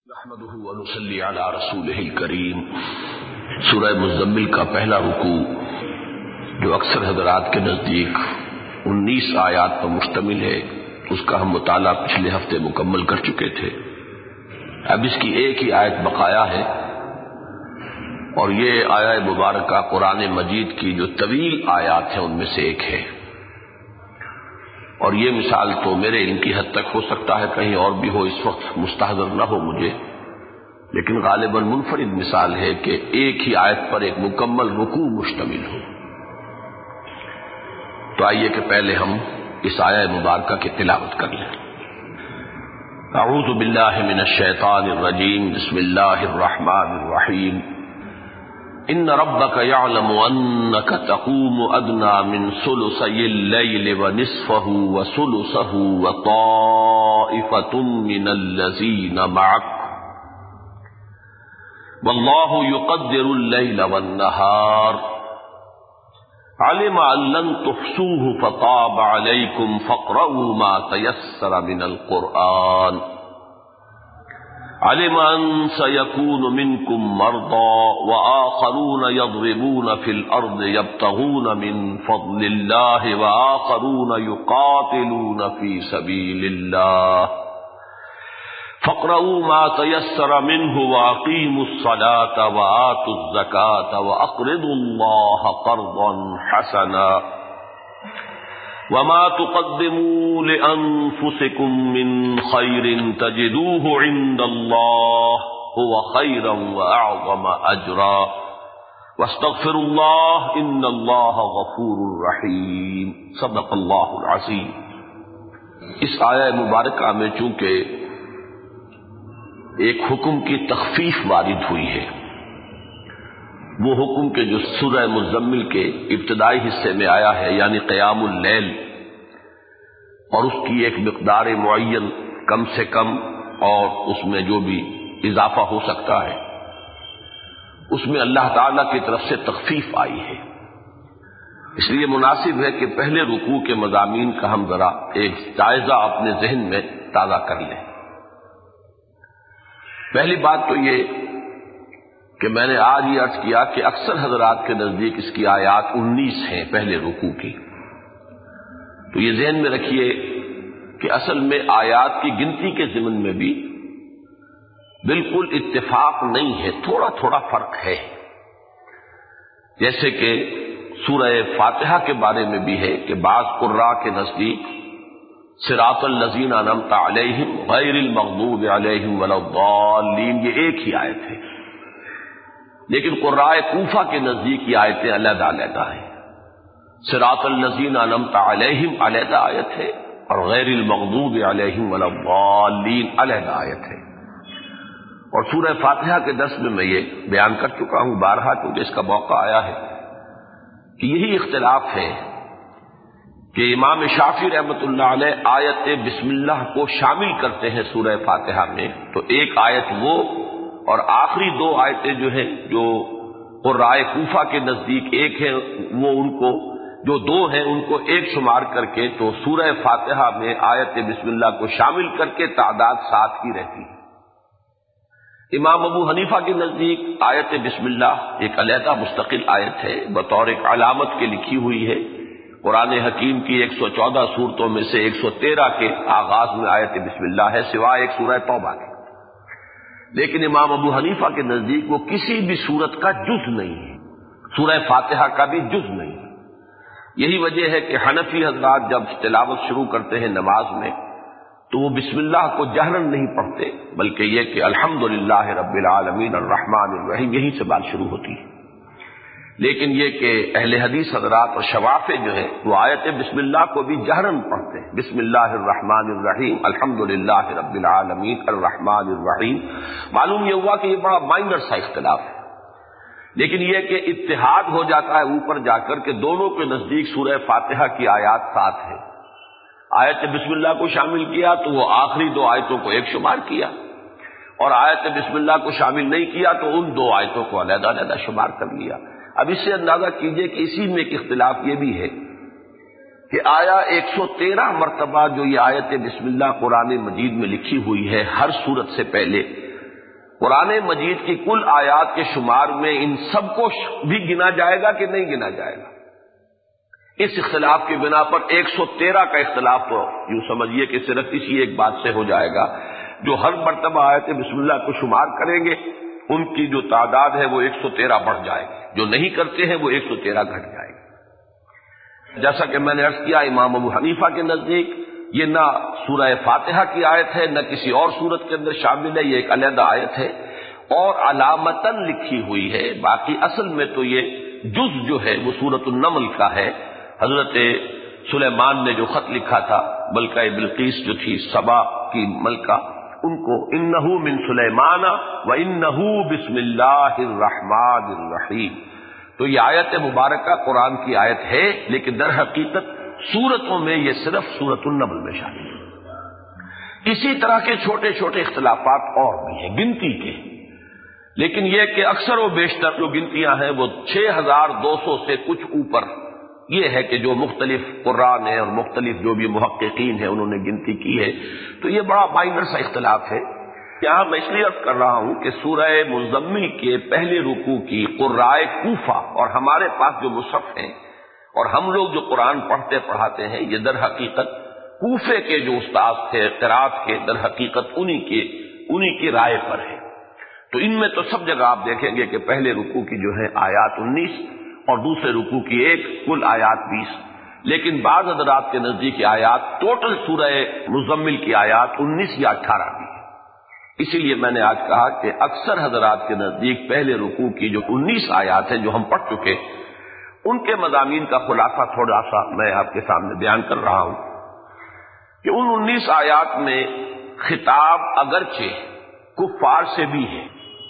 نحمده ونصلي على رسوله الکریم۔ سورہ مزمل کا پہلا رکوع جو اکثر حضرات کے نزدیک 19 آیات پر مشتمل ہے، اس کا ہم مطالعہ پچھلے ہفتے مکمل کر چکے تھے۔ اب اس کی ایک ہی آیت بقایا ہے، اور یہ آیت مبارکہ قرآن مجید کی جو طویل آیات ہیں ان میں سے ایک ہے، اور یہ مثال تو میرے علم کی حد تک ہو سکتا ہے کہیں اور بھی ہو، اس وقت مستحضر نہ ہو مجھے، لیکن غالباً منفرد مثال ہے کہ ایک ہی آیت پر ایک مکمل رکوع مشتمل ہو۔ تو آئیے کہ پہلے ہم اس آیت مبارکہ کی تلاوت کر لیں۔ اعوذ باللہ من الشیطان الرجیم، بسم اللہ الرحمن الرحیم۔ ان ربک یعلم انک تقوم ادنی من ثلثی اللیل ونصفہ وثلثہ وطائفۃ من الذین معک واللہ یقدر اللیل والنہار علم ان لن تحصوہ فطاب علیکم فاقرؤوا ما تیسر من القرآن علم ان سيكون منكم مرضى وآخرون يضربون في الأرض يبتغون من فضل الله وآخرون يقاتلون في سبيل الله فاقرؤوا ما تيسر منه وأقيموا الصلاة وآتوا الزكاة وأقرضوا الله قرضا حسنا وما تقدموا لأنفسكم من خير تجدوه عند الله هو خيرا وأعظم أجرا واستغفروا الله إن الله غفور رحيم۔ صدق اللہ العظیم۔ اس آیہ مبارکہ میں چونکہ ایک حکم کی تخفیف وارد ہوئی ہے، وہ حکم کے جو سورہ مزمل کے ابتدائی حصے میں آیا ہے، یعنی قیام اللیل، اور اس کی ایک مقدار معین کم سے کم اور اس میں جو بھی اضافہ ہو سکتا ہے، اس میں اللہ تعالی کی طرف سے تخفیف آئی ہے۔ اس لیے مناسب ہے کہ پہلے رکوع کے مضامین کا ہم ذرا ایک جائزہ اپنے ذہن میں تازہ کر لیں۔ پہلی بات تو یہ کہ میں نے آج یہ عرض کیا کہ اکثر حضرات کے نزدیک اس کی آیات 19 ہیں پہلے رکوع کی، تو یہ ذہن میں رکھیے کہ اصل میں آیات کی گنتی کے ضمن میں بھی بالکل اتفاق نہیں ہے، تھوڑا تھوڑا فرق ہے۔ جیسے کہ سورہ فاتحہ کے بارے میں بھی ہے کہ بعض قراء کے نزدیک صراط الذین انعمت علیہم غیر المغضوب علیہم ولا الضالین، یہ ایک ہی آیت ہے، لیکن قراء کوفہ کے نزدیک یہ آیتیں علیحدہ علیحدہ ہیں۔ صراط الذین انعمت علیہم علیحدہ آیت ہے، اور غیر المغضوب علیہم ولا الضالین علیحدہ آیت ہے۔ اور سورہ فاتحہ کے درس میں یہ بیان کر چکا ہوں بارہا، کیونکہ اس کا موقع آیا ہے کہ یہی اختلاف ہے کہ امام شافعی رحمۃ اللہ علیہ آیت بسم اللہ کو شامل کرتے ہیں سورہ فاتحہ میں، تو ایک آیت وہ اور آخری دو آیتیں جو ہیں جو قراء کوفہ کے نزدیک ایک ہے، وہ ان کو جو دو ہیں ان کو ایک شمار کر کے تو سورہ فاتحہ میں آیت بسم اللہ کو شامل کر کے تعداد 7 کی رہتی ہے۔ امام ابو حنیفہ کے نزدیک آیت بسم اللہ ایک علیحدہ مستقل آیت ہے، بطور ایک علامت کے لکھی ہوئی ہے۔ قرآن حکیم کی 114 سورتوں میں سے 113 کے آغاز میں آیت بسم اللہ ہے، سوائے ایک سورہ توبہ کے، لیکن امام ابو حنیفہ کے نزدیک وہ کسی بھی سورت کا جز نہیں ہے، سورہ فاتحہ کا بھی جز نہیں ہے۔ یہی وجہ ہے کہ حنفی حضرات جب تلاوت شروع کرتے ہیں نماز میں تو وہ بسم اللہ کو جہرن نہیں پڑھتے، بلکہ یہ کہ الحمدللہ رب العالمین الرحمن الرحیم، یہیں سے بات شروع ہوتی ہے۔ لیکن یہ کہ اہل حدیث حضرات اور شوافع جو ہے وہ آیت بسم اللہ کو بھی جہرن پڑھتے ہیں، بسم اللہ الرحمن الرحیم الحمدللہ رب العالمین الرحمن الرحیم۔ معلوم یہ ہوا کہ یہ بڑا مائنر سا اختلاف ہے، لیکن یہ کہ اتحاد ہو جاتا ہے اوپر جا کر کہ دونوں کے نزدیک سورہ فاتحہ کی آیات 7 ہے۔ آیت بسم اللہ کو شامل کیا تو وہ آخری دو آیتوں کو ایک شمار کیا، اور آیت بسم اللہ کو شامل نہیں کیا تو ان دو آیتوں کو علیحدہ علیحدہ شمار کر لیا۔ اب اس سے اندازہ کیجئے کہ اسی میں ایک اختلاف یہ بھی ہے کہ آیا 113 مرتبہ جو یہ آیت بسم اللہ قرآن مجید میں لکھی ہوئی ہے ہر سورت سے پہلے، قرآن مجید کی کل آیات کے شمار میں ان سب کو بھی گنا جائے گا کہ نہیں گنا جائے گا؟ اس اختلاف کی بنا پر 113 کا اختلاف تو یوں سمجھیے کہ صرف اسی ایک بات سے ہو جائے گا، جو ہر مرتبہ آیت بسم اللہ کو شمار کریں گے ان کی جو تعداد ہے وہ 113 بڑھ جائے گی، جو نہیں کرتے ہیں وہ 113 گھٹ جائے گی۔ جیسا کہ میں نے عرض کیا، امام ابو حنیفہ کے نزدیک یہ نہ سورہ فاتحہ کی آیت ہے نہ کسی اور سورت کے اندر شامل ہے، یہ ایک علیحدہ آیت ہے اور علامتاً لکھی ہوئی ہے۔ باقی اصل میں تو یہ جز جو ہے وہ سورۃ النمل کا ہے۔ حضرت سلیمان نے جو خط لکھا تھا ملکہ بلقیس جو تھی سبا کی ملکہ، ان کو انہ من سلیمان وانہ بسم اللہ الرحمن الرحیم، تو یہ آیت مبارکہ قرآن کی آیت ہے، لیکن در حقیقت سورتوں میں یہ صرف سورۃ النمل میں شامل ہے۔ اسی طرح کے چھوٹے چھوٹے اختلافات اور بھی ہیں گنتی کے، لیکن یہ کہ اکثر و بیشتر جو گنتیاں ہیں وہ 6200 سے کچھ اوپر یہ ہے کہ جو مختلف قرآن ہیں اور مختلف جو بھی محققین ہیں انہوں نے گنتی کی ہے، تو یہ بڑا مائنر سا اختلاف ہے۔ یہاں میں اس لیے عرض کر رہا ہوں کہ سورہ مزمل کے پہلے رکوع کی قرائے کوفہ اور ہمارے پاس جو مصحف ہیں اور ہم لوگ جو قرآن پڑھتے پڑھاتے ہیں، یہ در حقیقت کوفے کے جو استاد تھے قرات کے، در حقیقت انہی کی رائے پر ہے۔ تو ان میں تو سب جگہ آپ دیکھیں گے کہ پہلے رکوع کی جو ہے آیات 19 اور دوسرے رکوع کی ایک، کل آیات 20، لیکن بعض حضرات کے نزدیک آیات ٹوٹل سورہ مزمل کی آیات 19 یا 18 بھی ہے۔ اسی لیے میں نے آج کہا کہ اکثر حضرات کے نزدیک پہلے رکوع کی جو 19 آیات ہیں جو ہم پڑھ چکے، ان کے مضامین کا خلاصہ تھوڑا سا میں آپ کے سامنے بیان کر رہا ہوں کہ ان 19 آیات میں خطاب اگرچہ کفار سے بھی ہے،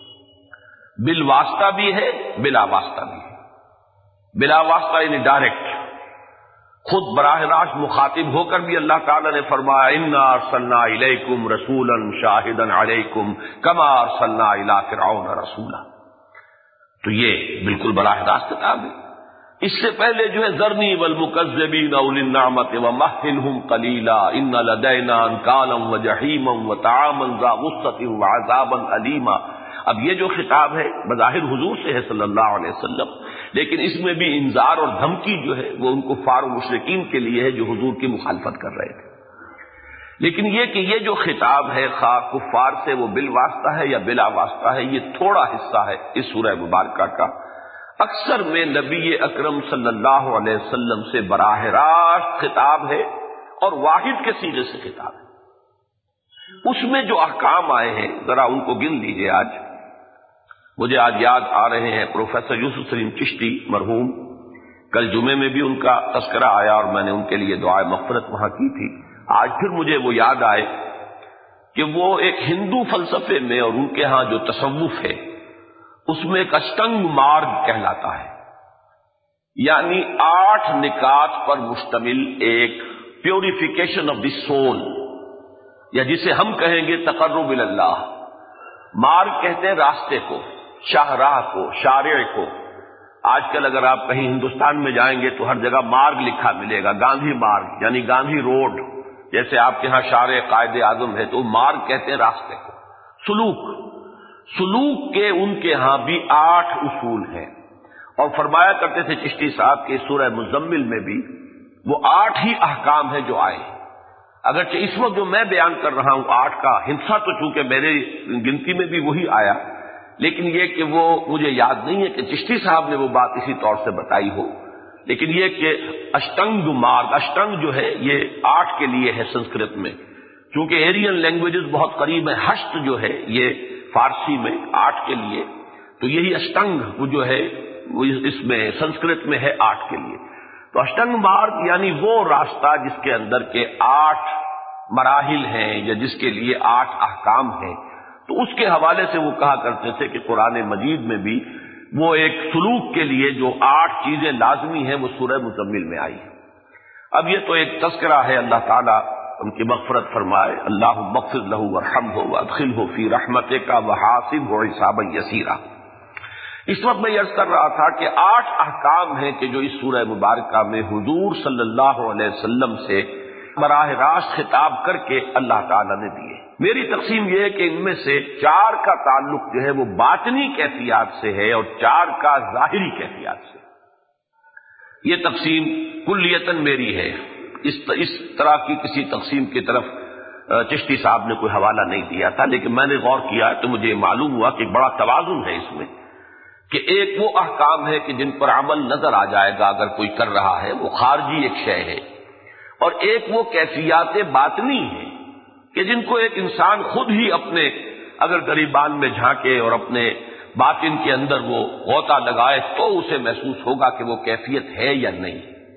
بالواسطہ بھی ہے، بلا واسطہ بھی ہے۔ بلا واسطہ یعنی ڈائریکٹ، خود براہ راست مخاطب ہو کر بھی اللہ تعالی نے فرمایا انا ارسلنا الیکم رسولا شاہدا علیکم کما ارسلنا الی فرعون رسولا، تو یہ بالکل براہ راست خطاب ہے۔ اس سے پہلے جو ہے ذرنی والمکذبین اولی النعمۃ ومہلہم قلیلا ان لدینا انکالا وجحیما وطعاما ذا غصۃ وعذابا الیما۔ اب یہ جو خطاب ہے بظاہر حضور سے ہے صلی اللہ علیہ وسلم، لیکن اس میں بھی انذار اور دھمکی جو ہے وہ ان کفار و مشرکین کے لیے ہے جو حضور کی مخالفت کر رہے تھے۔ لیکن یہ کہ یہ جو خطاب ہے خواہ کفار سے وہ بالواسطہ ہے یا بلا واسطہ ہے، یہ تھوڑا حصہ ہے اس سورہ مبارکہ کا۔ اکثر میں نبی اکرم صلی اللہ علیہ وسلم سے براہ راست خطاب ہے اور واحد کے سیغے سے خطاب ہے۔ اس میں جو احکام آئے ہیں ذرا ان کو گن لیجئے۔ آج مجھے آج یاد آ رہے ہیں پروفیسر یوسف سلیم چشتی مرحوم، کل جمعے میں بھی ان کا تذکرہ آیا اور میں نے ان کے لیے دعائے مغفرت وہاں کی تھی۔ آج پھر مجھے وہ یاد آئے کہ وہ ایک ہندو فلسفے میں اور ان کے ہاں جو تصوف ہے اس میں ایک اشٹنگ مارگ کہلاتا ہے، یعنی 8 نکات پر مشتمل ایک پیوریفیکیشن آف دی سول، یا جسے ہم کہیں گے تقرب اللہ۔ مارگ کہتے ہیں راستے کو، شاہراہ کو، شارع کو۔ آج کل اگر آپ کہیں ہندوستان میں جائیں گے تو ہر جگہ مارگ لکھا ملے گا، گاندھی مارگ یعنی گاندھی روڈ، جیسے آپ کے ہاں شارع قائد اعظم ہے تو مارگ کہتے ہیں راستے کو۔ سلوک کے ان کے ہاں بھی 8 اصول ہیں، اور فرمایا کرتے تھے چشتی صاحب کہ سورہ مزمل میں بھی وہ 8 ہی احکام ہیں جو آئے ہیں۔ اگرچہ اس وقت جو میں بیان کر رہا ہوں 8 کا ہندسہ تو چونکہ میرے گنتی میں بھی وہی آیا، لیکن یہ کہ وہ مجھے یاد نہیں ہے کہ چشتی صاحب نے وہ بات اسی طور سے بتائی ہو، لیکن یہ کہ اشٹنگ مارگ، اشٹنگ جو ہے یہ 8 کے لیے ہے سنسکرت میں، چونکہ ایرین لینگویجز بہت قریب ہیں۔ ہشت جو ہے یہ فارسی میں 8 کے لیے، تو یہی اشٹنگ وہ جو ہے وہ اس میں سنسکرت میں ہے 8 کے لیے۔ تو اشٹنگ مارگ یعنی وہ راستہ جس کے اندر کے 8 مراحل ہیں یا جس کے لیے 8 احکام ہیں، تو اس کے حوالے سے وہ کہا کرتے تھے کہ قرآن مجید میں بھی وہ ایک سلوک کے لیے جو 8 چیزیں لازمی ہیں وہ سورہ مزمل میں آئی ہیں۔ اب یہ تو ایک تذکرہ ہے، اللہ تعالیٰ ان کی مغفرت فرمائے، اللہم اغفر لہ وارحمہ وادخلہ فی رحمتک وحاسبہ حسابا یسیرا۔ اس وقت میں یہ عرض کر رہا تھا کہ 8 احکام ہیں کہ جو اس سورہ مبارکہ میں حضور صلی اللہ علیہ وسلم سے براہ راست خطاب کر کے اللہ تعالی نے دیے۔ میری تقسیم یہ ہے کہ ان میں سے 4 کا تعلق جو ہے وہ باطنی کیفیات سے ہے اور 4 کا ظاہری کیفیات سے۔ یہ تقسیم کلیتاً میری ہے، اس طرح کی کسی تقسیم کی طرف چشتی صاحب نے کوئی حوالہ نہیں دیا تھا، لیکن میں نے غور کیا تو مجھے معلوم ہوا کہ ایک بڑا توازن ہے اس میں، کہ ایک وہ احکام ہے کہ جن پر عمل نظر آ جائے گا اگر کوئی کر رہا ہے، وہ خارجی ایک شے ہے، اور ایک وہ کیفیات باطنی ہیں کہ جن کو ایک انسان خود ہی اپنے اگر گریبان میں جھانکے اور اپنے باطن کے اندر وہ غوطہ لگائے تو اسے محسوس ہوگا کہ وہ کیفیت ہے یا نہیں۔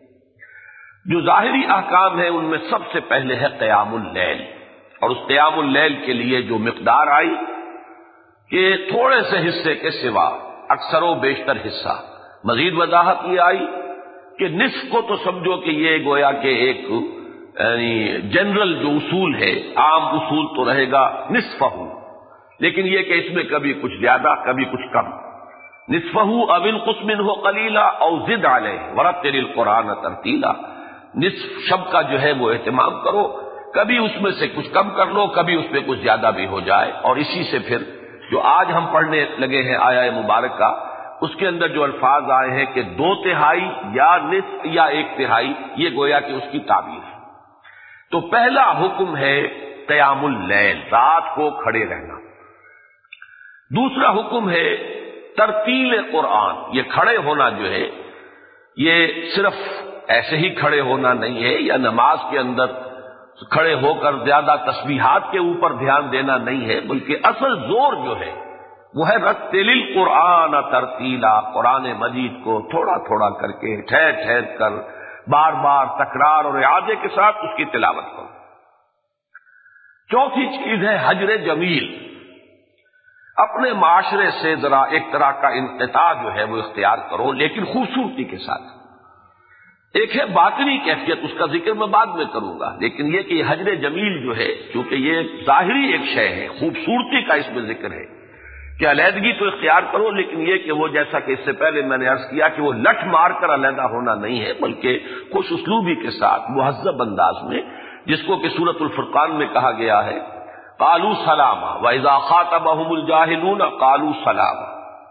جو ظاہری احکام ہیں ان میں سب سے پہلے ہے قیام اللیل، اور اس قیام اللیل کے لیے جو مقدار آئی کہ تھوڑے سے حصے کے سوا اکثر و بیشتر حصہ، مزید وضاحت یہ آئی کہ نصف کو تو سمجھو کہ یہ گویا کہ ایک یعنی جنرل جو اصول ہے، عام اصول تو رہے گا نصفہ، لیکن یہ کہ اس میں کبھی کچھ زیادہ کبھی کچھ کم، نصفہ او انقص منہ قلیلا او زد علیہ ورتل القرآن ترتیلا، نصف شب کا جو ہے وہ اہتمام کرو، کبھی اس میں سے کچھ کم کر لو، کبھی اس میں کچھ زیادہ بھی ہو جائے، اور اسی سے پھر جو آج ہم پڑھنے لگے ہیں آیہ مبارکہ، اس کے اندر جو الفاظ آئے ہیں کہ 2/3 یا نصف یا 1/3، یہ گویا کہ اس کی تعبیر ہے۔ تو پہلا حکم ہے قیام اللیل، رات کو کھڑے رہنا۔ دوسرا حکم ہے ترتیل قرآن، یہ کھڑے ہونا جو ہے یہ صرف ایسے ہی کھڑے ہونا نہیں ہے، یا نماز کے اندر کھڑے ہو کر زیادہ تسبیحات کے اوپر دھیان دینا نہیں ہے، بلکہ اصل زور جو ہے وہ ہے رتل القرآن ترتیلا، قرآن مجید کو تھوڑا تھوڑا کر کے ٹھہر ٹھہر کر بار بار تکرار اور اعادے کے ساتھ اس کی تلاوت کرو۔ چوتھی چیز ہے حجر جمیل، اپنے معاشرے سے ذرا ایک طرح کا انقطاع جو ہے وہ اختیار کرو، لیکن خوبصورتی کے ساتھ۔ ایک ہے باطنی کیفیت، اس کا ذکر میں بعد میں کروں گا، لیکن یہ کہ حجر جمیل جو ہے چونکہ یہ ظاہری ایک شے ہے، خوبصورتی کا اس میں ذکر ہے کہ علیحدگی تو اختیار کرو، لیکن یہ کہ وہ جیسا کہ اس سے پہلے میں نے عرض کیا کہ وہ لٹ مار کر علیحدہ ہونا نہیں ہے، بلکہ خوش اسلوبی کے ساتھ مہذب انداز میں، جس کو کہ سورۃ الفرقان میں کہا گیا ہے قالوا سلاما واذا خاطبهم الجاهلون قالوا سلاما،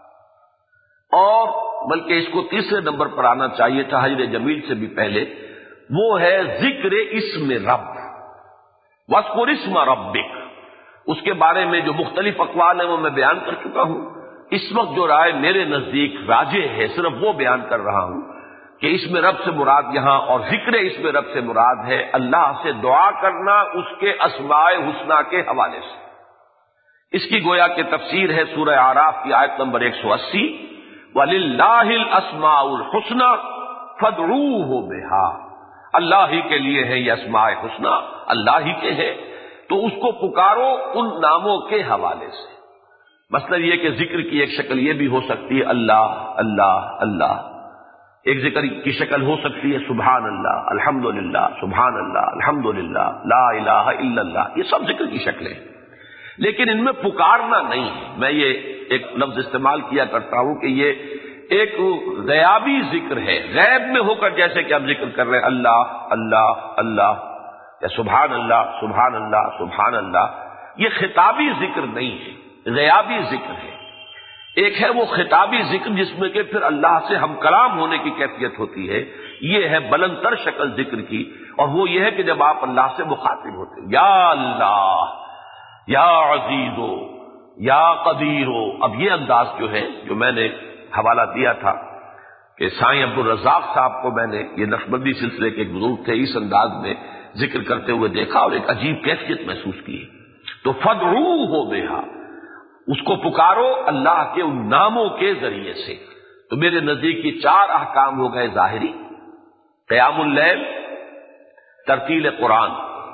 اور بلکہ اس کو تیسرے نمبر پر آنا چاہیے تھا حجر جمیل سے بھی پہلے، وہ ہے ذکر اسم رب، واذکر اسم ربک، اس کے بارے میں جو مختلف اقوال ہیں وہ میں بیان کر چکا ہوں۔ اس وقت جو رائے میرے نزدیک راجح ہے صرف وہ بیان کر رہا ہوں کہ اسم رب سے مراد یہاں اور ذکر اسم رب سے مراد ہے اللہ سے دعا کرنا اس کے اسماء حسنی کے حوالے سے۔ اس کی گویا کہ تفسیر ہے سورہ اعراف کی آیت نمبر 180، وَلِلَّهِ الْأَسْمَاءُ الْحُسْنَى فَادْعُوهُ بِهَا، اللہ ہی کے لیے ہے یہ اسماء حسنی، اللہ ہی کے ہے تو اس کو پکارو ان ناموں کے حوالے سے۔ مثلا یہ کہ ذکر کی ایک شکل یہ بھی ہو سکتی ہے اللہ اللہ اللہ، ایک ذکر کی شکل ہو سکتی ہے سبحان اللہ الحمدللہ سبحان اللہ الحمدللہ لا الہ الا اللہ، یہ سب ذکر کی شکلیں ہیں، لیکن ان میں پکارنا نہیں ہے۔ میں یہ ایک لفظ استعمال کیا کرتا ہوں کہ یہ ایک غیابی ذکر ہے، غیب میں ہو کر جیسے کہ ہم ذکر کر رہے ہیں اللہ اللہ اللہ یا سبحان اللہ سبحان اللہ سبحان اللہ، یہ خطابی ذکر نہیں ہے، غیابی ذکر ہے۔ ایک ہے وہ خطابی ذکر جس میں کہ پھر اللہ سے ہم کلام ہونے کی کیفیت ہوتی ہے، یہ ہے بلند تر شکل ذکر کی، اور وہ یہ ہے کہ جب آپ اللہ سے مخاطب ہوتے ہیں، یا اللہ یا عزیزو یا قدیرو۔ اب یہ انداز جو ہے جو میں نے حوالہ دیا تھا کہ سائیں عبدالرزاق صاحب کو میں نے، یہ نقشبندی سلسلے کے ایک بزرگ تھے، اس انداز میں ذکر کرتے ہوئے دیکھا اور ایک عجیب کیفیت محسوس کی۔ تو فدعوہ بہا، اس کو پکارو اللہ کے ان ناموں کے ذریعے سے۔ تو میرے نزدیک یہ 4 احکام ہو گئے ظاہری، قیام اللیل، ترتیل قرآن،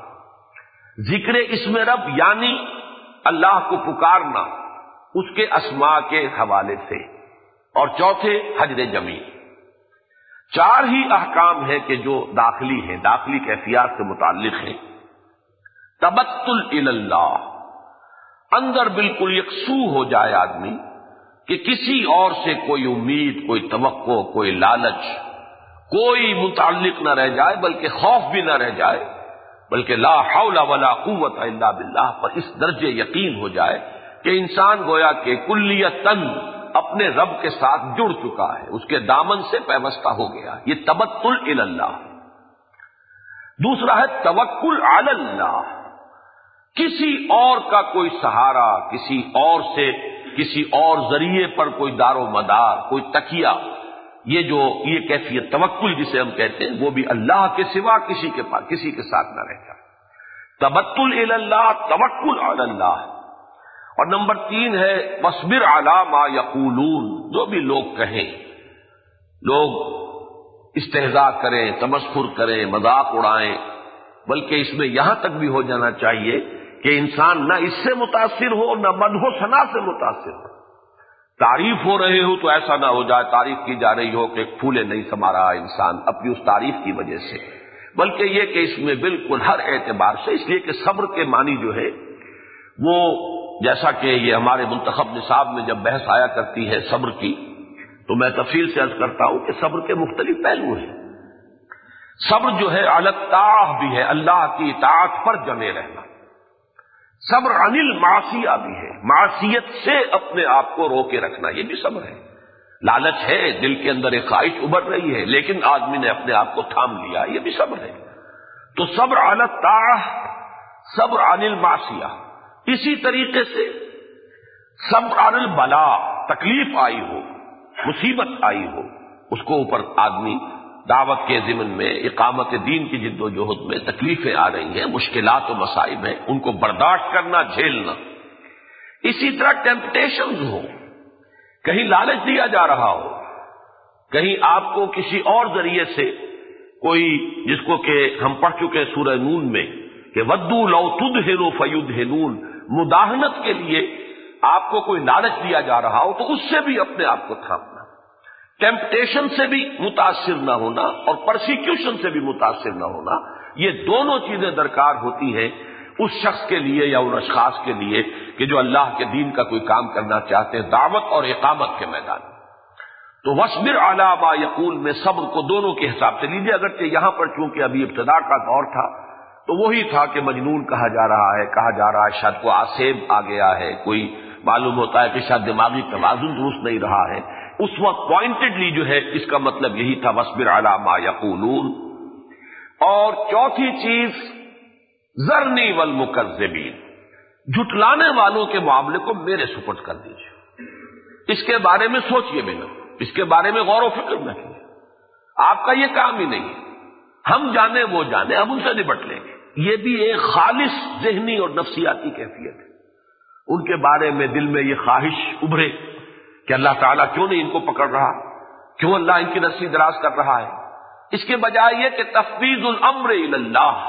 ذکر اسم رب یعنی اللہ کو پکارنا اس کے اسماء کے حوالے سے، اور چوتھے حجر جمیل۔ 4 ہی احکام ہیں کہ جو داخلی ہیں، داخلی کیفیات سے متعلق ہیں۔ تبتل الی اللہ، اندر بالکل یکسو ہو جائے آدمی کہ کسی اور سے کوئی امید، کوئی توقع، کوئی لالچ، کوئی متعلق نہ رہ جائے، بلکہ خوف بھی نہ رہ جائے بلکہ لا حول ولا قوت الا باللہ پر اس درجے یقین ہو جائے کہ انسان گویا کہ کلیتاً اپنے رب کے ساتھ جڑ چکا ہے، اس کے دامن سے پیوستہ ہو گیا، یہ تبتل الی اللہ۔ دوسرا ہے توکل علی اللہ، کسی اور کا کوئی سہارا، کسی اور سے کسی اور ذریعے پر کوئی دار و مدار، کوئی تکیہ، یہ کیفیت توکل جسے ہم کہتے ہیں وہ بھی اللہ کے سوا کسی کے پاس کسی کے ساتھ نہ رہتا۔ تبتل الی اللہ، توکل علی اللہ۔ اور نمبر 3 ہے وَاصْبِرْ عَلَىٰ مَا يَقُولُونَ، جو بھی لوگ کہیں، لوگ استہزاء کریں، تمسخر کریں، مذاق اڑائیں، بلکہ اس میں یہاں تک بھی ہو جانا چاہیے کہ انسان نہ اس سے متاثر ہو نہ مدح و ثنا سے متاثر ہو۔ تعریف ہو رہے ہو تو ایسا نہ ہو جائے تعریف کی جا رہی ہو کہ پھولے نہیں سما رہا انسان اپنی اس تعریف کی وجہ سے، بلکہ یہ کہ اس میں بالکل ہر اعتبار سے، اس لیے کہ صبر کے معنی جو ہے وہ جیسا کہ یہ ہمارے منتخب نصاب میں جب بحث آیا کرتی ہے صبر کی تو میں تفصیل سے عرض کرتا ہوں کہ صبر کے مختلف پہلو ہیں۔ صبر جو ہے علی الطاعہ بھی ہے، اللہ کی اطاعت پر جمے رہنا۔ صبر عن المعصیہ بھی ہے، معصیت سے اپنے آپ کو روکے رکھنا، یہ بھی صبر ہے۔ لالچ ہے، دل کے اندر ایک خواہش ابھر رہی ہے لیکن آدمی نے اپنے آپ کو تھام لیا، یہ بھی صبر ہے۔ تو صبر علی الطاعہ، صبر عن المعصیہ۔ اسی طریقے سے صبر عن البلاء، تکلیف آئی ہو، مصیبت آئی ہو، اس کو اوپر آدمی دعوت کے ضمن میں اقامت دین کی جد و جہد میں تکلیفیں آ رہی ہیں، مشکلات و مصائب ہیں، ان کو برداشت کرنا، جھیلنا۔ اسی طرح ٹیمپٹیشنز ہو، کہیں لالچ دیا جا رہا ہو، کہیں آپ کو کسی اور ذریعے سے کوئی، جس کو کہ ہم پڑھ چکے سورہ نون میں کہ ودو لو تدہنوا فیدہنون، مداہنت کے لیے آپ کو کوئی لالچ دیا جا رہا ہو تو اس سے بھی اپنے آپ کو تھامنا، ٹیمپٹیشن سے بھی متاثر نہ ہونا اور پرسیکیوشن سے بھی متاثر نہ ہونا، یہ دونوں چیزیں درکار ہوتی ہیں اس شخص کے لیے یا ان اشخاص کے لیے کہ جو اللہ کے دین کا کوئی کام کرنا چاہتے ہیں دعوت اور اقامت کے میدان میں۔ تو وَاصْبِرْ عَلَىٰ مَا يَقُولُ میں صبر کو دونوں کے حساب سے لیجیے، اگرچہ یہاں پر چونکہ ابھی ابتدا کا دور تھا تو وہی تھا کہ مجنون کہا جا رہا ہے شاید کو آسیب آ گیا ہے، کوئی معلوم ہوتا ہے کہ شاید دماغی توازن درست نہیں رہا ہے، اس وقت پوائنٹڈلی جو ہے اس کا مطلب یہی تھا وَاصْبِرْ عَلَىٰ مَا يَقُولُونَ۔ اور چوتھی چیز ذرنی والمکذبین، جھٹلانے والوں کے معاملے کو میرے سپرد کر دیجیے، اس کے بارے میں سوچئے بھی نہ، اس کے بارے میں غور و فکر نہ کیجیے، آپ کا یہ کام ہی نہیں ہے، ہم جانے وہ جانے، ہم ان سے نپٹ لیں گے۔ یہ بھی ایک خالص ذہنی اور نفسیاتی کیفیت ہے، ان کے بارے میں دل میں یہ خواہش ابھرے کہ اللہ تعالیٰ کیوں نہیں ان کو پکڑ رہا، کیوں اللہ ان کی رسی دراز کر رہا ہے، اس کے بجائے یہ کہ تفویض الامر الی اللہ،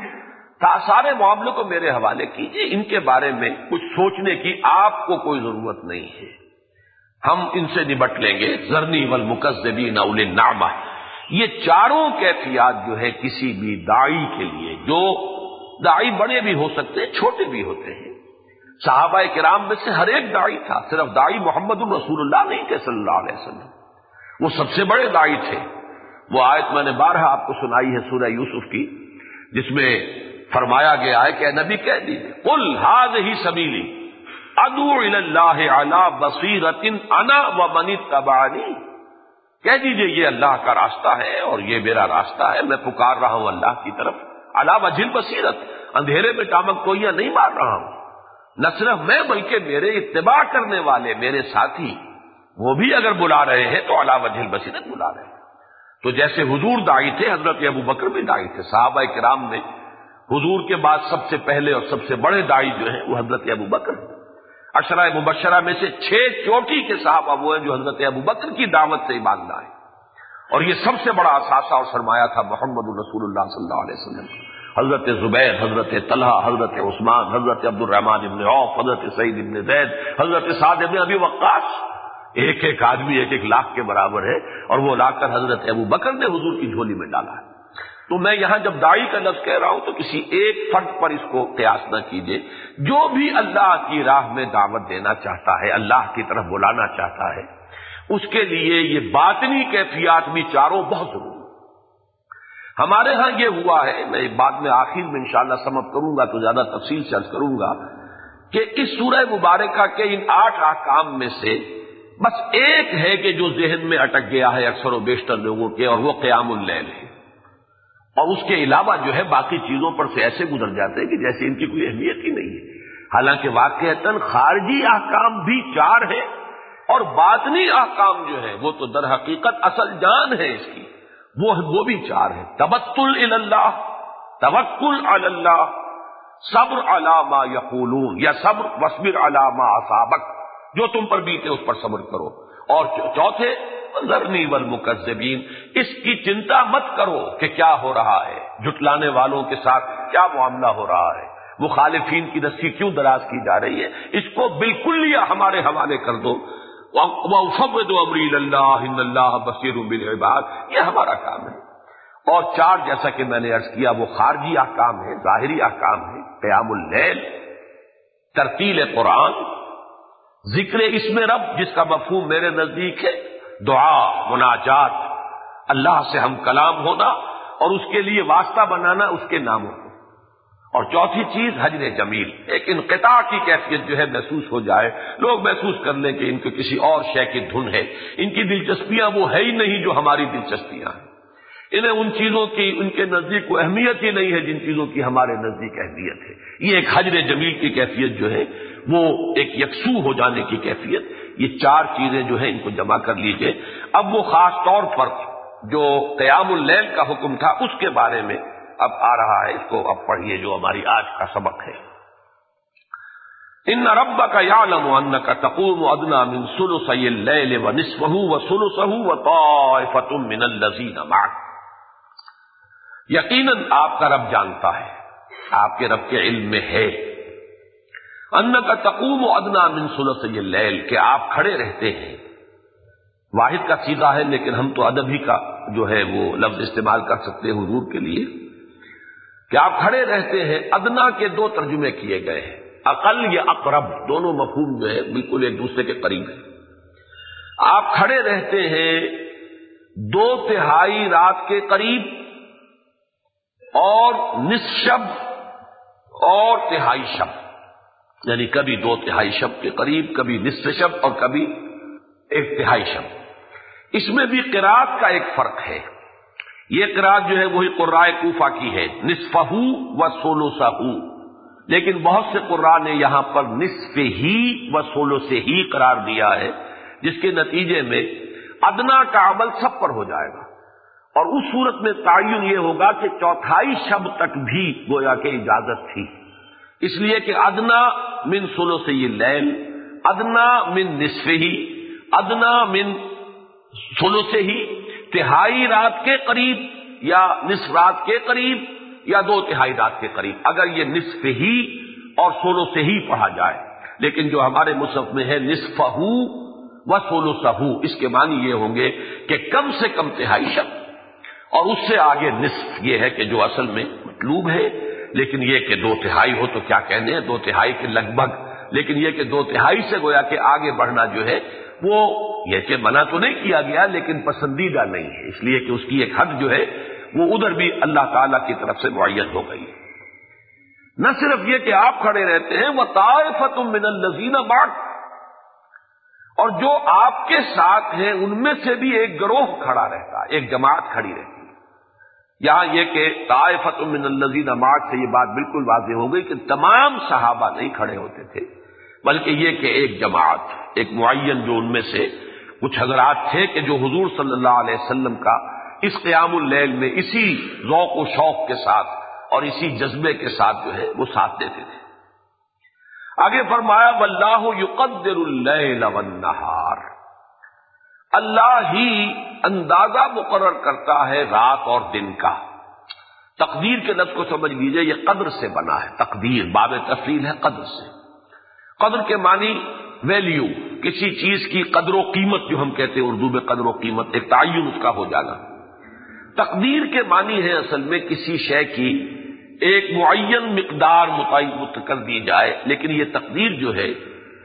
سارے معاملے کو میرے حوالے کیجیے، ان کے بارے میں کچھ سوچنے کی آپ کو کوئی ضرورت نہیں ہے، ہم ان سے نبٹ لیں گے۔ ذرنی والمکذبین اولی النعمہ، یہ چاروں کیفیات جو ہے کسی بھی داعی کے لیے، جو داعی بڑے بھی ہو سکتے ہیں چھوٹے بھی ہوتے ہیں، صحابہ کرام میں سے ہر ایک داعی تھا، صرف داعی محمد الرسول اللہ نہیں تھے صلی اللہ علیہ وسلم، وہ سب سے بڑے داعی تھے۔ وہ آیت میں نے بارہا آپ کو سنائی ہے سورہ یوسف کی، جس میں فرمایا گیا ہے کہ اے نبی کہہ دیجیے قل ھذہ سبیلی ادعو الی اللہ علی بصیرۃ انا ومن اتبعنی، کہہ دیجیے یہ اللہ کا راستہ ہے اور یہ میرا راستہ ہے، میں پکار رہا ہوں اللہ کی طرف، علی وجہ البصیرۃ، اندھیرے میں ٹامک ٹوئیاں نہیں مار رہا ہوں، نہ صرف میں بلکہ میرے اتباع کرنے والے میرے ساتھی وہ بھی اگر بلا رہے ہیں تو علی وجہ البصیرۃ بلا رہے ہیں۔ تو جیسے حضور داعی تھے، حضرت ابو بکر بھی داعی تھے، صحابہ کرام میں حضور کے بعد سب سے پہلے اور سب سے بڑے داعی جو ہیں وہ حضرت ابو بکر، عشرہ مبشرہ میں سے 6 چوٹی کے صحابہ وہ ہیں جو حضرت ابو بکر کی دعوت سے ایمان لائے، اور یہ سب سے بڑا اثاثہ اور سرمایہ تھا محمد رسول اللہ صلی اللہ علیہ وسلم، حضرت زبیر، حضرت طلحہ، حضرت عثمان، حضرت عبد الرحمن بن عوف، حضرت سعید بن زید، حضرت سعد بن ابی وقاص، ایک ایک آدمی 1-1 لاکھ کے برابر ہے، اور وہ لا کر حضرت ابو بکر نے حضور کی جھولی میں ڈالا ہے۔ تو میں یہاں جب داعی کا لفظ کہہ رہا ہوں تو کسی ایک فرد پر اس کو قیاس نہ کیجیے، جو بھی اللہ کی راہ میں دعوت دینا چاہتا ہے، اللہ کی طرف بلانا چاہتا ہے، اس کے لیے یہ باطنی کیفیات بھی چاروں بہت ضروری۔ ہمارے ہاں یہ ہوا ہے، میں بعد میں آخر میں انشاءاللہ سمجھ کروں گا تو زیادہ تفصیل سے عرض کروں گا کہ اس سورہ مبارکہ کے ان 8 احکام میں سے بس ایک ہے کہ جو ذہن میں اٹک گیا ہے اکثر و بیشتر لوگوں کے، اور وہ قیام اللیل ہے، اور اس کے علاوہ جو ہے باقی چیزوں پر سے ایسے گزر جاتے ہیں کہ جیسے ان کی کوئی اہمیت ہی نہیں ہے، حالانکہ واقعتاً خارجی احکام بھی 4 ہیں اور باطنی احکام جو ہے وہ تو در حقیقت اصل جان ہے اس کی، وہ بھی 4 ہیں۔ تبتل الی اللہ، توکل علی اللہ، صبر علی ما یقولون، یا صبر واصبر علی ما اصابک، جو تم پر بیتے اس پر صبر کرو، اور چوتھے ذرنی والمکذبین، اس کی چنتا مت کرو کہ کیا ہو رہا ہے، جھٹلانے والوں کے ساتھ کیا معاملہ ہو رہا ہے، مخالفین کی رسی کیوں دراز کی جا رہی ہے، اس کو بالکل یا ہمارے حوالے کر دو، وَأُفَوِّضُ أَمْرِي إِلَى اللَّهِ إِنَّ اللَّهَ بَصِيرٌ بِالْعِبَادِ، یہ ہمارا کام ہے۔ اور 4 جیسا کہ میں نے عرض کیا وہ خارجی احکام ہیں، ظاہری احکام ہیں، قیام اللیل، ترتیل قرآن، ذکر اسم رب جس کا مفہوم میرے نزدیک ہے دعا، مناجات، اللہ سے ہم کلام ہونا اور اس کے لیے واسطہ بنانا اس کے ناموں کو، اور چوتھی چیز حجر جمیل، ایک انقطاع کی کیفیت جو ہے محسوس ہو جائے، لوگ محسوس کر لیں کہ ان کو کسی اور شے کی دھن ہے، ان کی دلچسپیاں وہ ہے ہی نہیں جو ہماری دلچسپیاں ہیں، انہیں ان چیزوں کی ان کے نزدیک کوئی اہمیت ہی نہیں ہے جن چیزوں کی ہمارے نزدیک اہمیت ہے۔ یہ ایک حجر جمیل کی کیفیت جو ہے وہ ایک یکسو ہو جانے کی کیفیت، یہ 4 چیزیں جو ہیں ان کو جمع کر لیجئے۔ اب وہ خاص طور پر جو قیام اللیل کا حکم تھا اس کے بارے میں اب آ رہا ہے، اس کو اب پڑھیے جو ہماری آج کا سبق ہے۔ ان ربک یعلم انک تقوم ادنی من ثلثی اللیل ونصفہ وثلثہ وطائفۃ من الذین معک، یقیناً آپ کا رب جانتا ہے، آپ کے رب کے علم میں ہے، انک تقوم ادنی من ثلثی اللیل، کہ آپ کھڑے رہتے ہیں، واحد کا صیغہ ہے لیکن ہم تو ادب ہی کا جو ہے وہ لفظ استعمال کر سکتے ہیں حضور کے لیے، کہ آپ کھڑے رہتے ہیں۔ ادنا کے 2 ترجمے کیے گئے ہیں، اقل یا اقرب، دونوں مفہوم جو ہے بالکل ایک دوسرے کے قریب ہیں۔ آپ کھڑے رہتے ہیں 2/3 رات کے قریب، اور نصف شب اور تہائی شب، یعنی کبھی 2/3 شب کے قریب، کبھی نصف شب اور کبھی 1/3 شب۔ اس میں بھی قرات کا ایک فرق ہے، یہ قرات جو ہے وہی قراء کوفہ کی ہے، نصفہ و ثلثہ، لیکن بہت سے قراء نے یہاں پر نصف ہی و ثلثہ ہی قرار دیا ہے، جس کے نتیجے میں ادنا کا عمل سب پر ہو جائے گا، اور اس صورت میں تعین یہ ہوگا کہ 1/4 شب تک بھی گویا کہ اجازت تھی، اس لیے کہ ادنا من ثلثی اللیل، ادنا من نصفہ، ادنا من ثلثہ، تہائی رات کے قریب یا نصف رات کے قریب یا 2/3 رات کے قریب، اگر یہ نصف ہی اور ثلثہ ہی پڑھا جائے، لیکن جو ہمارے مصحف میں ہے نصفہ و ثلثہ، اس کے معنی یہ ہوں گے کہ کم سے کم تہائی شب، اور اس سے آگے نصف، یہ ہے کہ جو اصل میں مطلوب ہے، لیکن یہ کہ 2/3 ہو تو کیا کہنے ہیں، 2/3 کے لگ بھگ، لیکن یہ کہ 2/3 سے گویا کہ آگے بڑھنا جو ہے وہ یہ کہ منع تو نہیں کیا گیا لیکن پسندیدہ نہیں ہے، اس لیے کہ اس کی ایک حد جو ہے وہ ادھر بھی اللہ تعالی کی طرف سے معین ہو گئی۔ نہ صرف یہ کہ آپ کھڑے رہتے ہیں، وطائفۃ من الذین معک، اور جو آپ کے ساتھ ہیں ان میں سے بھی ایک گروہ کھڑا رہتا ہے، ایک جماعت کھڑی رہتی ہے۔ یہاں یہ کہ طائفۃ من الذین معک سے یہ بات بالکل واضح ہو گئی کہ تمام صحابہ نہیں کھڑے ہوتے تھے، بلکہ یہ کہ ایک جماعت، ایک معین جو ان میں سے کچھ حضرات تھے کہ جو حضور صلی اللہ علیہ وسلم کا اس قیام اللیل میں اسی ذوق و شوق کے ساتھ اور اسی جذبے کے ساتھ جو ہے وہ ساتھ دیتے تھے۔ آگے فرمایا واللہ یقدر اللیل والنہار، اللہ ہی اندازہ مقرر کرتا ہے رات اور دن کا۔ تقدیر کے لفظ کو سمجھ لیجئے، یہ قدر سے بنا ہے، تقدیر باب تفصیل ہے قدر سے۔ قدر کے معنی ویلیو، کسی چیز کی قدر و قیمت، جو ہم کہتے ہیں اردو میں قدر و قیمت، ایک تعین اس کا ہو جانا۔ تقدیر کے معنی ہے اصل میں کسی شے کی ایک معین مقدار متعین کر دی جائے، لیکن یہ تقدیر جو ہے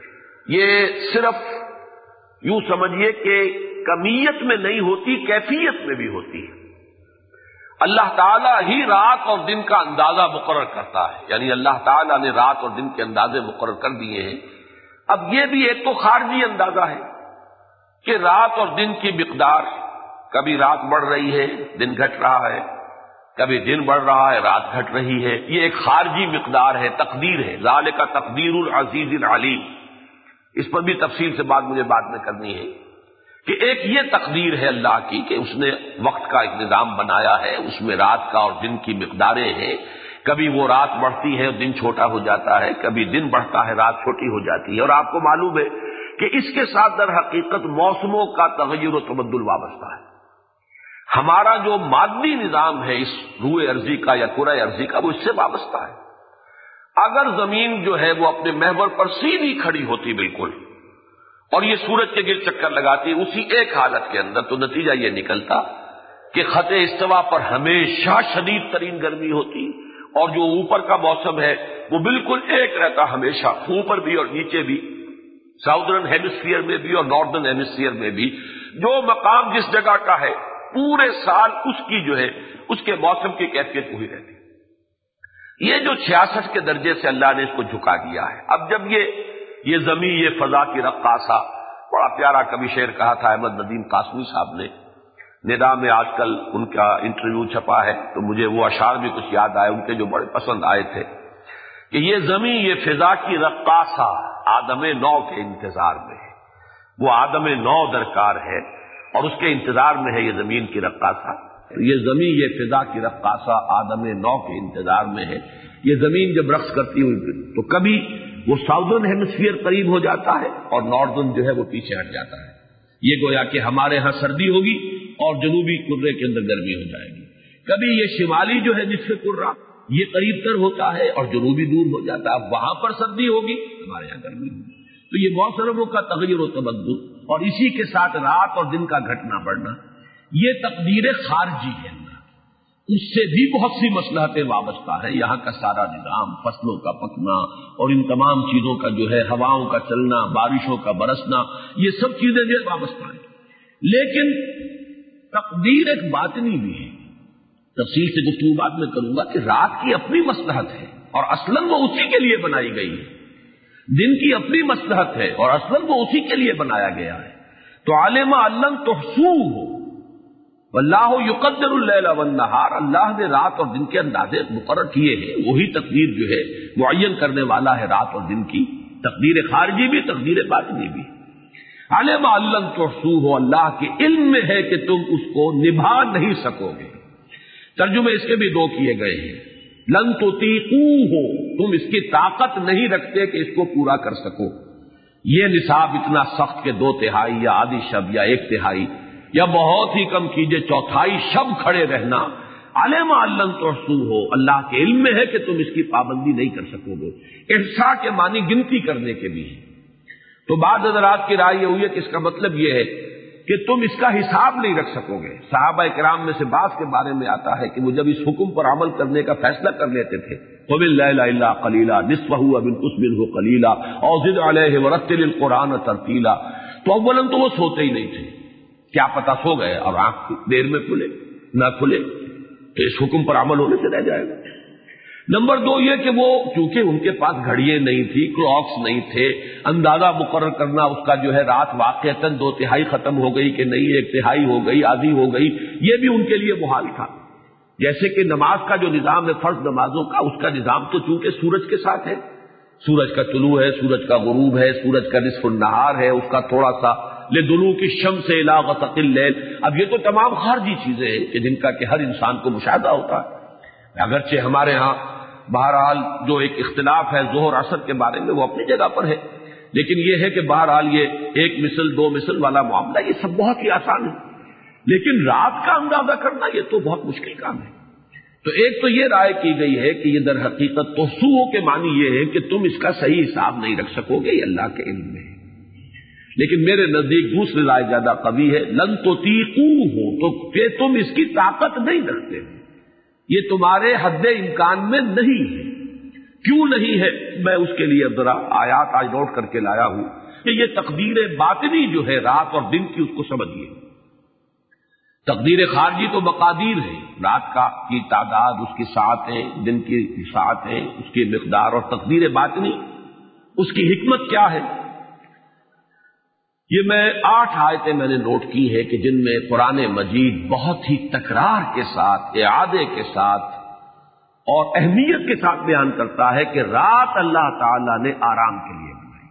یہ صرف یوں سمجھیے کہ کمیت میں نہیں ہوتی، کیفیت میں بھی ہوتی ہے۔ اللہ تعالیٰ ہی رات اور دن کا اندازہ مقرر کرتا ہے، یعنی اللہ تعالیٰ نے رات اور دن کے اندازے مقرر کر دیے ہیں۔ اب یہ بھی ایک تو خارجی اندازہ ہے کہ رات اور دن کی مقدار، کبھی رات بڑھ رہی ہے دن گھٹ رہا ہے، کبھی دن بڑھ رہا ہے رات گھٹ رہی ہے، یہ ایک خارجی مقدار ہے، تقدیر ہے، ذالک تقدیر العزیز العلیم۔ اس پر بھی تفصیل سے مجھے بات میں کرنی ہے کہ ایک یہ تقدیر ہے اللہ کی کہ اس نے وقت کا ایک نظام بنایا ہے، اس میں رات کا اور دن کی مقداریں ہیں، کبھی وہ رات بڑھتی ہے اور دن چھوٹا ہو جاتا ہے، کبھی دن بڑھتا ہے رات چھوٹی ہو جاتی ہے، اور آپ کو معلوم ہے کہ اس کے ساتھ در حقیقت موسموں کا تغیر و تبدل وابستہ ہے۔ ہمارا جو مادی نظام ہے اس روئے ارضی کا یا کرۂ ارضی کا، وہ اس سے وابستہ ہے۔ اگر زمین جو ہے وہ اپنے محور پر سیدھی کھڑی ہوتی بالکل، اور یہ سورج کے گرد چکر لگاتی اسی ایک حالت کے اندر، تو نتیجہ یہ نکلتا کہ خط استوا پر ہمیشہ شدید ترین گرمی ہوتی، اور جو اوپر کا موسم ہے وہ بالکل ایک رہتا ہمیشہ، اوپر بھی اور نیچے بھی، ساؤدرن ہیمسفیئر میں بھی اور ناردرن ہیمسفیئر میں بھی، جو مقام جس جگہ کا ہے پورے سال اس کی جو ہے اس کے موسم کی کیفیت وہی رہتی۔ یہ جو 66 کے درجے سے اللہ نے اس کو جھکا دیا ہے۔ اب جب یہ زمین، یہ فضا کی رقاصہ، بڑا پیارا کبھی شعر کہا تھا احمد ندیم قاسمی صاحب نے، ندا میں آج کل ان کا انٹرویو چھپا ہے تو مجھے وہ اشعار بھی کچھ یاد آئے ان کے جو بڑے پسند آئے تھے کہ یہ زمین، یہ فضا کی رقاصہ آدم نو کے انتظار میں ہے، وہ آدم نو درکار ہے اور اس کے انتظار میں ہے یہ زمین کی رقاصہ، یہ زمین، یہ فضا کی رقاصہ آدم نو کے انتظار میں ہے۔ یہ زمین جب رقص کرتی ہوئی تو کبھی وہ ساؤدرن ہیمسفیئر قریب ہو جاتا ہے اور ناردرن جو ہے وہ پیچھے ہٹ جاتا ہے۔ یہ گویا کہ ہمارے ہاں سردی ہوگی اور جنوبی کرے کے اندر گرمی ہو جائے گی، کبھی یہ شمالی جو ہے نصف کرہ یہ قریب تر ہوتا ہے اور جنوبی دور ہو جاتا ہے، وہاں پر سردی ہوگی، ہمارے یہاں گرمی ہوگی۔ تو یہ موسموں کا تغیر و تبدل اور اسی کے ساتھ رات اور دن کا گھٹنا بڑھنا، یہ تقدیر خارجی ہے، اس سے بھی بہت سی مصلحتیں وابستہ ہیں۔ یہاں کا سارا نظام، فصلوں کا پکنا اور ان تمام چیزوں کا جو ہے ہواؤں کا چلنا، بارشوں کا برسنا، یہ سب چیزیں جو وابستہ ہیں۔ لیکن تقدیر ایک باطنی بھی ہے، تفصیل سے گفتگو بعد میں کروں گا کہ رات کی اپنی مصلحت ہے اور اصلاً وہ اسی کے لیے بنائی گئی ہے، دن کی اپنی مصلحت ہے اور اصلاً وہ اسی کے لیے بنایا گیا ہے۔ تو عالم علم تحصوہ واللہ یقدر اللیل والنہار، اللہ نے رات اور دن کے اندازے مقرر کیے ہیں، وہی تقدیر جو ہے معین کرنے والا ہے رات اور دن کی، تقدیر خارجی بھی تقدیر باطنی بھی۔ علم علم تحصوہ، اللہ کے علم میں ہے کہ تم اس کو نبھا نہیں سکو گے۔ ترجمے اس کے بھی دو کیے گئے ہیں، لن تطیقوہ، تم اس کی طاقت نہیں رکھتے کہ اس کو پورا کر سکو۔ یہ نصاب اتنا سخت کہ 2/3 یا آدھی شب یا 1/3 یا بہت ہی کم کیجئے 1/4 شب کھڑے رہنا، علم علم تحصوہ، اللہ کے علم میں ہے کہ تم اس کی پابندی نہیں کر سکو گے۔ احصاء کے معنی گنتی کرنے کے بھی ہیں۔ تو بعض حضرات کی رائے یہ ہوئی ہے کہ اس کا مطلب یہ ہے کہ تم اس کا حساب نہیں رکھ سکو گے۔ صحابہ کرام میں سے بعض کے بارے میں آتا ہے کہ وہ جب اس حکم پر عمل کرنے کا فیصلہ کر لیتے تھے، قُمِ اللَّيْلَ إِلَّا قَلِيلًا نِصْفَهُ أَوِ انقُصْ مِنْهُ قَلِيلًا أَوْ زِدْ عَلَيْهِ وَرَتِّلِ الْقُرْآنَ تَرْتِيلًا، تو اولاً تو وہ سوتے ہی نہیں تھے، کیا پتہ سو گئے اور آنکھ دیر میں کھلے نہ کھلے تو اس حکم پر عمل ہونے سے رہ جائے گا۔ نمبر 2 یہ کہ وہ چونکہ ان کے پاس گھڑیاں نہیں تھی، کلاکس نہیں تھے، اندازہ مقرر کرنا اس کا جو ہے رات واقعتاً 2/3 ختم ہو گئی کہ نہیں 1/3 ہو گئی، آدھی ہو گئی، یہ بھی ان کے لیے محال تھا۔ جیسے کہ نماز کا جو نظام ہے، فرض نمازوں کا، اس کا نظام تو چونکہ سورج کے ساتھ ہے، سورج کا طلوع ہے، سورج کا غروب ہے، سورج کا نصف النہار ہے، اس کا تھوڑا سا لدلوک الشمس الی غسق اللیل، اب یہ تو تمام خارجی چیزیں ہیں کہ جن کا کہ ہر انسان کو مشاہدہ ہوتا ہے۔ اگرچہ ہمارے ہاں بہرحال جو ایک اختلاف ہے ظہر عصر کے بارے میں وہ اپنی جگہ پر ہے، لیکن یہ ہے کہ بہرحال یہ 1 مثل 2 مثل والا معاملہ یہ سب بہت ہی آسان ہے، لیکن رات کا اندازہ کرنا یہ تو بہت مشکل کام ہے۔ تو ایک تو یہ رائے کی گئی ہے کہ یہ در حقیقت توسوع کے معنی یہ ہے کہ تم اس کا صحیح حساب نہیں رکھ سکو گے، یہ اللہ کے علم میں ہے۔ لیکن میرے نزدیک دوسری رائے زیادہ قوی ہے، لن تطیقوہ، تو کہ تم اس کی طاقت نہیں رکھتے ہو، یہ تمہارے حد امکان میں نہیں ہے۔ کیوں نہیں ہے؟ میں اس کے لیے ذرا آیات آج نوٹ کر کے لایا ہوں کہ یہ تقدیر باطنی جو ہے رات اور دن کی، اس کو سمجھیے۔ تقدیر خارجی تو مقادیر ہے، رات کی تعداد، اس کی ساعتیں، دن کی ساعتیں، اس کی مقدار، اور تقدیر باطنی اس کی حکمت کیا ہے؟ یہ میں 8 آیتیں میں نے نوٹ کی ہے کہ جن میں قرآن مجید بہت ہی تکرار کے ساتھ، اعادے کے ساتھ اور اہمیت کے ساتھ بیان کرتا ہے کہ رات اللہ تعالیٰ نے آرام کے لیے بنائی،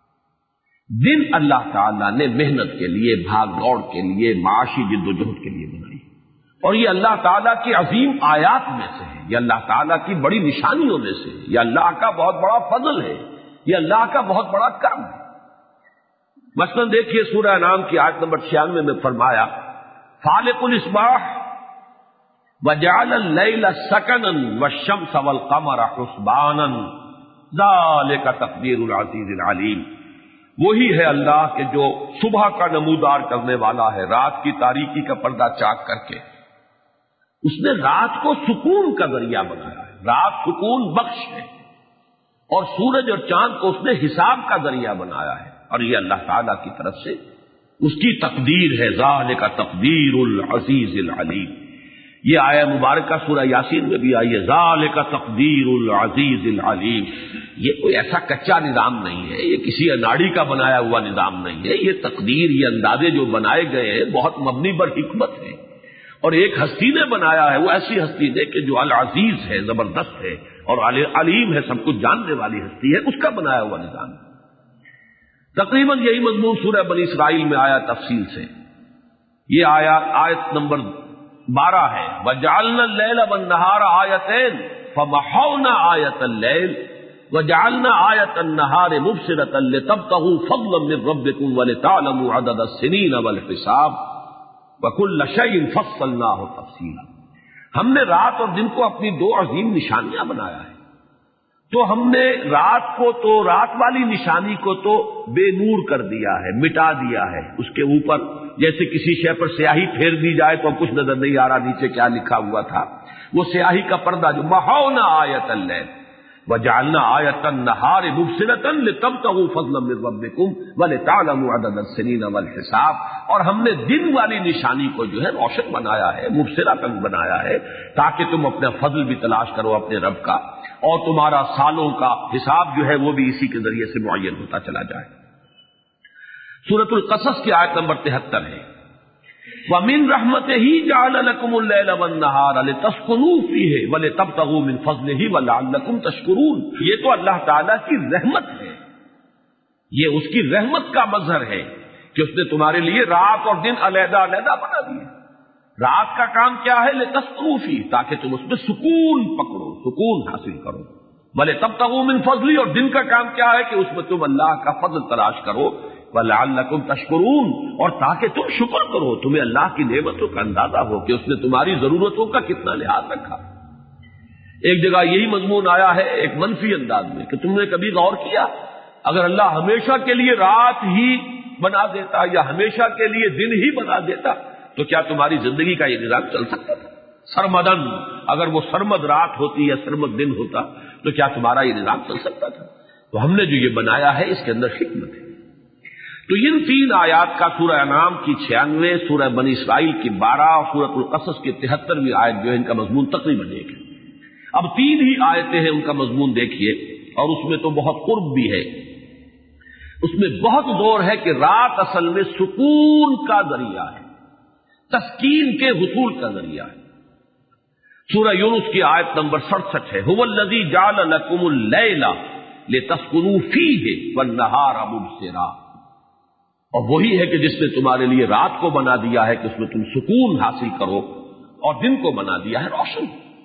دن اللہ تعالیٰ نے محنت کے لیے، بھاگ دوڑ کے لیے، معاشی جد و جہد کے لیے بنائی، اور یہ اللہ تعالیٰ کی عظیم آیات میں سے ہے، یہ اللہ تعالیٰ کی بڑی نشانیوں میں سے ہے، یہ اللہ کا بہت بڑا فضل ہے، یہ اللہ کا بہت بڑا کرم ہے۔ مثلا دیکھیے سورہ انعام کی آیت نمبر 96 میں فرمایا فالق الاصباح وجعل اللیل سکنا والشمس والقمر حسبانا ذلک تقدیر العزیز العلیم۔ وہی ہے اللہ کہ جو صبح کا نمودار کرنے والا ہے، رات کی تاریکی کا پردہ چاک کر کے اس نے رات کو سکون کا ذریعہ بنایا ہے، رات سکون بخش ہے، اور سورج اور چاند کو اس نے حساب کا ذریعہ بنایا ہے، اور یہ اللہ تعالیٰ کی طرف سے اس کی تقدیر ہے، ذالک تقدیر العزیز العلیم۔ یہ آیہ مبارکہ سورہ یاسین میں بھی آئی ہے، ذالک تقدیر العزیز العلیم۔ یہ کوئی ایسا کچا نظام نہیں ہے، یہ کسی اناڑی کا بنایا ہوا نظام نہیں ہے، یہ تقدیر، یہ اندازے جو بنائے گئے ہیں بہت مبنی بر حکمت ہے، اور ایک ہستی نے بنایا ہے، وہ ایسی ہستی نے کہ جو العزیز ہے، زبردست ہے، اور علیم ہے، سب کچھ جاننے والی ہستی ہے، اس کا بنایا ہوا نظام ہے۔ تقریباً یہی مضمون سورہ بنی اسرائیل میں آیا تفصیل سے، یہ آیت نمبر 12 ہے، وَجَعَلْنَا اللَّيْلَ وَالنَّهَارَ آیَتَيْنِ فَمَحَوْنَا آیَةَ اللَّيْلِ وَجَعَلْنَا آیَةَ النَّهَارِ مُبْصِرَةً لِتَبْتَغُوا فَضْلًا مِّن رَّبِّكُمْ وَلِتَعْلَمُوا عَدَدَ السِّنِينَ وَالْحِسَابَ وَكُلَّ شَيْءٍ فَصَّلْنَاهُ تَفْصِيلًا۔ ہم نے رات اور دن کو اپنی 2 عظیم نشانیاں بنایا ہے، تو ہم نے رات کو تو، رات والی نشانی کو تو بے نور کر دیا ہے، مٹا دیا ہے، اس کے اوپر جیسے کسی شے پر سیاہی پھیر دی جائے تو کچھ نظر نہیں آ رہا نیچے کیا لکھا ہوا تھا، وہ سیاہی کا پردہ جو محونا آیۃ اللیل وجعلنا آیۃ النہار مبصرۃ لتبتغوا فضلا من ربکم ولتعلموا عدد السنین والحساب، اور ہم نے دن والی نشانی کو جو ہے روشن بنایا ہے، مبصرۃ بنایا ہے، تاکہ تم اپنا فضل بھی تلاش کرو اپنے رب کا، اور تمہارا سالوں کا حساب جو ہے وہ بھی اسی کے ذریعے سے معین ہوتا چلا جائے۔ سورۃ القصص کی آیت نمبر 73 ہے، وَمِن رَحْمَتِهِ جَعَلَ لَكُمُ اللَّيْلَ وَالنَّهَارَ لِتَسْكُنُوا فِيهِ وَلِتَبْتَغُوا مِن فَضْلِهِ وَلَعَلَّكُمْ تَشْكُرُونَ۔ یہ تو اللہ تعالیٰ کی رحمت ہے، یہ اس کی رحمت کا مظہر ہے کہ اس نے تمہارے لیے رات اور دن علیحدہ علیحدہ بنا دیے۔ رات کا کام کیا ہے؟ لِتَسْكُنُوا فِيهِ، تاکہ تم اس میں سکون پکڑو، سکون حاصل کرو، وَلِتَبْتَغُوا مِن فَضْلِهِ، اور دن کا کام کیا ہے کہ اس میں تم اللہ کا فضل تلاش کرو، وَلَعَلَّكُمْ تَشْكُرُونَ، اور تاکہ تم شکر کرو، تمہیں اللہ کی نعمتوں کا اندازہ ہو کہ اس نے تمہاری ضرورتوں کا کتنا لحاظ رکھا۔ ایک جگہ یہی مضمون آیا ہے ایک منفی انداز میں کہ تم نے کبھی غور کیا اگر اللہ ہمیشہ کے لیے رات ہی بنا دیتا یا ہمیشہ کے لیے دن ہی بنا دیتا تو کیا تمہاری زندگی کا یہ نظام چل سکتا تھا؟ سرمدن، اگر وہ سرمد رات ہوتی یا سرمد دن ہوتا تو کیا تمہارا یہ نظام چل سکتا تھا؟ تو ہم نے جو یہ بنایا ہے اس کے اندر حکمت ہے۔ تو ان 3 آیات کا سورہ انعام کی 96، سورہ بنی اسرائیل کی 12 اور سورۃ القصص کی 73ویں آیت جو ہے ان کا مضمون تقریباً ایک ہے۔ اب 3 ہی آیتیں ہیں، ان کا مضمون دیکھیے، اور اس میں تو بہت قرب بھی ہے، اس میں بہت زور ہے کہ رات اصل میں سکون کا ذریعہ ہے، تسکین کے حصول کا ذریعہ ہے۔ سورہ یونس کی آیت نمبر 67 ہے، هو الذی جعل لکم اللیل لتسکنوا فیہ والنہار مبصرا، اور وہی ہے کہ جس نے تمہارے لیے رات کو بنا دیا ہے کہ اس میں تم سکون حاصل کرو، اور دن کو بنا دیا ہے روشن۔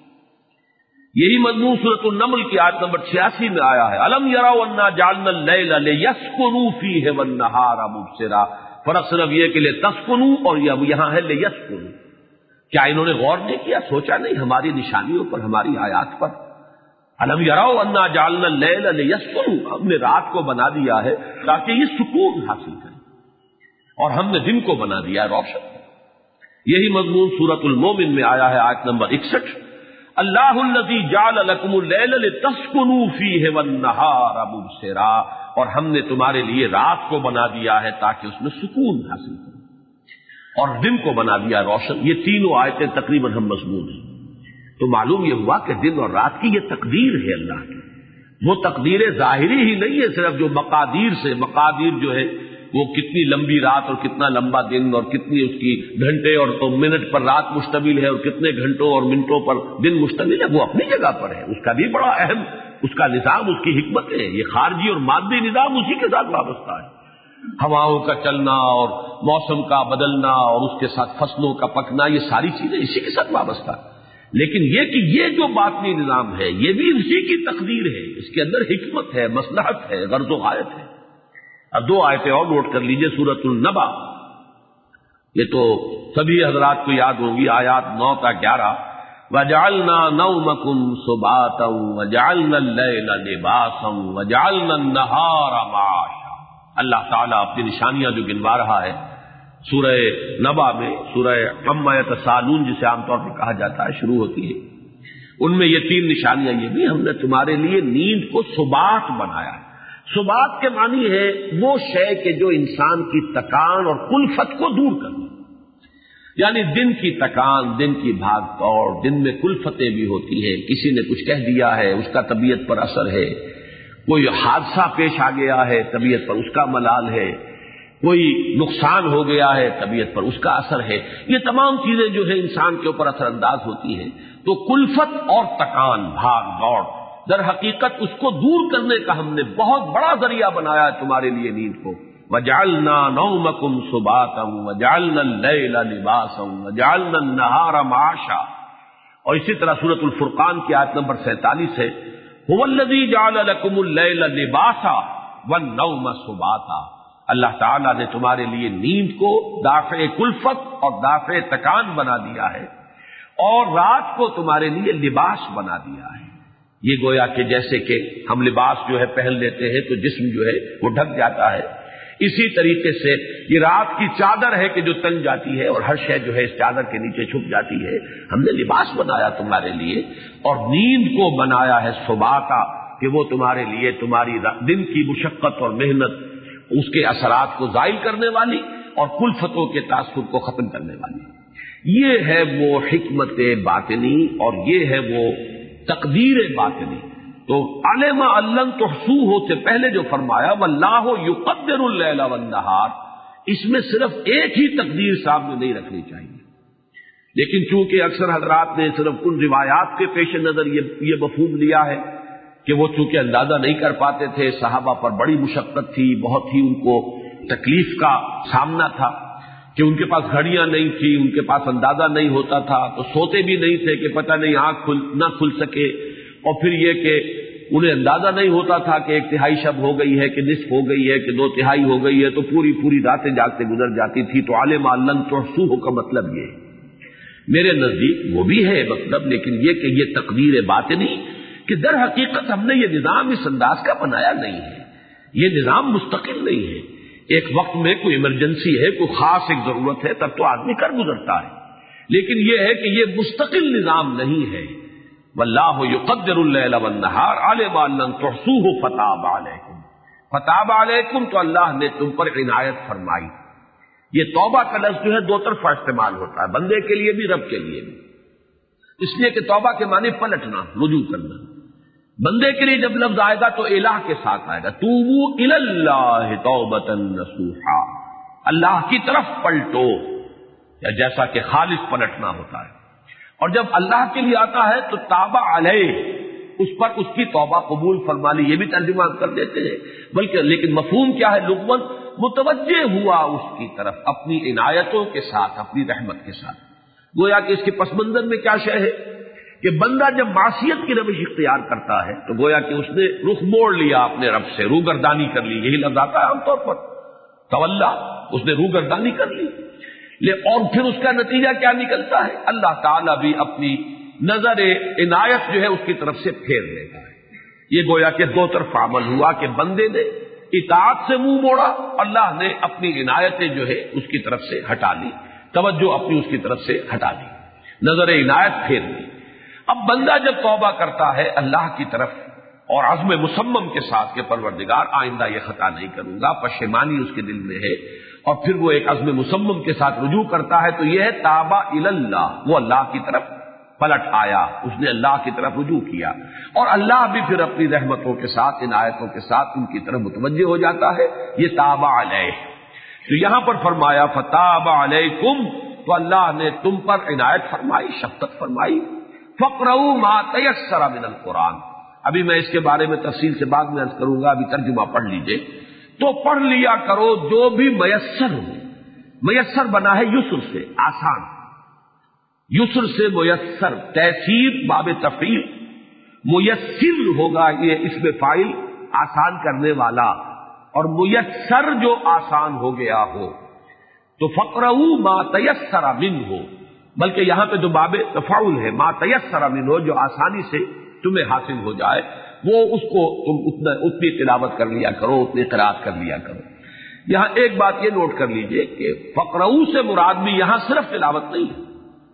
یہی مضمون سورۃ النمل کی آیت نمبر 86 میں آیا ہے، الم یروا انا جعلنا اللیل لیسکنوا فیہ والنہار مبصرا، فرق صرف یہ کہ لتسکنوا اور یہاں ہے لیسکنوا۔ کیا انہوں نے غور نہیں کیا، سوچا نہیں ہماری نشانیوں پر، ہماری آیات پر؟ الم یروا انا جعلنا اللیل لیسکنوا، ہم نے رات کو بنا دیا ہے تاکہ یہ سکون حاصل کرے، اور ہم نے دن کو بنا دیا ہے روشن۔ یہی مضمون سورۃ المومن میں آیا ہے آیت نمبر 61، اللہ الذی جعل لکم اللیل لتسکنوا فیہ والنہار مبصرا، اور ہم نے تمہارے لیے رات کو بنا دیا ہے تاکہ اس میں سکون حاصل کرو۔ اور دن کو بنا دیا روشن. یہ تینوں آیتیں تقریباً ہم مضمون ہیں. تو معلوم یہ ہوا کہ دن اور رات کی یہ تقدیر ہے اللہ کی. وہ تقدیر ظاہری ہی نہیں ہے صرف جو مقادیر جو ہے وہ کتنی لمبی رات اور کتنا لمبا دن اور کتنی اس کی گھنٹے اور منٹ پر رات مشتمل ہے اور کتنے گھنٹوں اور منٹوں پر دن مشتمل ہے، وہ اپنی جگہ پر ہے. اس کا بھی بڑا اہم اس کا نظام، اس کی حکمت ہے. یہ خارجی اور مادی نظام اسی کے ساتھ وابستہ ہے. ہواؤں کا چلنا اور موسم کا بدلنا اور اس کے ساتھ فصلوں کا پکنا، یہ ساری چیزیں اسی کے ساتھ وابستہ ہے. لیکن یہ کہ یہ جو باطنی نظام ہے یہ بھی اسی کی تقدیر ہے، اس کے اندر حکمت ہے، مصلحت ہے، غرض و غایت ہے. اب دو آیتیں اور نوٹ کر لیجئے. سورۃ النبا، یہ تو سبھی حضرات کو یاد ہوگی، آیات 9 تا 11. وَجَعَلْنَا نَوْمَكُمْ سُبَاتًا وَجَعَلْنَا اللَّيْلَ لِبَاسًا وَجَعَلْنَا النَّهَارَ مَعَاشًا. اللہ تعالیٰ اپنی نشانیاں جو گنوا رہا ہے سورہ نبا میں، سورہ عما یتساءلون جسے عام طور پر کہا جاتا ہے، شروع ہوتی ہے. ان میں یہ 3 نشانیاں یہ بھی، ہم نے تمہارے لیے نیند کو سبات بنایا ہے. سبات کے معنی ہے وہ شے کہ جو انسان کی تکان اور کلفت کو دور کرنا. یعنی دن کی تکان، دن کی بھاگ دوڑ، دن میں کلفتیں بھی ہوتی ہیں. کسی نے کچھ کہہ دیا ہے، اس کا طبیعت پر اثر ہے. کوئی حادثہ پیش آ گیا ہے، طبیعت پر اس کا ملال ہے. کوئی نقصان ہو گیا ہے، طبیعت پر اس کا اثر ہے. یہ تمام چیزیں جو ہے انسان کے اوپر اثر انداز ہوتی ہیں. تو کلفت اور تکان، بھاگ دوڑ، در حقیقت اس کو دور کرنے کا ہم نے بہت بڑا ذریعہ بنایا تمہارے لیے نیند کو. وَجَعَلْنَا نَوْمَكُمْ سُبَاتًا وَجَعَلْنَا اللَّيْلَ لِبَاسًا وَجَعَلْنَا النَّهَارَ مَعَاشًا. اور اسی طرح سورۃ الفرقان کی آیت نمبر 47 ہے، هُوَ الَّذِي جَعَلَ لَكُمُ اللَّيْلَ لِبَاسًا وَالنَّوْمَ سُبَاتًا. اللہ تعالیٰ نے تمہارے لیے نیند کو دافع کلفت اور دافع تکان بنا دیا ہے اور رات کو تمہارے لیے لباس بنا دیا ہے. یہ گویا کہ جیسے کہ ہم لباس جو ہے پہن لیتے ہیں تو جسم جو ہے وہ ڈھک جاتا ہے، اسی طریقے سے یہ رات کی چادر ہے کہ جو تن جاتی ہے اور ہر شے جو ہے اس چادر کے نیچے چھپ جاتی ہے. ہم نے لباس بنایا تمہارے لیے اور نیند کو بنایا ہے سباتا کہ وہ تمہارے لیے تمہاری دن کی مشقت اور محنت، اس کے اثرات کو زائل کرنے والی اور کلفتوں کے تاثر کو ختم کرنے والی. یہ ہے وہ حکمت باطنی اور یہ ہے وہ تقدیر باطنی. تو علم ان تحصوہ سے پہلے جو فرمایا واللہ یقدر اللیل والنہار، اس میں صرف ایک ہی تقدیر سامنے نہیں رکھنی چاہیے. لیکن چونکہ اکثر حضرات نے صرف ان روایات کے پیش نظر یہ مفہوم لیا ہے کہ وہ چونکہ اندازہ نہیں کر پاتے تھے، صحابہ پر بڑی مشقت تھی، بہت ہی ان کو تکلیف کا سامنا تھا کہ ان کے پاس گھڑیاں نہیں تھی، ان کے پاس اندازہ نہیں ہوتا تھا، تو سوتے بھی نہیں تھے کہ پتہ نہیں آنکھ نہ کھل سکے. اور پھر یہ کہ انہیں اندازہ نہیں ہوتا تھا کہ 1/3 شب ہو گئی ہے کہ نصف ہو گئی ہے کہ 2/3 ہو گئی ہے، تو پوری راتیں جاگتے گزر جاتی تھی. تو عالم لن تحصوہ کا مطلب یہ ہے، میرے نزدیک وہ بھی ہے مطلب، لیکن یہ کہ یہ تقدیر باطنی کہ در حقیقت ہم نے یہ نظام اس انداز کا بنایا نہیں ہے. یہ نظام مستقل نہیں ہے. ایک وقت میں کوئی ایمرجنسی ہے، کوئی خاص ایک ضرورت ہے، تب تو آدمی کر گزرتا ہے. لیکن یہ ہے کہ یہ مستقل نظام نہیں ہے. واللہ یقدر اللیل والنہار علم ان لن تحصوہ فتاب علیکم، تو اللہ نے تم پر عنایت فرمائی. یہ توبہ کا لفظ جو ہے 2 طرفہ استعمال ہوتا ہے، بندے کے لیے بھی رب کے لیے بھی. اس لیے کہ توبہ کے معنی پلٹنا، رجوع کرنا. بندے کے لیے جب لفظ آئے گا تو الہ کے ساتھ آئے گا، توبوا الی اللہ توبۃ نصوحا، اللہ کی طرف پلٹو، یا جیسا کہ خالص پلٹنا ہوتا ہے. اور جب اللہ کے لیے آتا ہے تو تاب علیہ، اس پر اس کی توبہ قبول فرما لی، یہ بھی ترجمہ کر دیتے ہیں. بلکہ لیکن مفہوم کیا ہے؟ لغوًا متوجہ ہوا اس کی طرف اپنی عنایتوں کے ساتھ، اپنی رحمت کے ساتھ. گویا کہ اس کے پس منظر میں کیا شے ہے کہ بندہ جب معصیت کی روش اختیار کرتا ہے تو گویا کہ اس نے رخ موڑ لیا اپنے رب سے، روگردانی کر لی. یہی لفظ آتا ہے عام طور پر، تولا، اس نے روگردانی کر لی. اور پھر اس کا نتیجہ کیا نکلتا ہے؟ اللہ تعالیٰ بھی اپنی نظر عنایت جو ہے اس کی طرف سے پھیر لیتا ہے. یہ گویا کہ 2 طرف عمل ہوا کہ بندے نے اطاعت سے منہ موڑا، اللہ نے اپنی عنایتیں جو ہے اس کی طرف سے ہٹا لی، توجہ اپنی اس کی طرف سے ہٹا دی، نظر عنایت پھیر دی. اب بندہ جب توبہ کرتا ہے اللہ کی طرف اور عزم مصمم کے ساتھ کہ پروردگار آئندہ یہ خطا نہیں کروں گا، پشیمانی اس کے دل میں ہے اور پھر وہ ایک عزم مصمم کے ساتھ رجوع کرتا ہے، تو یہ ہے تابا اللہ، وہ اللہ کی طرف پلٹ آیا، اس نے اللہ کی طرف رجوع کیا، اور اللہ بھی پھر اپنی رحمتوں کے ساتھ، عنایتوں کے ساتھ ان کی طرف متوجہ ہو جاتا ہے، یہ تابا علیہ۔ تو یہاں پر فرمایا فتاب علیکم، تو اللہ نے تم پر عنایت فرمائی، شفقت فرمائی، فقرؤوا ما تیسر من القرآن۔ ابھی میں اس کے بارے میں تفصیل سے بعد میں عرض کروں گا، ابھی ترجمہ پڑھ لیجئے۔ تو پڑھ لیا کرو جو بھی میسر ہو، میسر بنا ہے یسر سے، آسان، یسر سے میسر، تیسیر باب تفعیل، میسر ہوگا یہ اس میں فاعل، آسان کرنے والا، اور میسر جو آسان ہو گیا ہو، تو فقرؤوا ما تیسر منہ، بلکہ یہاں پہ جو باب تفاعل ہے، ما تیسر منہ، جو آسانی سے تمہیں حاصل ہو جائے، وہ اس کو تم اتنی تلاوت کر لیا کرو، اتنی قرات کر لیا کرو۔ یہاں ایک بات یہ نوٹ کر لیجئے کہ فقرؤ سے مراد بھی یہاں صرف تلاوت نہیں ہے،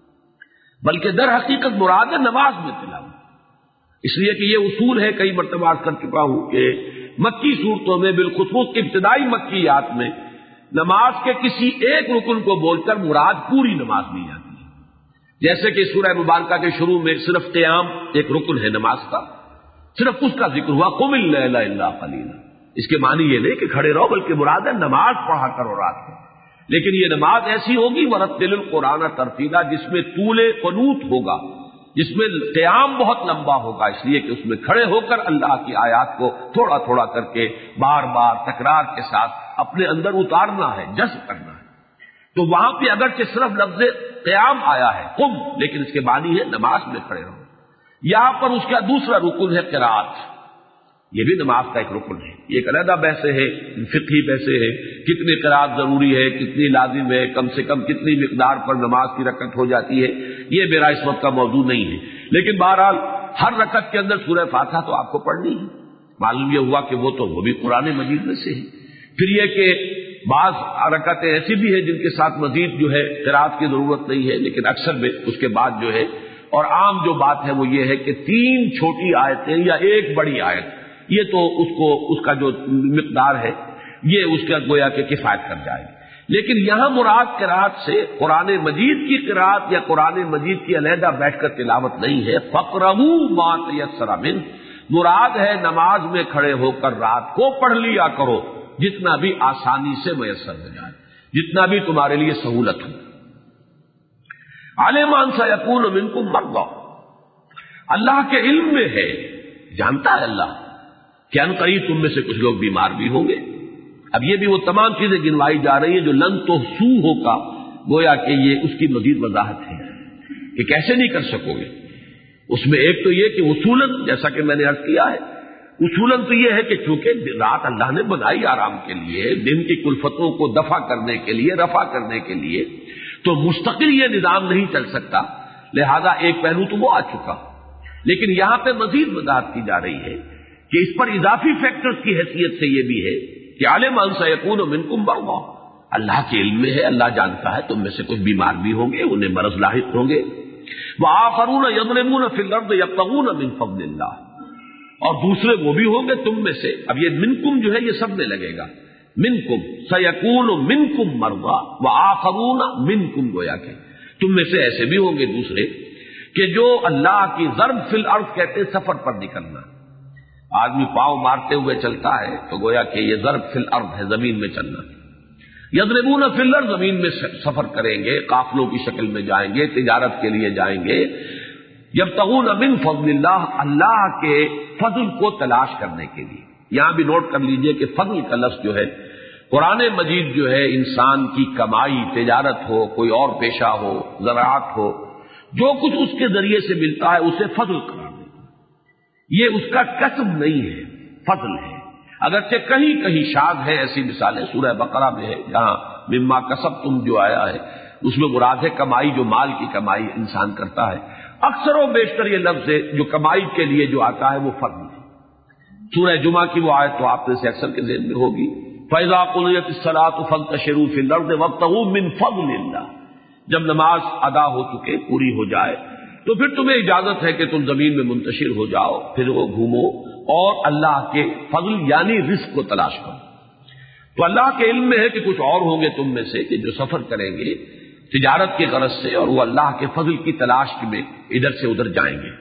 بلکہ در حقیقت مراد ہے نماز میں تلاوت، اس لیے کہ یہ اصول ہے، کئی مرتبہ عرض کر چکا ہوں کہ مکی صورتوں میں بالخصوص ابتدائی مکیات میں نماز کے کسی ایک رکن کو بول کر مراد پوری نماز لی جاتی ہے، جیسے کہ سورہ مبارکہ کے شروع میں صرف قیام ایک رکن ہے نماز کا، صرف اس کا ذکر ہوا، قم اللیل الا قلیلا، اس کے معنی یہ نہیں کہ کھڑے رہو، بلکہ مراد ہے نماز پڑھا کرو رات کو، لیکن یہ نماز ایسی ہوگی ورتل القرآن ترتیلا، جس میں طول قنوت ہوگا، جس میں قیام بہت لمبا ہوگا، اس لیے کہ اس میں کھڑے ہو کر اللہ کی آیات کو تھوڑا تھوڑا کر کے بار بار تکرار کے ساتھ اپنے اندر اتارنا ہے، جذب کرنا ہے۔ تو وہاں پہ اگرچہ صرف لفظ قیام آیا ہے قم، لیکن اس کے معنی ہے نماز میں کھڑے رہو۔ یہاں پر اس کا دوسرا رکن ہے قرات، یہ بھی نماز کا ایک رکن ہے، یہ ایک علیحدہ بحث ہے، فقہی بحث ہے، کتنی قرات ضروری ہے، کتنی لازم ہے، کم سے کم کتنی مقدار پر نماز کی رکعت ہو جاتی ہے، یہ میرا اس وقت کا موضوع نہیں ہے، لیکن بہرحال ہر رکعت کے اندر سورہ فاتحہ تو آپ کو پڑھنی ہے۔ معلوم یہ ہوا کہ وہ بھی قرآن مجید میں سے ہے۔ پھر یہ کہ بعض رکعتیں ایسی بھی ہیں جن کے ساتھ مزید جو ہے قرات کی ضرورت نہیں ہے، لیکن اکثر میں اس کے بعد جو ہے، اور عام جو بات ہے وہ یہ ہے کہ 3 چھوٹی آیتیں یا ایک بڑی آیت، یہ تو اس کا جو مقدار ہے یہ اس کا گویا کہ کفایت کر جائے گی، لیکن یہاں مراد قرات سے قرآن مجید کی قرات یا قرآن مجید کی علیحدہ بیٹھ کر تلاوت نہیں ہے، فقرؤوا ما تیسر منہ، مراد ہے نماز میں کھڑے ہو کر رات کو پڑھ لیا کرو جتنا بھی آسانی سے میسر ہو جائے، جتنا بھی تمہارے لیے سہولت ہو۔ علم ان سیکون منکم مرضی، اللہ کے علم میں ہے، جانتا ہے اللہ کہ ان قریب تم میں سے کچھ لوگ بیمار بھی ہوں گے۔ اب یہ بھی وہ تمام چیزیں گنوائی جا رہی ہیں جو لن تحصوہ کا، گویا کہ یہ اس کی مزید وضاحت ہے کہ کیسے نہیں کر سکو گے۔ اس میں ایک تو یہ کہ اصولاً، جیسا کہ میں نے عرض کیا ہے، اصولاً تو یہ ہے کہ چونکہ رات اللہ نے بنائی آرام کے لیے، دن کی کلفتوں کو دفع کرنے کے لیے، رفع کرنے کے لیے، تو مستقل یہ نظام نہیں چل سکتا، لہذا ایک پہلو تو وہ آ چکا، لیکن یہاں پہ مزید وضاحت کی جا رہی ہے کہ اس پر اضافی فیکٹرز کی حیثیت سے یہ بھی ہے کہ علم ان سیکون منکم مرضی، اللہ کے علم میں ہے، اللہ جانتا ہے تم میں سے کچھ بیمار بھی ہوں گے، انہیں مرض لاحق ہوں گے، وآخرون یضربون فی الارض یبتغون من فضل اللہ، اور دوسرے وہ بھی ہوں گے تم میں سے، اب یہ منکم جو ہے یہ سب میں لگے گا، منکم سیکون منکم مرضی وآخرون منکم، گویا کہ تم میں سے ایسے بھی ہوں گے دوسرے کہ جو اللہ کی ضرب فی الارض کہتے ہیں سفر پر نکلنا، آدمی پاؤں مارتے ہوئے چلتا ہے تو گویا کہ یہ ضرب فی الارض ہے، زمین میں چلنا۔ یضربون فی الارض، زمین میں سفر کریں گے، قافلوں کی شکل میں جائیں گے، تجارت کے لیے جائیں گے، یبتغون من فضل اللہ، اللہ کے فضل کو تلاش کرنے کے لیے۔ یہاں بھی نوٹ کر لیجئے کہ فضل کا لفظ جو ہے قرآن مجید جو ہے انسان کی کمائی، تجارت ہو، کوئی اور پیشہ ہو، زراعت ہو، جو کچھ اس کے ذریعے سے ملتا ہے اسے فضل قرار دیتا ہے، یہ اس کا کسب نہیں ہے، فضل ہے۔ اگرچہ کہیں کہیں شاذ ہے ایسی مثالیں، سورہ بقرہ میں ہے جہاں مما کسبتم جو آیا ہے اس میں مراد ہے کمائی، جو مال کی کمائی انسان کرتا ہے۔ اکثر و بیشتر یہ لفظ ہے جو کمائی کے لیے جو آتا ہے وہ فضل ہے۔ سورہ جمعہ کی وہ آیت تو آپ میں سے اکثر کے ذہن میں ہوگی، فَإِذَا قُضِيَتِ الصَّلَاةُ فَانتَشِرُوا فِي الْأَرْضِ وَابْتَغُوا مِنْ فَضْلِ اللَّهِ، جب نماز ادا ہو چکے، پوری ہو جائے، تو پھر تمہیں اجازت ہے کہ تم زمین میں منتشر ہو جاؤ، پھر وہ گھومو اور اللہ کے فضل یعنی رزق کو تلاش کرو۔ تو اللہ کے علم میں ہے کہ کچھ اور ہوں گے تم میں سے کہ جو سفر کریں گے تجارت کے غرض سے، اور وہ اللہ کے فضل کی تلاش میں ادھر سے ادھر جائیں گے۔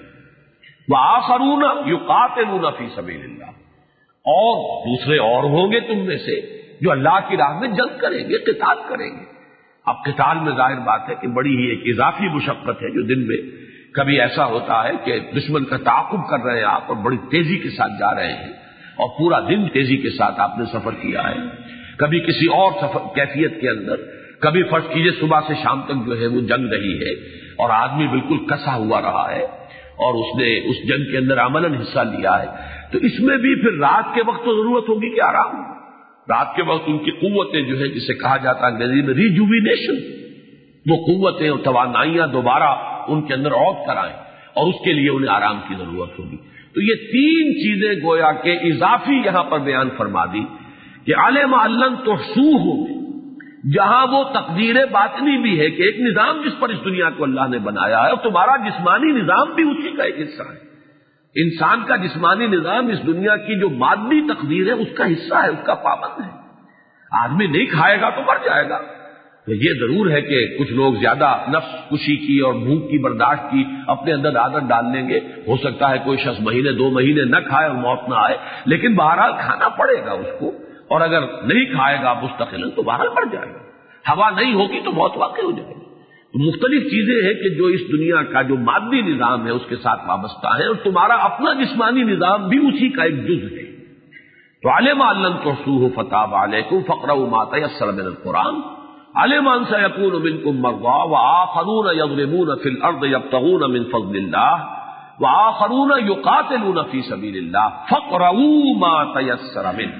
وآخرون یقاتلون فی سبیل اللہ، اور دوسرے اور ہوں گے تم میں سے جو اللہ کی راہ میں جنگ کریں گے، قتال کریں گے۔ اب قتال میں ظاہر بات ہے کہ بڑی ہی ایک اضافی مشقت ہے، جو دن میں کبھی ایسا ہوتا ہے کہ دشمن کا تعاقب کر رہے ہیں آپ اور بڑی تیزی کے ساتھ جا رہے ہیں اور پورا دن تیزی کے ساتھ آپ نے سفر کیا ہے، کبھی کسی اور سفر کیفیت کے اندر، کبھی فرض کیجئے صبح سے شام تک جو ہے وہ جنگ رہی ہے اور آدمی بالکل کسا ہوا رہا ہے اور اس نے اس جنگ کے اندر عملاً حصہ لیا ہے، تو اس میں بھی پھر رات کے وقت تو ضرورت ہوگی کہ آرام، رات کے وقت ان کی قوتیں جو ہے جسے کہا جاتا ہے انگریزی میں ریجوینیشن، وہ قوتیں اور توانائیاں دوبارہ ان کے اندر عود کرائیں، اور اس کے لیے انہیں آرام کی ضرورت ہوگی۔ تو یہ تین چیزیں گویا کہ اضافی یہاں پر بیان فرما دی کہ علم علن تحصوہ، جہاں وہ تقدیر باطنی بھی ہے کہ ایک نظام جس پر اس دنیا کو اللہ نے بنایا ہے، اور تمہارا جسمانی نظام بھی اسی کا ایک حصہ ہے۔ انسان کا جسمانی نظام اس دنیا کی جو مادی تقدیر ہے اس کا حصہ ہے، اس کا پابند ہے۔ آدمی نہیں کھائے گا تو مر جائے گا۔ تو یہ ضرور ہے کہ کچھ لوگ زیادہ نفس کشی کی اور بھوک کی برداشت کی اپنے اندر عادت ڈال لیں گے، ہو سکتا ہے کوئی شخص مہینے 2 مہینے نہ کھائے اور موت نہ آئے، لیکن بہرحال کھانا پڑے گا اس کو، اور اگر نہیں کھائے گا مستقل تو بہرحال مر جائے گا۔ ہوا نہیں ہوگی تو موت واقع ہو جائے گی۔ تو مختلف چیزیں ہیں کہ جو اس دنیا کا جو مادی نظام ہے اس کے ساتھ وابستہ ہے، اور تمہارا اپنا جسمانی نظام بھی اسی کا ایک جز ہے۔ تو علم علم تحصوہ فتاب علیکم فاقرؤوا ما تیسر من القرآن علم ان سیکون منکم مرضی وآخرون یضربون فی الارض یبتغون من فضل اللہ وآخرون یقاتلون فی سبیل اللہ فاقرؤوا ما تیسر منہ،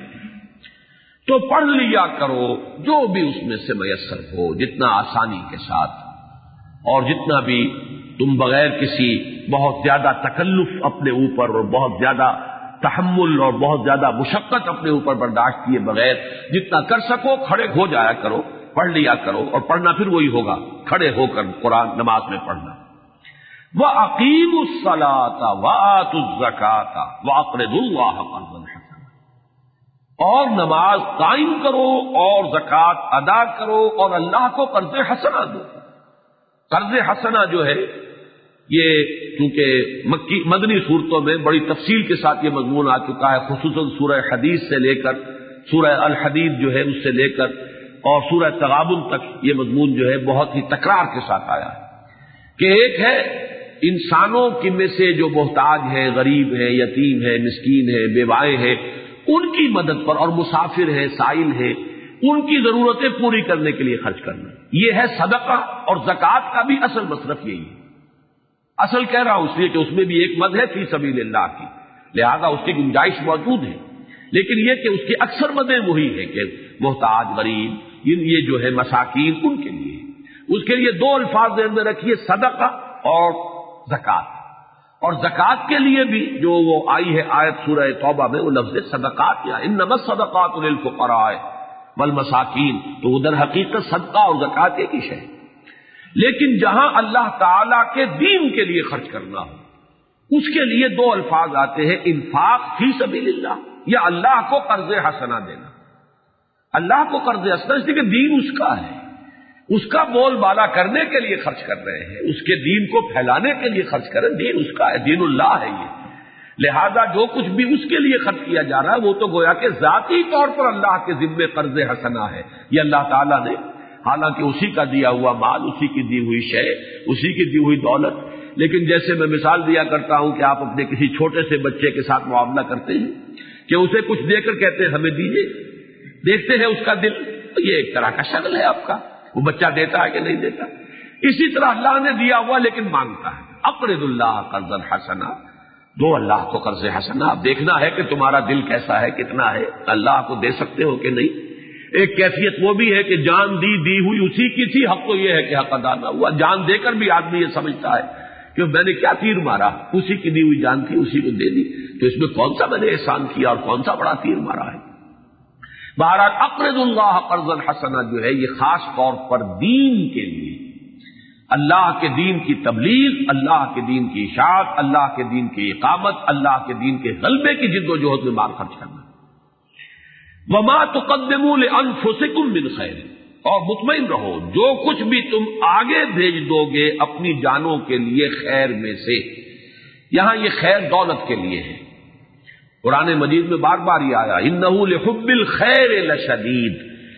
تو پڑھ لیا کرو جو بھی اس میں سے میسر ہو، جتنا آسانی کے ساتھ، اور جتنا بھی تم بغیر کسی بہت زیادہ تکلف اپنے اوپر اور بہت زیادہ تحمل اور بہت زیادہ مشقت اپنے اوپر برداشت کیے بغیر جتنا کر سکو کھڑے ہو جایا کرو، پڑھ لیا کرو، اور پڑھنا پھر وہی ہوگا کھڑے ہو کر قرآن نماز میں پڑھنا۔ وَأَقِيمُوا الصَّلَاةَ وَآتُوا الزَّكَاةَ وَأَقْرِضُوا اللَّهَ قَرْضًا حَسَنًا، اور نماز قائم کرو اور زکوٰۃ ادا کرو اور اللہ کو قرض حسنہ دو۔ قرض حسنہ جو ہے یہ چونکہ مدنی صورتوں میں بڑی تفصیل کے ساتھ یہ مضمون آ چکا ہے، خصوصاً سورہ حدیث سے لے کر سورہ الحدید جو ہے اس سے لے کر اور سورہ تغابن تک یہ مضمون جو ہے بہت ہی تکرار کے ساتھ آیا ہے کہ ایک ہے انسانوں کی میں سے جو محتاج ہے، غریب ہے، یتیم ہے، مسکین ہے، بیوائے ہیں، ان کی مدد پر، اور مسافر ہے، سائل ہے، ان کی ضرورتیں پوری کرنے کے لیے خرچ کرنا، یہ ہے صدقہ۔ اور زکوٰۃ کا بھی اصل مصرف یہی ہے۔ اصل کہہ رہا ہوں اس لیے کہ اس میں بھی ایک مد ہے فی سبیل اللہ کی، لہذا اس کی گنجائش موجود ہے، لیکن یہ کہ اس کی اکثر مدیں وہی ہے کہ محتاج، غریب، یہ جو ہے مساکین، ان کے لیے اس کے لیے 2 الفاظ ذہن میں رکھیے، صدقہ اور زکوٰۃ۔ اور زکوٰۃ کے لیے بھی جو وہ آئی ہے آیت سورہ توبہ میں، وہ لفظ صدقات یا انما الصدقات للفقراء والمساکین، تو ادھر حقیقت صدقہ اور زکوٰۃ ایک ہی ہے، لیکن جہاں اللہ تعالی کے دین کے لیے خرچ کرنا ہو اس کے لیے 2 الفاظ آتے ہیں، انفاق فی سبیل اللہ یا اللہ کو قرض حسنہ دینا۔ اللہ کو قرض حسنہ اس لیے کہ دین اس کا ہے، اس کا بول بالا کرنے کے لیے خرچ کر رہے ہیں، اس کے دین کو پھیلانے کے لیے خرچ کر رہے ہیں، دین اس کا ہے، دین اللہ ہے یہ، لہذا جو کچھ بھی اس کے لیے خرچ کیا جا رہا ہے وہ تو گویا کہ ذاتی طور پر اللہ کے ذمے قرض حسنہ ہے، یہ اللہ تعالیٰ نے، حالانکہ اسی کا دیا ہوا مال، اسی کی دی ہوئی شے، اسی کی دی ہوئی دولت، لیکن جیسے میں مثال دیا کرتا ہوں کہ آپ اپنے کسی چھوٹے سے بچے کے ساتھ معاملہ کرتے ہیں کہ اسے کچھ دے کر کہتے ہیں ہمیں دیجیے، دیکھتے ہیں اس کا دل، تو یہ ایک طرح کا شغل ہے آپ کا، وہ بچہ دیتا ہے کہ نہیں دیتا، اسی طرح اللہ نے دیا ہوا لیکن مانگتا ہے، اقرض اللہ قرضا حسنا، دو اللہ کو قرض حسنا۔ اب دیکھنا ہے کہ تمہارا دل کیسا ہے، کتنا ہے، اللہ کو دے سکتے ہو کہ نہیں۔ ایک کیفیت وہ بھی ہے کہ جان دی ہوئی اسی کی تھی، حق تو یہ ہے کہ حق ادا نہ ہوا، جان دے کر بھی آدمی یہ سمجھتا ہے کہ میں نے کیا تیر مارا، اسی کی دی ہوئی جان تھی، اسی کو دے دی، تو اس میں کون سا میں نے احسان کیا اور کون سا بڑا تیر مارا ہے۔ بہرحال اقرض اللہ قرضا حسنا جو ہے یہ خاص طور پر دین کے لیے، اللہ کے دین کی تبلیغ، اللہ کے دین کی اشاعت، اللہ کے دین کی اقامت، اللہ کے دین کے غلبے کی جد و جہد میں مال خرچ کرنا۔ وما تقدموا لانفسکم من خیر، اور مطمئن رہو جو کچھ بھی تم آگے بھیج دو گے اپنی جانوں کے لیے خیر میں سے، یہاں یہ خیر دولت کے لیے ہے۔ قرآن مجید میں بار بار یہ آیا انہ لحب الخیر لشدید،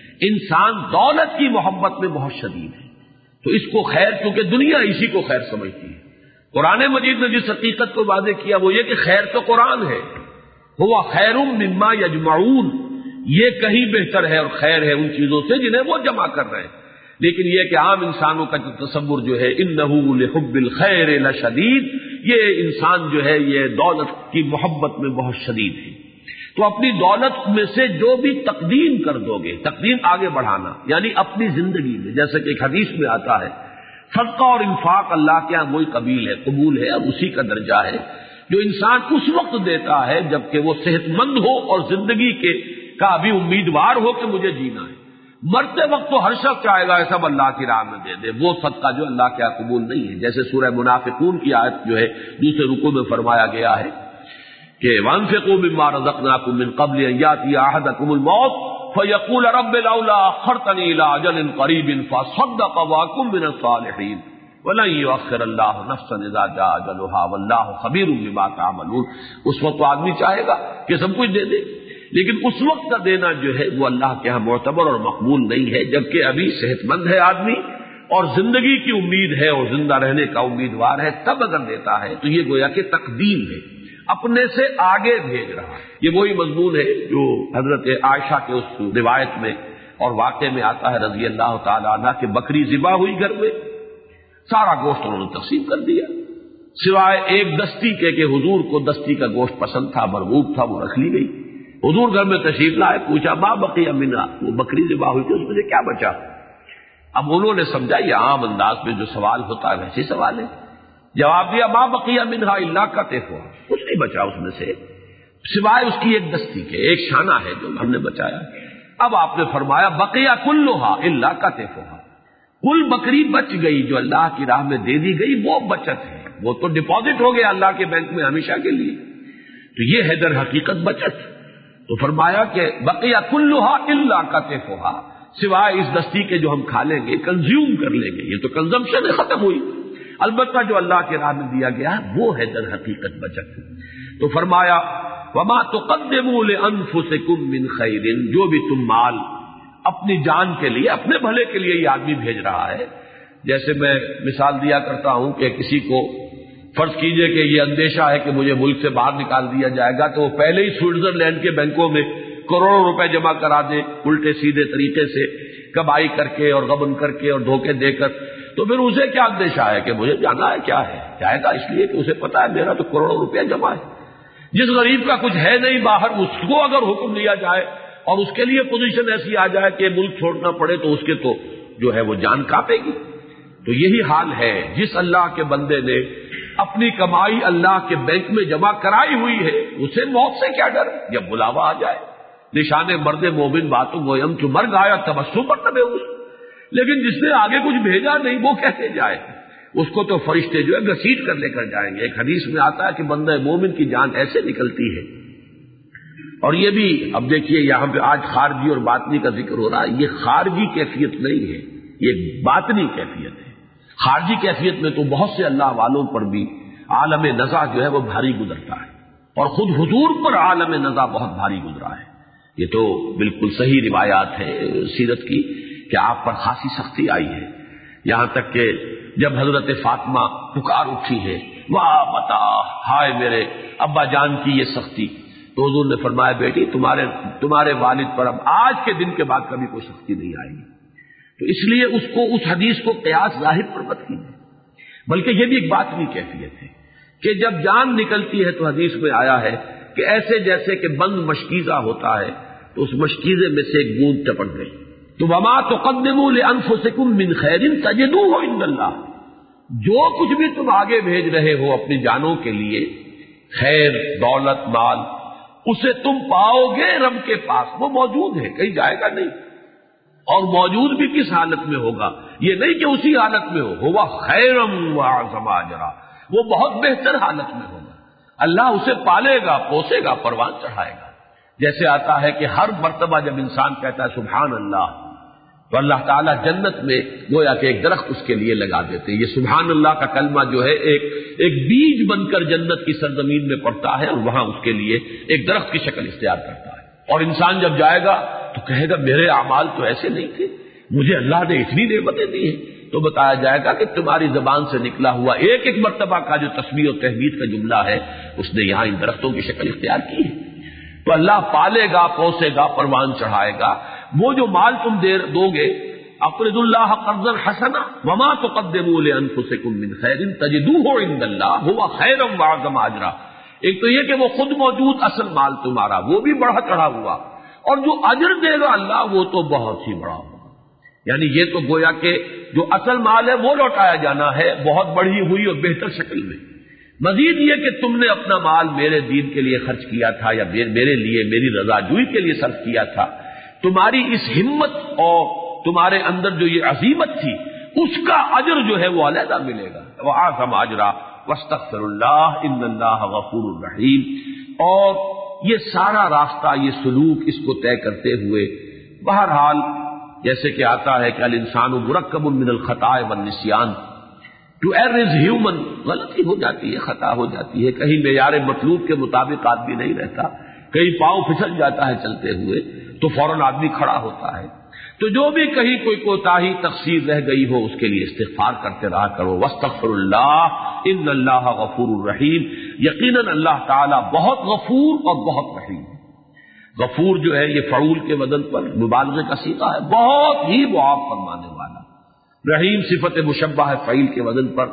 انسان دولت کی محبت میں بہت شدید ہے، تو اس کو خیر، کیونکہ دنیا اسی کو خیر سمجھتی ہے۔ قرآن مجید نے جس حقیقت کو واضح کیا وہ یہ کہ خیر تو قرآن ہے، ہوا خیر مما یجمعون، یہ کہیں بہتر ہے اور خیر ہے ان چیزوں سے جنہیں وہ جمع کر رہے ہیں۔ لیکن یہ کہ عام انسانوں کا جو تصور جو ہے انہ لحب الخیر لشدید، یہ انسان جو ہے یہ دولت کی محبت میں بہت شدید ہے۔ تو اپنی دولت میں سے جو بھی تقدیم کر دو گے، تقدیم آگے بڑھانا یعنی اپنی زندگی میں، جیسے کہ ایک حدیث میں آتا ہے صدقہ اور انفاق اللہ کے یہاں وہی قبول ہے اور اسی کا درجہ ہے جو انسان اس وقت دیتا ہے جبکہ وہ صحت مند ہو اور زندگی کے کا بھی امیدوار ہو کہ مجھے جینا ہے۔ مرتے وقت تو ہر شخص چاہے گا سب اللہ کی راہ میں دے دے، وہ صدقہ جو اللہ کے یہاں قبول نہیں ہے۔ جیسے سورہ منافقون کی آیت جو ہے دوسرے رکوع میں فرمایا گیا ہے کہ وَأَنفِقُوا مِمَّا رَزَقْنَاكُم مِّن قَبْلِ أَن يَأْتِيَ أَحَدَكُمُ الْمَوْتُ فَيَقُولَ رَبِّ لَوْلَا أَخَّرْتَنِي إِلَىٰ أَجَلٍ قَرِيبٍ فَأَصَّدَّقَ وَأَكُن مِّنَ الصَّالِحِينَ وَلَن يُؤَخِّرَ اللَّهُ نَفْسًا إِذَا جَاءَ أَجَلُهَا وَاللَّهُ خَبِيرٌ بِمَا تَعْمَلُونَ۔ اس وقت تو آدمی چاہے گا کہ سب کچھ دے دے، لیکن اس وقت کا دینا جو ہے وہ اللہ کے ہاں معتبر اور مقبول نہیں ہے، جبکہ ابھی صحت مند ہے آدمی اور زندگی کی امید ہے اور زندہ رہنے کا امیدوار ہے، تب اگر دیتا ہے تو یہ گویا کہ تقدیم ہے، اپنے سے آگے بھیج رہا ہے۔ یہ وہی مضمون ہے جو حضرت عائشہ کے اس روایت میں اور واقعے میں آتا ہے رضی اللہ تعالیٰ عنہ کہ بکری ذبح ہوئی گھر میں، سارا گوشت انہوں نے تقسیم کر دیا سوائے ایک دستی کے کہ حضور کو دستی کا گوشت پسند تھا، مرغوب تھا، وہ رکھ لی گئی۔ حضور گھر میں تشریف لائے، پوچھا ماں بقی منہا، وہ بکری ذبح ہوئی تھی اس میں سے کیا بچا؟ اب انہوں نے سمجھا یہ عام انداز میں جو سوال ہوتا ہے ویسے سوال ہے، جواب دیا ماں بقی منہا الا قطیفھا، کچھ نہیں بچا اس میں سے سوائے اس کی ایک دستی کے، ایک شانہ ہے جو ہم نے بچایا۔ اب آپ نے فرمایا بقیہ کلھا الا قطیفھا، کل بکری بچ گئی جو اللہ کی راہ میں دے دی گئی، وہ بچت ہے، وہ تو ڈپازٹ ہو گیا اللہ کے بینک میں ہمیشہ کے لیے، تو یہ ہے در حقیقت بچت۔ تو فرمایا کہ بقیہ کلھا الا قطیفھا، سوائے اس دستی کے جو ہم کھا لیں گے، کنزیوم کر لیں گے، یہ تو کنزمپشن ختم ہوئی، البتہ جو اللہ کے راہ میں دیا گیا وہ ہے در حقیقت بچت۔ تو فرمایا وما تقدموا لانفسکم من خیر، جو بھی تم مال اپنی جان کے لیے، اپنے بھلے کے لیے یہ آدمی بھیج رہا ہے۔ جیسے میں مثال دیا کرتا ہوں کہ کسی کو فرض کیجئے کہ یہ اندیشہ ہے کہ مجھے ملک سے باہر نکال دیا جائے گا، تو وہ پہلے ہی سوئٹزرلینڈ کے بینکوں میں کروڑوں روپے جمع کرا دے الٹے سیدھے طریقے سے، کمائی کر کے اور غبن کر کے اور دھوکے دے کر، تو پھر اسے کیا اندیشہ ہے کہ مجھے جانا ہے؟ کیا ہے؟ جائے گا اس لیے کہ اسے پتا ہے میرا تو کروڑوں روپیہ جمع ہے۔ جس غریب کا کچھ ہے نہیں باہر، اس کو اگر حکم دیا جائے اور اس کے لیے پوزیشن ایسی آ جائے کہ ملک چھوڑنا پڑے تو اس کے تو جو ہے وہ جان کانپے گی۔ تو یہی حال ہے، جس اللہ کے بندے نے اپنی کمائی اللہ کے بینک میں جمع کرائی ہوئی ہے اسے موت سے کیا ڈر، جب بلاوا آ جائے۔ نشان مرد مومن باتوں گویم جو مرگ آیا تبسم پر نبے اس، لیکن جس نے آگے کچھ بھیجا نہیں وہ کیسے جائے؟ اس کو تو فرشتے جو ہے گھسیٹ کر لے کر جائیں گے۔ ایک حدیث میں آتا ہے کہ بندہ مومن کی جان ایسے نکلتی ہے، اور یہ بھی اب دیکھیے یہاں پہ آج خارجی اور باطنی کا ذکر ہو رہا ہے، یہ خارجی کیفیت نہیں ہے، یہ باطنی کیفیت ہے۔ خارجی کیفیت میں تو بہت سے اللہ والوں پر بھی عالم نزع جو ہے وہ بھاری گزرتا ہے، اور خود حضور پر عالم نزع بہت بھاری گزرا ہے۔ یہ تو بالکل صحیح روایات ہے سیرت کی کہ آپ پر خاصی سختی آئی ہے، یہاں تک کہ جب حضرت فاطمہ پکار اٹھی ہے واہ بتا ہائے میرے ابا جان کی یہ سختی، تو حضور نے فرمایا بیٹی تمہارے والد پر اب آج کے دن کے بعد کبھی کوئی سختی نہیں آئے گی۔ تو اس لیے اس حدیث کو قیاس ظاہر پر مت کیجیے، بلکہ یہ بھی ایک باطنی کیفیت ہے کہ جب جان نکلتی ہے تو حدیث میں آیا ہے کہ ایسے جیسے کہ بند مشکیزہ ہوتا ہے تو اس مشکیزے میں سے ایک بوند ٹپک گئی۔ تو وما تقدموا لانفسکم من خیر تجدوہ عند اللہ، جو کچھ بھی تم آگے بھیج رہے ہو اپنی جانوں کے لیے، خیر، دولت، مال، اسے تم پاؤ گے رب کے پاس، وہ موجود ہے، کہیں جائے گا نہیں، اور موجود بھی کس حالت میں ہوگا؟ یہ نہیں کہ اسی حالت میں ہوا خیرم واعظم اجرا، وہ بہت بہتر حالت میں ہوگا، اللہ اسے پالے گا، پوسے گا، پروان چڑھائے گا۔ جیسے آتا ہے کہ ہر مرتبہ جب انسان کہتا ہے سبحان اللہ تو اللہ تعالیٰ جنت میں گویا کہ ایک درخت اس کے لیے لگا دیتے ہیں. یہ سبحان اللہ کا کلمہ جو ہے ایک بیج بن کر جنت کی سرزمین میں پڑتا ہے اور وہاں اس کے لیے ایک درخت کی شکل اختیار کرتا ہے. اور انسان جب جائے گا تو کہے گا میرے اعمال تو ایسے نہیں تھے، مجھے اللہ نے اتنی نعمتیں دی ہیں. تو بتایا جائے گا کہ تمہاری زبان سے نکلا ہوا ایک ایک مرتبہ کا جو تسبیح و تحمید کا جملہ ہے اس نے یہاں ان درختوں کی شکل اختیار کی ہے. تو اللہ پالے گا، پوسے گا، پروان چڑھائے گا. وہ جو مال تم دو گے، اقرضوا اللہ قرضا حسنا وما تقدموا لانفسکم من خیر تجدوہ عند اللہ هو خیرا واعظم اجرا. ایک تو یہ کہ وہ خود موجود اصل مال تمہارا وہ بھی بڑھا چڑھا ہوا، اور جو اجر دے گا اللہ وہ تو بہت ہی بڑا ہوگا. یعنی یہ تو گویا کہ جو اصل مال ہے وہ لوٹایا جانا ہے بہت بڑھی ہوئی اور بہتر شکل میں. مزید یہ کہ تم نے اپنا مال میرے دین کے لیے خرچ کیا تھا یا میرے لیے میری رضا جوئی کے لیے صرف کیا تھا، تمہاری اس ہمت اور تمہارے اندر جو یہ عزیمت تھی اس کا اجر جو ہے وہ علیحدہ ملے گا. وَأَعْظَمَ أَجْرًا وَاسْتَغْفِرُوا اللَّهَ إِنَّ اللَّهَ غَفُورٌ رَحِيمٌ. اور یہ سارا راستہ، یہ سلوک اس کو طے کرتے ہوئے بہرحال جیسے کہ آتا ہے کہ الانسان مرکب من الخطاء والنسیان، ٹو ایرر از ہیومن، غلطی ہو جاتی ہے، خطا ہو جاتی ہے، کہیں معیار مطلوب کے مطابق آدمی نہیں رہتا، کہیں پاؤں پھسل جاتا ہے چلتے ہوئے تو فوراً آدمی کھڑا ہوتا ہے. تو جو بھی کہیں کوئی کوتاہی تقصیر رہ گئی ہو اس کے لیے استغفار کرتے رہا کرو. واستغفر اللہ ان اللہ غفور الرحیم. یقیناً اللہ تعالیٰ بہت غفور اور بہت رحیم. غفور جو ہے یہ فعول کے وزن پر مبالغے کا صیغہ ہے، بہت ہی معاف فرمانے والا. رحیم صفت مشبہ ہے فعیل کے وزن پر.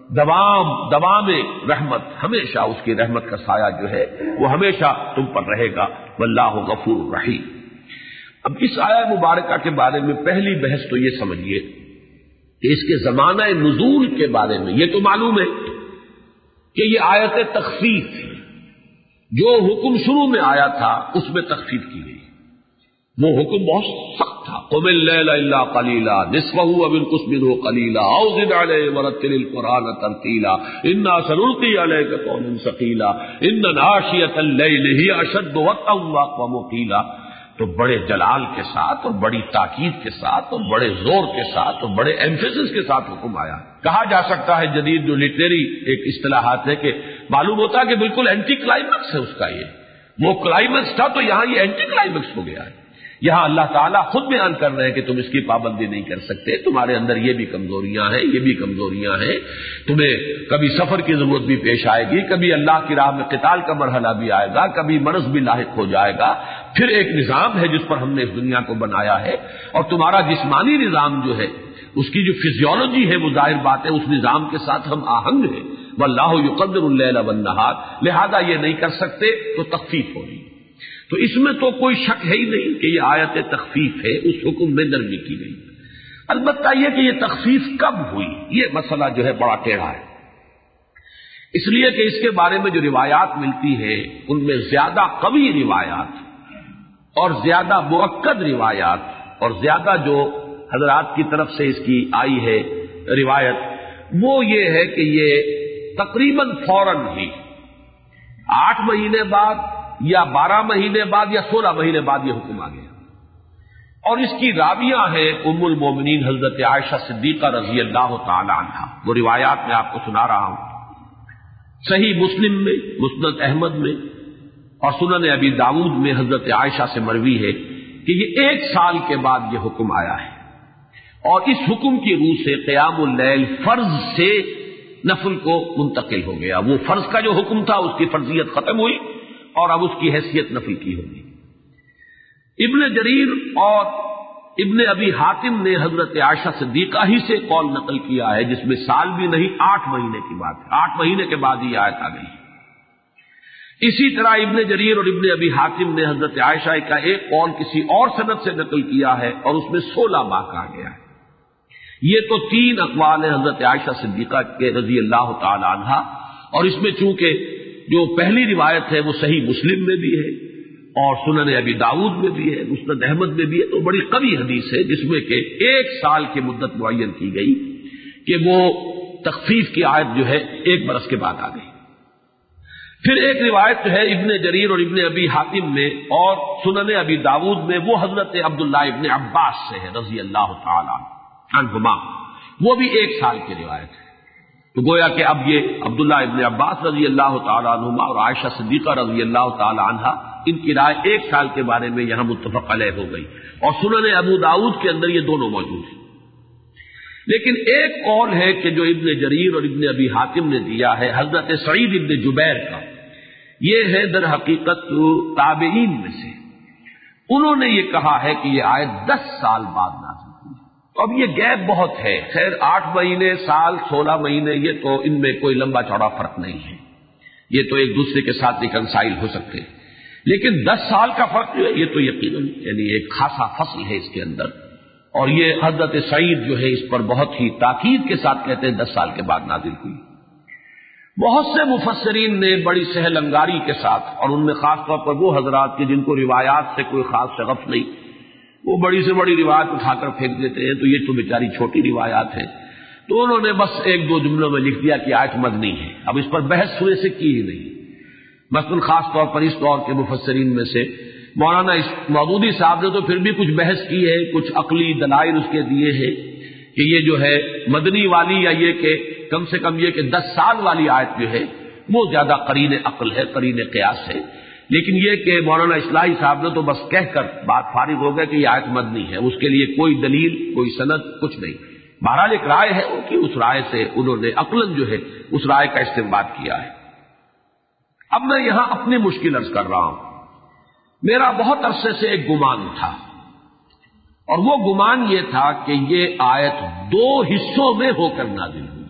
دوام رحمت، ہمیشہ اس کی رحمت کا سایہ جو ہے وہ ہمیشہ تم پر رہے گا. واللہ غفور رحیم. اب اس آیہ مبارکہ کے بارے میں پہلی بحث تو یہ سمجھیے کہ اس کے زمانہ نزول کے بارے میں یہ تو معلوم ہے کہ یہ آیت تخفیف تھی. جو حکم شروع میں آیا تھا اس میں تخفیف کی گئی. وہ حکم بہت سخت تھا. قم اللیل الا قلیلا نصفہ او انقص منہ قلیلا او زد علیہ ورتل القرآن ترتیلا انا سنلقی علیک قولا ثقیلا ان ناشئۃ اللیل ہی اشد وطئا واقوم قیلا. تو بڑے جلال کے ساتھ اور بڑی تاکید کے ساتھ اور بڑے زور کے ساتھ اور بڑے ایمفیسس کے ساتھ حکم آیا. کہا جا سکتا ہے جدید جو لٹریری ایک اصطلاحات ہے کہ معلوم ہوتا ہے کہ بالکل اینٹی کلائمیکس ہے اس کا. یہ وہ کلائمیکس تھا تو یہاں یہ اینٹی کلائمیکس ہو گیا ہے. یہاں اللہ تعالیٰ خود بیان کر رہے ہیں کہ تم اس کی پابندی نہیں کر سکتے، تمہارے اندر یہ بھی کمزوریاں ہیں، یہ بھی کمزوریاں ہیں، تمہیں کبھی سفر کی ضرورت بھی پیش آئے گی، کبھی اللہ کی راہ میں قتال کا مرحلہ بھی آئے گا، کبھی مرض بھی لاحق ہو جائے گا. پھر ایک نظام ہے جس پر ہم نے اس دنیا کو بنایا ہے، اور تمہارا جسمانی نظام جو ہے اس کی جو فزیولوجی ہے وہ ظاہر بات ہے اس نظام کے ساتھ ہم آہنگ ہیں. واللہ یقدر اللیل والنہار، لہذا یہ نہیں کر سکتے تو تخفیف ہوگی. تو اس میں تو کوئی شک ہے ہی نہیں کہ یہ آیت تخفیف ہے، اس حکم میں نرمی کی گئی. البتہ یہ کہ یہ تخفیف کب ہوئی یہ مسئلہ جو ہے بڑا ٹیڑھا ہے، اس لیے کہ اس کے بارے میں جو روایات ملتی ہیں ان میں زیادہ قوی روایات اور زیادہ مؤکد روایات اور زیادہ جو حضرات کی طرف سے اس کی آئی ہے روایت وہ یہ ہے کہ یہ تقریباً فوراً ہی 8 مہینے بعد یا 12 مہینے بعد یا 16 مہینے بعد یہ حکم آ گیا. اور اس کی راویہ ہیں ام المومنین حضرت عائشہ صدیقہ رضی اللہ تعالی عنہا. وہ روایات میں آپ کو سنا رہا ہوں. صحیح مسلم میں، مسند احمد میں اور سنن ابی داؤد میں حضرت عائشہ سے مروی ہے کہ یہ 1 سال کے بعد یہ حکم آیا ہے. اور اس حکم کی روح سے قیام اللیل فرض سے نفل کو منتقل ہو گیا. وہ فرض کا جو حکم تھا اس کی فرضیت ختم ہوئی اور اب اس کی حیثیت نفل کی ہوگی. ابن جریر اور ابن ابی حاتم نے حضرت عائشہ صدیقہ ہی سے قول نقل کیا ہے جس میں سال بھی نہیں 8 مہینے کی بات ہے. 8 مہینے کے بعد یہ آیت آ گئی. اسی طرح ابن جریر اور ابن ابی حاتم نے حضرت عائشہ کا ایک قول کسی اور سند سے نقل کیا ہے اور اس میں 16 ماہ کہا گیا ہے. یہ تو 3 اقوال ہیں حضرت عائشہ صدیقہ کے رضی اللہ تعالی عنہا. اور اس میں چونکہ جو پہلی روایت ہے وہ صحیح مسلم میں بھی ہے اور سنن ابی داؤد میں بھی ہے، مسند احمد میں بھی ہے، تو بڑی قوی حدیث ہے جس میں کہ 1 سال کی مدت معین کی گئی کہ وہ تخفیف کی آیت جو ہے 1 برس کے بعد آ گئی. پھر ایک روایت جو ہے ابن جریر اور ابن ابی حاتم میں اور سنن ابی داود میں، وہ حضرت عبداللہ ابن عباس سے ہے رضی اللہ تعالی عنہما، وہ بھی 1 سال کی روایت ہے۔ تو گویا کہ اب یہ عبداللہ ابن عباس رضی اللہ تعالی عنہما اور عائشہ صدیقہ رضی اللہ تعالی عنہا، ان کی رائے 1 سال کے بارے میں یہاں متفق علیہ ہو گئی، اور سنن ابو داؤد کے اندر یہ دونوں موجود ہیں۔ لیکن ایک قول ہے کہ جو ابن جریر اور ابن ابی حاتم نے دیا ہے حضرت سعید ابن جبیر کا، یہ ہے در حقیقت تابعین میں سے، انہوں نے یہ کہا ہے کہ یہ آیت 10 سال بعد نازل ہوئی۔ تو اب یہ گیپ بہت ہے، خیر 8 مہینے، سال، 16 مہینے، یہ تو ان میں کوئی لمبا چوڑا فرق نہیں ہے، یہ تو ایک دوسرے کے ساتھ ریکنسائل ہو سکتے ہیں، لیکن 10 سال کا فرق جو ہے یہ تو یقیناً یعنی ایک خاصا فصل ہے اس کے اندر، اور یہ حضرت سعید جو ہے اس پر بہت ہی تاکید کے ساتھ کہتے ہیں 10 سال کے بعد نازل ہوئی۔ بہت سے مفسرین نے بڑی سہل انگاری کے ساتھ، اور ان میں خاص طور پر وہ حضرات کے جن کو روایات سے کوئی خاص شغف نہیں، وہ بڑی سے بڑی روایت اٹھا کر پھینک دیتے ہیں، تو یہ تو بیچاری چھوٹی روایات ہیں، تو انہوں نے بس 1-2 جملوں میں لکھ دیا کہ آیت مدنی ہے، اب اس پر بحث سرے سے کی ہی نہیں۔ مثلاً خاص طور پر اس دور کے مفسرین میں سے مولانا مودودی صاحب نے تو پھر بھی کچھ بحث کی ہے، کچھ عقلی دلائل اس کے دیے ہیں کہ یہ جو ہے مدنی والی، یا یہ کہ کم سے کم یہ کہ 10 سال والی آیت جو ہے وہ زیادہ قرین عقل ہے، قرین قیاس ہے، لیکن یہ کہ مولانا اصلاحی صاحب نے تو بس کہہ کر بات فارغ ہو گیا کہ یہ آیت مدنی ہے، اس کے لیے کوئی دلیل، کوئی سند، کچھ نہیں۔ بہرحال ایک رائے ہے ان کی، اس رائے سے انہوں نے عقلاً جو ہے اس رائے کا استنباط کیا ہے۔ اب میں یہاں اپنی مشکل عرض کر رہا ہوں، میرا بہت عرصے سے ایک گمان تھا، اور وہ گمان یہ تھا کہ یہ آیت 2 حصوں میں ہو کر نازل ہوئی،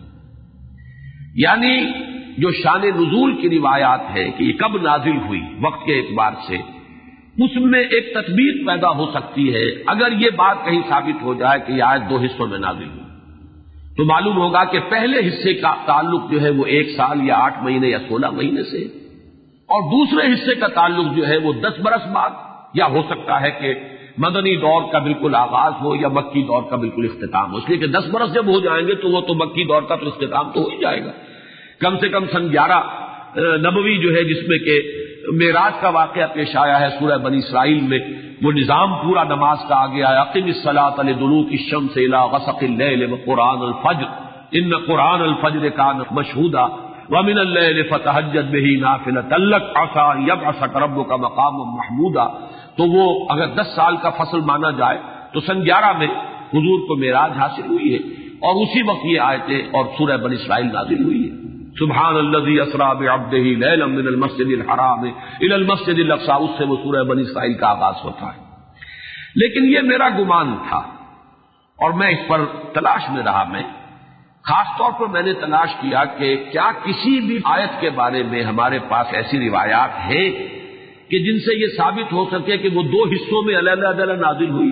یعنی جو شان نزول کی روایات ہے کہ یہ کب نازل ہوئی وقت کے اعتبار سے، اس میں ایک تطبیق پیدا ہو سکتی ہے اگر یہ بات کہیں ثابت ہو جائے کہ یہ آیت 2 حصوں میں نازل ہوئی، تو معلوم ہوگا کہ پہلے حصے کا تعلق جو ہے وہ 1 سال یا 8 مہینے یا 16 مہینے سے، اور دوسرے حصے کا تعلق جو ہے وہ 10 برس بعد، یا ہو سکتا ہے کہ مدنی دور کا بالکل آغاز ہو یا مکی دور کا بالکل اختتام ہو، اس لیے کہ 10 برس جب ہو جائیں گے تو وہ تو مکی دور کا تو اختتام تو ہو ہی جائے گا، کم سے کم سن 11 نبوی جو ہے جس میں کہ معراج کا واقعہ پیش آیا ہے سورہ بنی اسرائیل میں، وہ نظام پورا نماز کا آگے آیا، اقم الصلاۃ لدلوک الشمس الی غسق اللیل وقرآن الفجر ان قرآن الفجر کان مشہودا ومن اللیل فتہجد بہ نافلۃ لک عسیٰ ان یبعثک ربک مقاما محمودا۔ تو وہ اگر 10 سال کا فصل مانا جائے تو سن 11 میں حضور کو معراج حاصل ہوئی ہے، اور اسی وقت یہ آیتیں اور سورہ بنی اسرائیل نازل ہوئی ہے۔ سبحان الذی اسریٰ بعبدہ لیلا من المسجد الحرام الی المسجد الاقصی، اس سے وہ سورہ بنی اسرائیل کا آغاز ہوتا ہے۔ لیکن یہ میرا گمان تھا، اور میں اس پر تلاش میں رہا، میں خاص طور پر میں نے تلاش کیا کہ کیا کسی بھی آیت کے بارے میں ہمارے پاس ایسی روایات ہیں کہ جن سے یہ ثابت ہو سکے کہ وہ 2 حصوں میں علیحدہ نازل ہوئی۔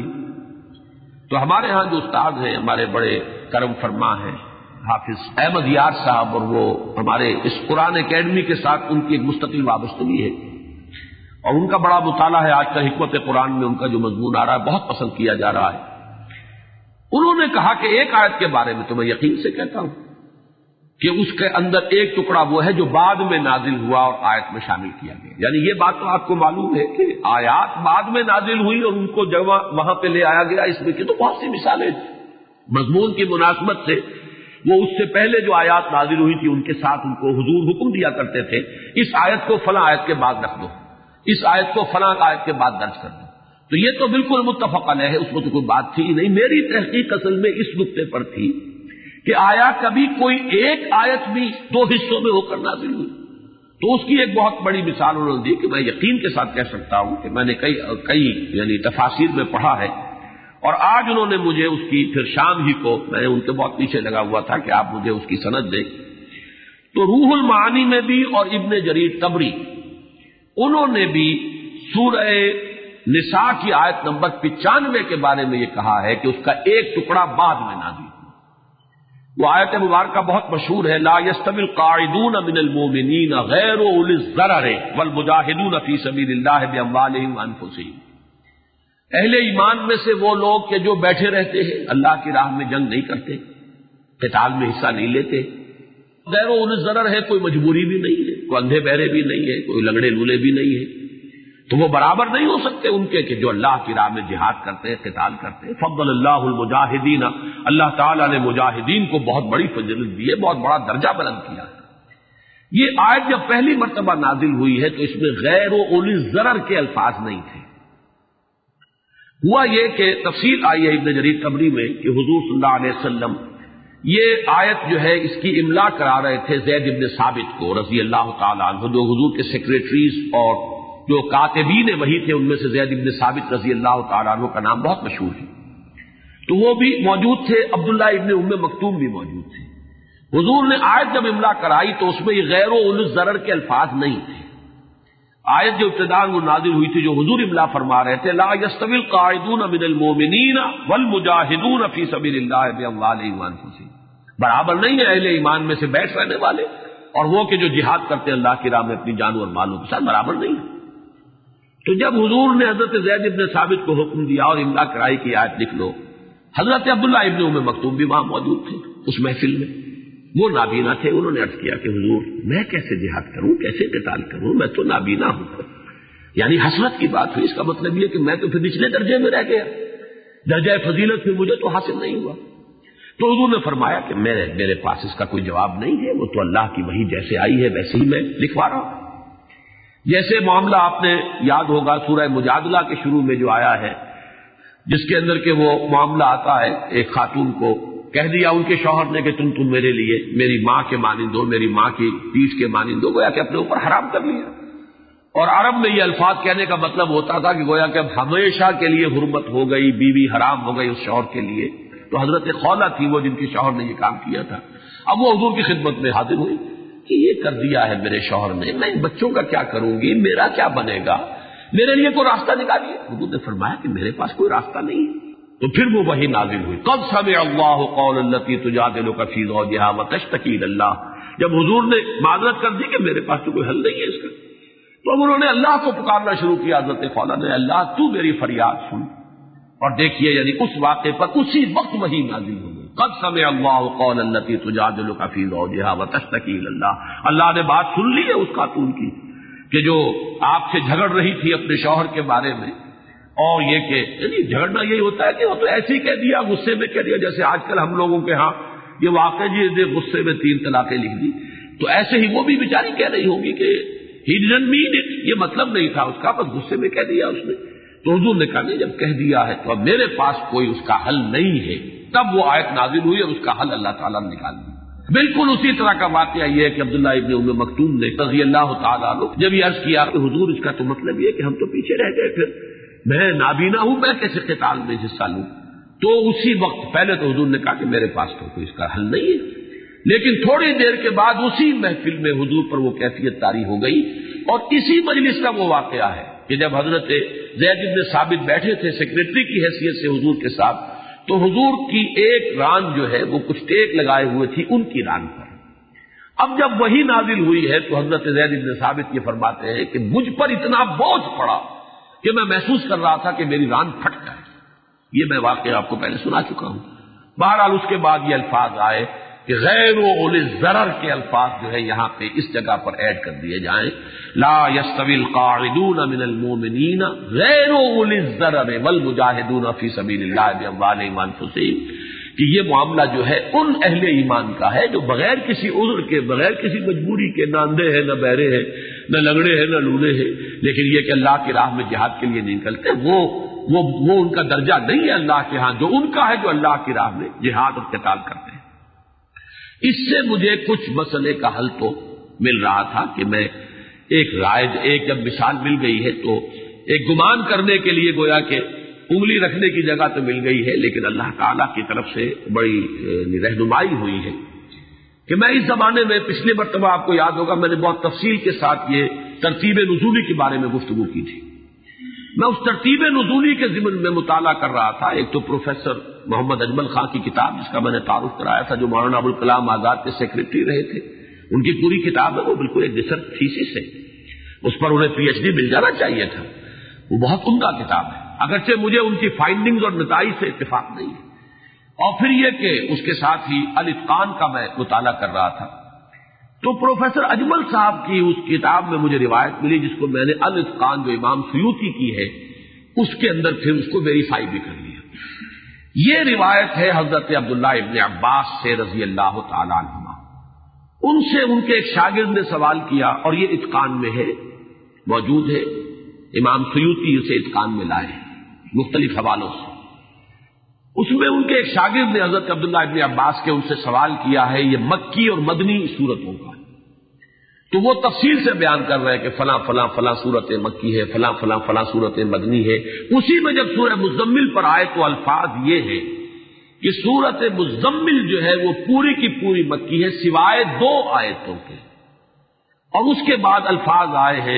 تو ہمارے ہاں جو استاد ہیں، ہمارے بڑے کرم فرما ہیں حافظ احمد یار صاحب، اور وہ ہمارے اس قرآن اکیڈمی کے ساتھ ان کی ایک مستقل وابستگی ہے، اور ان کا بڑا مطالعہ ہے، آج کل حکمت قرآن میں ان کا جو مضمون آ رہا ہے بہت پسند کیا جا رہا ہے۔ انہوں نے کہا کہ ایک آیت کے بارے میں تو میں یقین سے کہتا ہوں کہ اس کے اندر ایک ٹکڑا وہ ہے جو بعد میں نازل ہوا اور آیت میں شامل کیا گیا، یعنی یہ بات تو آپ کو معلوم ہے کہ آیات بعد میں نازل ہوئی اور ان کو جگہ وہاں پہ لے آیا گیا، اس میں کہ تو بہت سی مثالیں مضمون کی مناسبت سے وہ اس سے پہلے جو آیات نازل ہوئی تھی ان کے ساتھ ان کو حضور حکم دیا کرتے تھے اس آیت کو فلاں آیت کے بعد رکھ دو، اس آیت کو فلاں آیت کے بعد درج کر دو، تو یہ تو بالکل متفق علیہ ہے، اس میں تو کوئی بات تھی ہی نہیں۔ میری تحقیق اصل میں اس نقطے پر تھی کہ آیا کبھی کوئی ایک آیت بھی 2 حصوں میں ہو کر نازل ہوئی، تو اس کی ایک بہت بڑی مثال انہوں نے دی کہ میں یقین کے ساتھ کہہ سکتا ہوں کہ میں نے کئی یعنی تفاسیر میں پڑھا ہے، اور آج انہوں نے مجھے اس کی پھر شام ہی کو، میں ان کے بہت پیچھے لگا ہوا تھا کہ آپ مجھے اس کی سند دیں، تو روح المعانی میں بھی اور ابن جریر طبری انہوں نے بھی سورہ نساء کی آیت نمبر 95 کے بارے میں یہ کہا ہے کہ اس کا ایک ٹکڑا بعد میں نازل ہوا۔ وہ آیت مبارکہ بہت مشہور ہے، لا یستوی القاعدون من المؤمنین غیر اولی الضرر والمجاہدون فی سبیل اللہ باموالہم وانفسہم۔ اہل ایمان میں سے وہ لوگ کہ جو بیٹھے رہتے ہیں، اللہ کی راہ میں جنگ نہیں کرتے، قتال میں حصہ نہیں لیتے، غیر اولی الضرر ہے، کوئی مجبوری بھی نہیں ہے، کوئی اندھے بہرے بھی نہیں ہے، کوئی لنگڑے لولے بھی نہیں ہے، تو وہ برابر نہیں ہو سکتے ان کے کہ جو اللہ کی راہ میں جہاد کرتے ہیں، قتال کرتے ہیں۔ فضل اللہ المجاہدین، اللہ تعالیٰ نے مجاہدین کو بہت بڑی فضیلت دی ہے، بہت بڑا درجہ بلند کیا ہے۔ یہ آیت جب پہلی مرتبہ نازل ہوئی ہے تو اس میں غیر و اولی ضرر کے الفاظ نہیں تھے۔ ہوا یہ کہ تفصیل آئی ہے ابن جریر طبری میں کہ حضور صلی اللہ علیہ وسلم یہ آیت جو ہے اس کی املا کرا رہے تھے زید ابن ثابت کو رضی اللہ تعالیٰ عنہ، جو حضور کے سیکریٹریز اور جو کاتبین وہی تھے ان میں سے زید ابن ثابت رضی اللہ تعالیٰ عنہ کا نام بہت مشہور ہے، تو وہ بھی موجود تھے، عبداللہ ابن ام مکتوم بھی موجود تھے۔ حضور نے آیت جب املا کرائی تو اس میں یہ غیر و اولو الضرر کے الفاظ نہیں تھے۔ آیت جو ابتداء وہ نازل ہوئی تھی جو حضور املا فرما رہے تھے، لا یستوی القاعدون من المؤمنین والمجاہدون فی سبیل اللہ باموالہم وانفسہم، برابر نہیں ہے اہل ایمان میں سے بیٹھ رہنے والے اور وہ کہ جو جہاد کرتے ہیں اللہ کی راہ میں اپنی جان اور مالوں کے ساتھ، برابر نہیں ہے۔ تو جب حضور نے حضرت زید ابن ثابت کو حکم دیا اور املا کرائی کی آیت لکھ لو، حضرت عبداللہ ابن ام مکتوم بھی وہاں موجود تھے اس محفل میں، وہ نابینا تھے، انہوں نے عرض کیا کہ حضور میں کیسے جہاد کروں، کیسے قتال کروں، میں تو نابینا ہوں۔ یعنی حسرت کی بات ہوئی، اس کا مطلب یہ کہ میں تو پھر نچلے درجے میں رہ گیا، درجہ فضیلت پھر مجھے تو حاصل نہیں ہوا۔ تو حضور نے فرمایا کہ میرے پاس اس کا کوئی جواب نہیں ہے، وہ تو اللہ کی وحی جیسے آئی ہے ویسے ہی میں لکھوا رہا ہوں۔ جیسے معاملہ آپ نے یاد ہوگا سورہ مجادلہ کے شروع میں جو آیا ہے، جس کے اندر کہ وہ معاملہ آتا ہے، ایک خاتون کو کہہ دیا ان کے شوہر نے کہ تم میرے لیے میری ماں کے مانند ہو، میری ماں کی پیٹھ کے مانند ہو، گویا کہ اپنے اوپر حرام کر لیا۔ اور عرب میں یہ الفاظ کہنے کا مطلب ہوتا تھا کہ گویا کہ اب ہمیشہ کے لیے حرمت ہو گئی، بیوی حرام ہو گئی اس شوہر کے لیے۔ تو حضرت خولہ تھی وہ جن کی شوہر نے یہ کام کیا تھا، اب وہ حضور کی خدمت میں حاضر ہوئی کہ یہ کر دیا ہے میرے شوہر نے، میں ان بچوں کا کیا کروں گی، میرا کیا بنے گا، میرے لیے کوئی راستہ نکالیے۔ حضور نے فرمایا کہ میرے پاس کوئی راستہ نہیں ہے۔ تو پھر وہ وحی نازل ہوئی، قد سمع اللہ قول التی تجادلک فی زوجہا وتشتکی الی اللہ۔ جب حضور نے معذرت کر دی کہ میرے پاس تو کوئی حل نہیں ہے اس کا، تو اب انہوں نے اللہ کو پکارنا شروع کیا، حضرت خولہ نے، اللہ تو میری فریاد سن۔ اور دیکھیے یعنی اس واقعے پر اسی وقت وحی نازل ہو گئی، قد سمع اللہ قول التی تجادلک فی زوجہا وتشتکی الی اللہ۔ اللہ نے بات سن لی ہے اس خاتون کی کہ جو آپ سے جھگڑ رہی تھی اپنے شوہر کے بارے میں، اور یہ کہ یعنی جھگڑنا یہی ہوتا ہے کہ وہ تو ایسے ہی کہہ دیا، غصے میں کہہ دیا، جیسے آج کل ہم لوگوں کے ہاں یہ واقعہ جی غصے میں 3 طلاقیں لکھ دی، تو ایسے ہی وہ بھی بیچاری کہہ رہی ہوگی کہ ہی ڈیڈنٹ مین اٹ، یہ مطلب نہیں تھا اس کا، بس غصے میں کہہ دیا اس نے۔ تو حضور نے کہا نہیں، جب کہہ دیا ہے تو اب میرے پاس کوئی اس کا حل نہیں ہے۔ تب وہ آیت نازل ہوئی اور اس کا حل اللہ تعالیٰ نے نکال دیا۔ بالکل اسی طرح کا واقعہ یہ ہے کہ عبداللہ ابن ام مکتوم نے رضی اللہ تعالیٰ عنہ جب یہ عرض کیا کہ حضور اس کا تو مطلب یہ کہ ہم تو پیچھے رہ گئے، پھر میں نابینا ہوں، میں کیسے قتال میں حصہ لوں؟ تو اسی وقت پہلے تو حضور نے کہا کہ میرے پاس تو کوئی اس کا حل نہیں ہے، لیکن تھوڑی دیر کے بعد اسی محفل میں حضور پر وہ کیفیت طاری ہو گئی، اور اسی مجلس کا وہ واقعہ ہے کہ جب حضرت زید بن ثابت بیٹھے تھے سیکریٹری کی حیثیت سے حضور کے ساتھ، تو حضور کی ایک ران جو ہے وہ کچھ ٹیک لگائے ہوئے تھی ان کی ران پر۔ اب جب وہی نازل ہوئی ہے تو حضرت زید بن ثابت یہ فرماتے ہیں کہ مجھ پر اتنا بوجھ پڑا کہ میں محسوس کر رہا تھا کہ میری ران پھٹ جائے۔ یہ میں واقعہ آپ کو پہلے سنا چکا ہوں۔ بہرحال اس کے بعد یہ الفاظ آئے کہ غیر و اولی ضرر کے الفاظ جو ہے یہاں پہ اس جگہ پر ایڈ کر دیے جائیں، لا یستوی القاعدون من المؤمنین غیر اولی الضرر والمجاہدون فی سبیل اللہ باموالہم وانفسہم، کہ یہ معاملہ جو ہے ان اہل ایمان کا ہے جو بغیر کسی عذر کے، بغیر کسی مجبوری کے، نہ اندھے ہیں نہ بہرے ہیں نہ لنگڑے ہیں نہ لولے ہیں، لیکن یہ کہ اللہ کی راہ میں جہاد کے لیے نہیں نکلتے، وہ ان کا درجہ نہیں ہے اللہ کے ہاں، جو ان کا ہے جو اللہ کی راہ میں جہاد اور قتال کرتے ہیں۔ اس سے مجھے کچھ مسئلے کا حل تو مل رہا تھا کہ میں ایک جب مثال مل گئی ہے تو ایک گمان کرنے کے لیے گویا کہ انگلی رکھنے کی جگہ تو مل گئی ہے، لیکن اللہ تعالیٰ کی طرف سے بڑی رہنمائی ہوئی ہے کہ میں اس زمانے میں پچھلی مرتبہ آپ کو یاد ہوگا میں نے بہت تفصیل کے ساتھ یہ ترتیب نزولی کے بارے میں گفتگو کی تھی۔ میں اس ترتیب نزولی کے ضمن میں مطالعہ کر رہا تھا، ایک تو پروفیسر محمد اجمل خان کی کتاب جس کا میں نے تعارف کرایا تھا، جو مولانا ابوالکلام آزاد کے سیکریٹری رہے تھے، ان کی پوری کتاب ہے، وہ بالکل ایک ریسرچ تھیسس ہے، اس پر انہیں پی ایچ ڈی مل جانا چاہیے تھا، وہ بہت عمدہ کتاب ہے، اگرچہ مجھے ان کی فائنڈنگز اور نتائج سے اتفاق نہیں ہے۔ اور پھر یہ کہ اس کے ساتھ ہی الاتقان کا میں مطالعہ کر رہا تھا، تو پروفیسر اجمل صاحب کی اس کتاب میں مجھے روایت ملی جس کو میں نے الاتقان جو امام سیوطی کی ہے اس کے اندر پھر اس کو ویریفائی بھی کر لیا. یہ روایت ہے حضرت عبداللہ ابن عباس سے رضی اللہ تعالی عنہما. ان سے ان کے ایک شاگرد نے سوال کیا اور یہ اتقان میں ہے، موجود ہے، امام سیوطی اسے اتقان میں لائے مختلف حوالوں سے. اس میں ان کے ایک شاگرد نے حضرت عبداللہ ابن عباس کے ان سے سوال کیا ہے یہ مکی اور مدنی صورتوں کا. تو وہ تفصیل سے بیان کر رہے ہیں کہ فلاں فلاں فلاں صورت مکی ہے، فلاں فلاں فلاں صورت مدنی ہے. اسی میں جب سورہ مزمل پر آئے تو الفاظ یہ ہے کہ سورت مزمل جو ہے وہ پوری کی پوری مکی ہے سوائے 2 آیتوں کے، اور اس کے بعد الفاظ آئے ہیں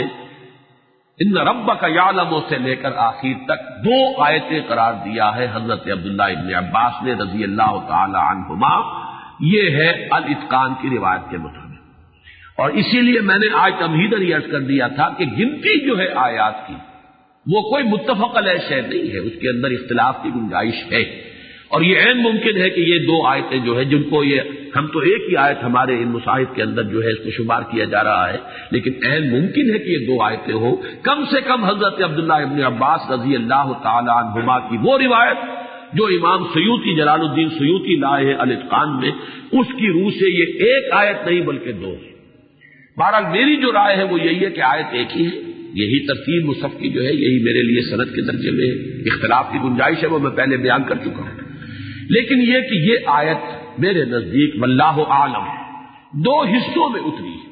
ان ربک یعلم سے لے کر آخر تک 2 آیتیں قرار دیا ہے حضرت عبداللہ ابن عباس نے رضی اللہ تعالی عنہما. یہ ہے الاتقان کی روایت کے مطابق. اور اسی لیے میں نے آج تمہیداً یہ عرض کر دیا تھا کہ گنتی جو ہے آیات کی وہ کوئی متفق علیہ شے نہیں ہے، اس کے اندر اختلاف کی گنجائش ہے. اور یہ عین ممکن ہے کہ یہ 2 آیتیں جو ہے جن کو یہ ہم تو ایک ہی آیت ہمارے ان مصاحف کے اندر جو ہے اس کو شمار کیا جا رہا ہے، لیکن عین ممکن ہے کہ یہ 2 آیتیں ہو. کم سے کم حضرت عبداللہ ابن عباس رضی اللہ تعالی عنہما کی وہ روایت جو امام سیوطی جلال الدین سیوطی لائے ہیں الاتقان میں، اس کی روح سے یہ ایک آیت نہیں بلکہ 2 ہے. بہرحال میری جو رائے ہے وہ یہی ہے کہ آیت ایک ہی ہے. یہی ترتیب مصحف کی جو ہے یہی میرے لیے سند کے درجے میں اختلاف کی گنجائش ہے وہ میں پہلے بیان کر چکا ہوں. لیکن یہ کہ یہ آیت میرے نزدیک واللہ اعلم 2 حصوں میں اتری ہے.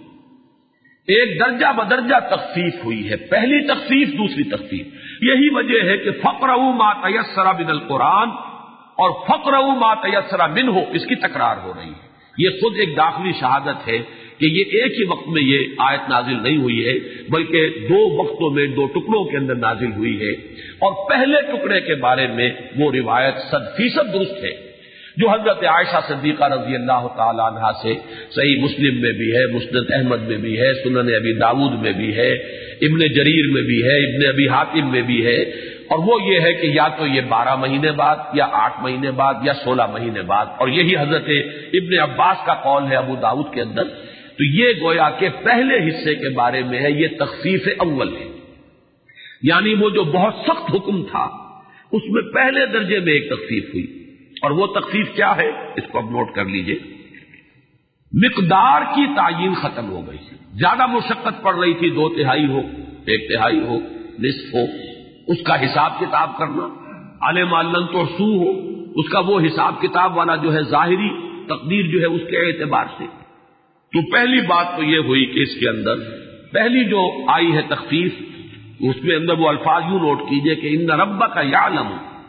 ایک درجہ بدرجہ تخفیف ہوئی ہے، پہلی تخفیف دوسری تخفیف. یہی وجہ ہے کہ فقرؤوا ما تیسر من القرآن اور فقرؤوا ما تیسر منہ اس کی تکرار ہو رہی ہے. یہ خود ایک داخلی شہادت ہے کہ یہ ایک ہی وقت میں یہ آیت نازل نہیں ہوئی ہے بلکہ 2 وقتوں میں 2 ٹکڑوں کے اندر نازل ہوئی ہے. اور پہلے ٹکڑے کے بارے میں وہ روایت 100% درست ہے جو حضرت عائشہ صدیقہ رضی اللہ تعالی عنہا سے صحیح مسلم میں بھی ہے، مسند احمد میں بھی ہے، سنن ابی داود میں بھی ہے، ابن جریر میں بھی ہے، ابن ابی حاتم میں بھی ہے. اور وہ یہ ہے کہ یا تو یہ 12 مہینے بعد یا 8 مہینے بعد یا 16 مہینے بعد، اور یہی حضرت ابن عباس کا قول ہے ابو داؤد کے اندر. تو یہ گویا کہ پہلے حصے کے بارے میں ہے، یہ تخفیف اول ہے. یعنی وہ جو بہت سخت حکم تھا اس میں پہلے درجے میں ایک تخفیف ہوئی. اور وہ تخفیف کیا ہے اس کو اب نوٹ کر لیجئے. مقدار کی تعیین ختم ہو گئی. زیادہ مشقت پڑ رہی تھی 2/3 ہو، 1/3 ہو، نصف ہو، اس کا حساب کتاب کرنا. علم علم تو سو ہو، اس کا وہ حساب کتاب والا جو ہے ظاہری تقدیر جو ہے اس کے اعتبار سے. تو پہلی بات تو یہ ہوئی کہ اس کے اندر پہلی جو آئی ہے تخفیف اس میں اندر وہ الفاظ یوں نوٹ کیجئے کہ ان ربک یعلم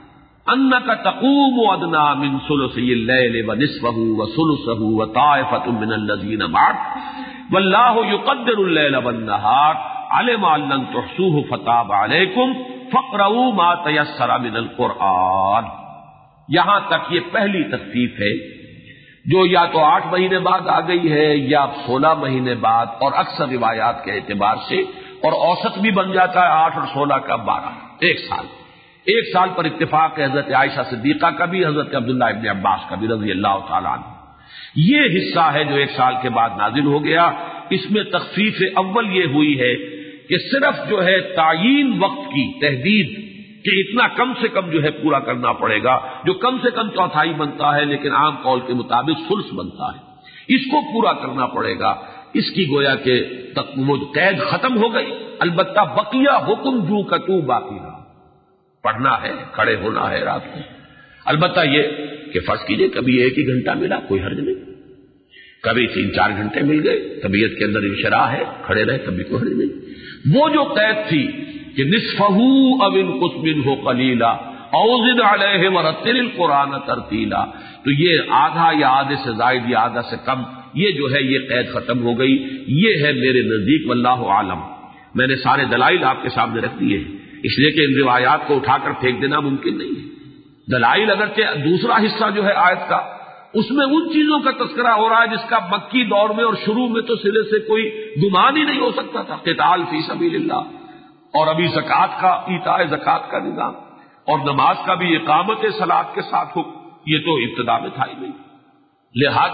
انک تقوم ادنی من ثلثی اللیل ونصفہ وثلثہ وطائفۃ من الذین معک واللہ یقدر اللیل والنہار علم ان لن تحصوہ فتاب علیکم فاقرؤوا ما تیسر من القرآن. یہاں تک یہ پہلی تخفیف ہے جو یا تو 8 مہینے بعد آ گئی ہے یا 16 مہینے بعد، اور اکثر روایات کے اعتبار سے اور اوسط بھی بن جاتا ہے 8 اور 16 کا 12، 1 سال. 1 سال پر اتفاق ہے حضرت عائشہ صدیقہ کا بھی، حضرت عبداللہ ابن عباس کا بھی رضی اللہ تعالیٰ عنہ. یہ حصہ ہے جو 1 سال کے بعد نازل ہو گیا. اس میں تخفیف اول یہ ہوئی ہے کہ صرف جو ہے تعیین وقت کی تحدید کہ اتنا کم سے کم جو ہے پورا کرنا پڑے گا، جو کم سے کم 1/4 بنتا ہے لیکن عام قول کے مطابق ثلث بنتا ہے، اس کو پورا کرنا پڑے گا. اس کی گویا کہ وہ قید ختم ہو گئی. البتہ بقیہ حکم جو کتو باقی رہا. پڑھنا ہے، کھڑے ہونا ہے رات کو. البتہ یہ کہ فرض کیجئے کبھی 1 ہی گھنٹہ ملا کوئی حرج نہیں، کبھی 3-4 گھنٹے مل گئے، طبیعت کے اندر انشراح ہے کھڑے رہے کبھی کوئی حرج نہیں. وہ جو قید تھی کہ نصفہ او انقص منہ قلیلا او زد علیہ ورتل القرآن ترتیلا، تو یہ آدھا یا آدھے سے زائد یا آدھا سے کم یہ جو ہے یہ قید ختم ہو گئی. یہ ہے میرے نزدیک واللہ عالم. میں نے سارے دلائل آپ کے سامنے رکھ دیے ہیں اس لیے کہ ان روایات کو اٹھا کر پھینک دینا ممکن نہیں ہے. دلائل اگرچہ دوسرا حصہ جو ہے آیت کا اس میں ان چیزوں کا تذکرہ ہو رہا ہے جس کا مکی دور میں اور شروع میں تو سرے سے کوئی گمان ہی نہیں ہو سکتا تھا. قتال فی سبیل اللہ، اور ابھی زکوٰۃ کا ایتاء زکوٰۃ کا نظام، اور نماز کا بھی اقامت صلاۃ کے ساتھ ہو، یہ تو ابتدا میں تھا ہی نہیں. لہذا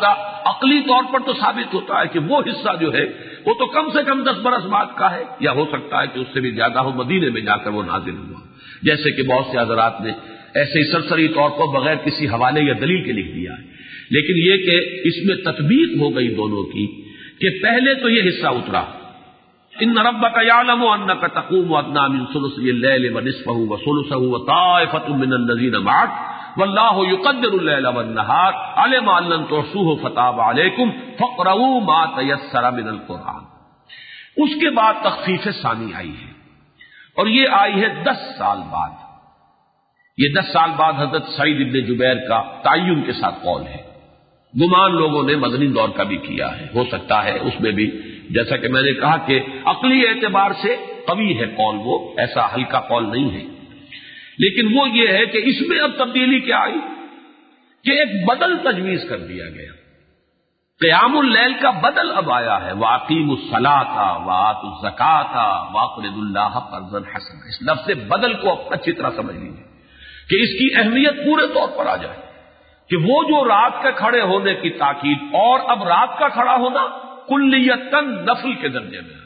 عقلی طور پر تو ثابت ہوتا ہے کہ وہ حصہ جو ہے وہ تو کم سے کم 10 برس بعد کا ہے، یا ہو سکتا ہے کہ اس سے بھی زیادہ ہو، مدینے میں جا کر وہ نازل ہوا، جیسے کہ بہت سے حضرات نے ایسے ہی سرسری طور پر بغیر کسی حوالے یا دلیل کے لکھ دیا ہے۔ لیکن یہ کہ اس میں تطبیق ہو گئی دونوں کی، کہ پہلے تو یہ حصہ اترا، ان ربک یعلم انک تقوم ادنی من ثلثی اللیل ونصفہ وثلثہ وطائفۃ من الذین معک واللہ یقدر اللیل والنہار علم ان لن تحصوہ فتاب علیکم فاقرؤوا ما تیسر من القرآن۔ اس کے بعد تخفیف ثانی آئی ہے، اور یہ آئی ہے 10 سال بعد۔ یہ 10 سال بعد حضرت سعید ابن جبیر کا تعین کے ساتھ قول ہے۔ گمان لوگوں نے مدنی دور کا بھی کیا ہے، ہو سکتا ہے اس میں بھی، جیسا کہ میں نے کہا کہ عقلی اعتبار سے قوی ہے قول، وہ ایسا ہلکا قول نہیں ہے، لیکن وہ یہ ہے کہ اس میں اب تبدیلی کیا آئی کہ ایک بدل تجویز کر دیا گیا۔ قیام اللیل کا بدل اب آیا ہے، وَأَقِیمُوا الصَّلَاةَ وَآتُوا الزَّکَاةَ وَأَقْرِضُوا اللَّهَ قَرْضًا حَسَنًا۔ اس لفظ بدل کو اب اچھی طرح سمجھ لیجیے کہ اس کی اہمیت پورے طور پر آ جائے کہ وہ جو رات کے کھڑے ہونے کی تاکید، اور اب رات کا کھڑا ہونا کلیتاً نفل کے درجے میں آ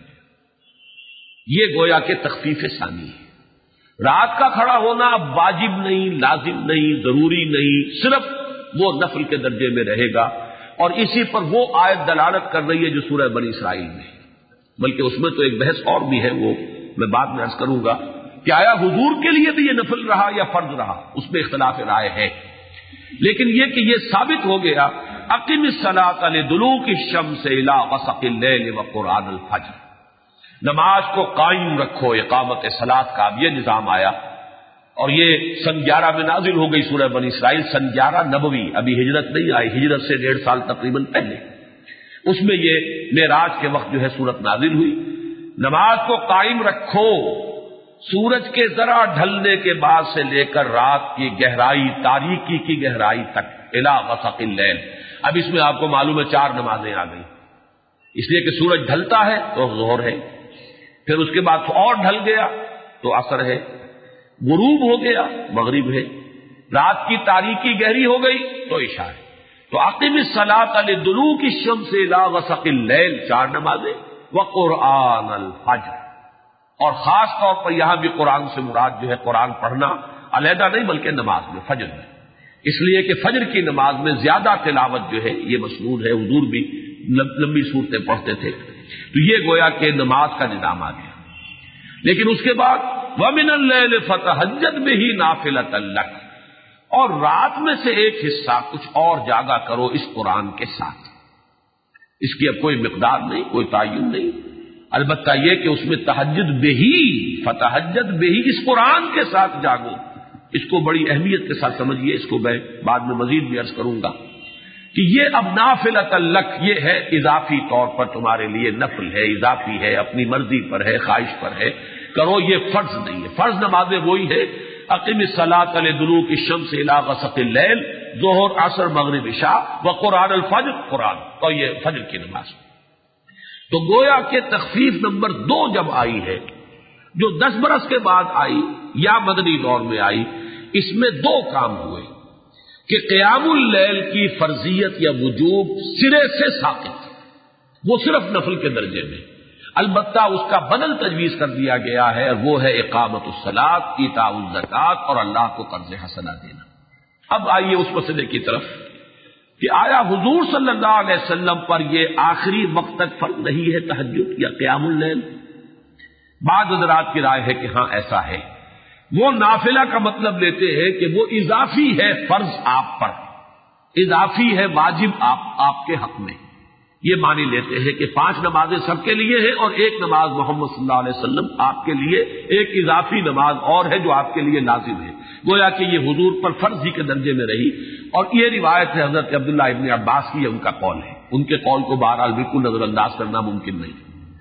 گیا۔ یہ گویا کہ تخفیف ثانی ہے۔ رات کا کھڑا ہونا اب واجب نہیں، لازم نہیں، ضروری نہیں، صرف وہ نفل کے درجے میں رہے گا، اور اسی پر وہ آیت دلالت کر رہی ہے جو سورہ بنی اسرائیل میں ہے۔ بلکہ اس میں تو ایک بحث اور بھی ہے، وہ میں بعد میں عرض کروں گا کہ آیا حضور کے لیے بھی یہ نفل رہا یا فرض رہا، اس میں اختلاف رائے ہے، لیکن یہ کہ یہ ثابت ہو گیا اقم الصلاۃ لدلوک الشمس الی غسق اللیل وقرآن الفجر، نماز کو قائم رکھو، اقامت صلاۃ کا اب یہ نظام آیا، اور یہ سن 11 میں نازل ہو گئی سورہ بنی اسرائیل، سن 11 نبوی، ابھی ہجرت نہیں آئی، ہجرت سے 1.5 سال تقریباً پہلے، اس میں یہ معراج کے وقت جو ہے سورت نازل ہوئی۔ نماز کو قائم رکھو سورج کے ذرا ڈھلنے کے بعد سے لے کر رات کی گہرائی، تاریکی کی گہرائی تک، الی غسق اللیل۔ اب اس میں آپ کو معلوم ہے 4 نمازیں آ گئی، اس لیے کہ سورج ڈھلتا ہے تو ظہر ہے، پھر اس کے بعد اور ڈھل گیا تو عصر ہے، غروب ہو گیا مغرب ہے، رات کی تاریکی گہری ہو گئی تو عشاء ہے۔ تو اقم الصلاۃ لدلوک الشمس الی غسق اللیل، 4 نمازیں، وقرآن الفجر، اور خاص طور پر یہاں بھی قرآن سے مراد جو ہے قرآن پڑھنا علیحدہ نہیں بلکہ نماز میں، فجر میں، اس لیے کہ فجر کی نماز میں زیادہ تلاوت جو ہے یہ مسنون ہے، حضور بھی لمبی صورتیں پڑھتے تھے، تو یہ گویا کہ نماز کا نظام آ گیا۔ لیکن اس کے بعد وَمِنَ اللَّيْلِ فَتَهَجَّدْ بِهِ نَافِلَةً لَكَ، اور رات میں سے ایک حصہ کچھ اور جاگا کرو اس قرآن کے ساتھ۔ اس کی اب کوئی مقدار نہیں، کوئی تعین نہیں، البتہ یہ کہ اس میں تہجد بہی، فتہجد بہی، اس قرآن کے ساتھ جاگو، اس کو بڑی اہمیت کے ساتھ سمجھیے، اس کو میں بعد میں مزید بھی عرض کروں گا کہ یہ اب نافلۃ لک، یہ ہے اضافی طور پر تمہارے لیے نفل ہے، اضافی ہے، اپنی مرضی پر ہے، خواہش پر ہے، کرو، یہ فرض نہیں ہے۔ فرض نمازیں وہی ہے، اقم الصلاۃ لدلوک الشمس الی غسق اللیل، ظہر، عصر، مغرب، عشاء، وقرآن الفجر، قرآن، اور یہ فجر کی نماز۔ تو گویا کہ تخفیف نمبر 2 جب آئی ہے، جو 10 برس کے بعد آئی یا مدنی دور میں آئی، اس میں 2 کام ہوئے کہ قیام اللیل کی فرضیت یا وجوب سرے سے ساقط، وہ صرف نفل کے درجے میں، البتہ اس کا بدل تجویز کر دیا گیا ہے، وہ ہے اقامت الصلاۃ، ایتاء الزکوٰۃ، اور اللہ کو قرض حسنہ دینا۔ اب آئیے اس مسئلے کی طرف کہ آیا حضور صلی اللہ علیہ وسلم پر یہ آخری وقت تک فرض نہیں ہے تہجد یا قیام اللیل؟ بعض حضرات کی رائے ہے کہ ہاں ایسا ہے، وہ نافلہ کا مطلب لیتے ہیں کہ وہ اضافی ہے فرض آپ پر، اضافی ہے واجب آپ کے حق میں، یہ مانی لیتے ہیں کہ 5 نمازیں سب کے لیے ہیں اور ایک نماز محمد صلی اللہ علیہ وسلم آپ کے لیے ایک اضافی نماز اور ہے جو آپ کے لیے لازم ہے، گویا کہ یہ حضور پر فرض ہی کے درجے میں رہی، اور یہ روایت ہے حضرت عبداللہ ابن عباس کی، یہ ان کا قول ہے، ان کے قول کو بہرحال بالکل نظر انداز کرنا ممکن نہیں۔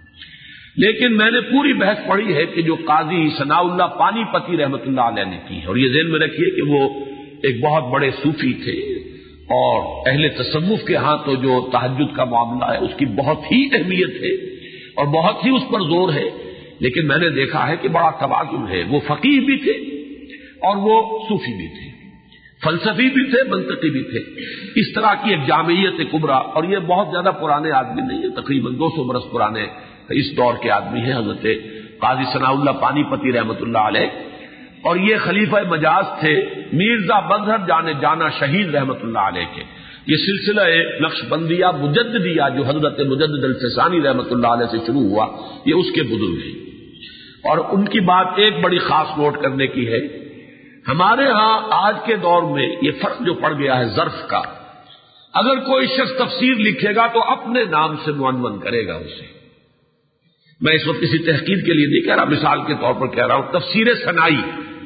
لیکن میں نے پوری بحث پڑھی ہے کہ جو قاضی ثناء اللہ پانی پتی رحمۃ اللہ علیہ نے کی ہے، اور یہ ذہن میں رکھیے کہ وہ ایک بہت بڑے صوفی تھے، اور اہل تصوف کے ہاں تو جو تہجد کا معاملہ ہے اس کی بہت ہی اہمیت ہے اور بہت ہی اس پر زور ہے، لیکن میں نے دیکھا ہے کہ بڑا توازن ہے، وہ فقیہ بھی تھے اور وہ صوفی بھی تھے۔ فلسفی بھی تھے، منطقی بھی تھے. اس طرح کی ایک جامعیت کبریٰ، اور یہ بہت زیادہ پرانے آدمی نہیں ہے، تقریباً 200 برس پرانے اس دور کے آدمی ہیں حضرت قاضی ثناء اللہ پانی پتی رحمۃ اللہ علیہ. اور یہ خلیفہ مجاز تھے میرزا مظہر جانا شہید رحمۃ اللہ علیہ کے. یہ سلسلہ نقشبندیہ مجددیہ جو حضرت مجدد الفسانی رحمۃ اللہ علیہ سے شروع ہوا، یہ اس کے بزرگ ہیں. اور ان کی بات ایک بڑی خاص نوٹ کرنے کی ہے، ہمارے ہاں آج کے دور میں یہ فرق جو پڑ گیا ہے ظرف کا، اگر کوئی شخص تفسیر لکھے گا تو اپنے نام سے معنون کرے گا اسے. میں اس وقت کسی تحقیق کے لیے نہیں کہہ رہا، مثال کے طور پر کہہ رہا ہوں. تفسیر ثنائی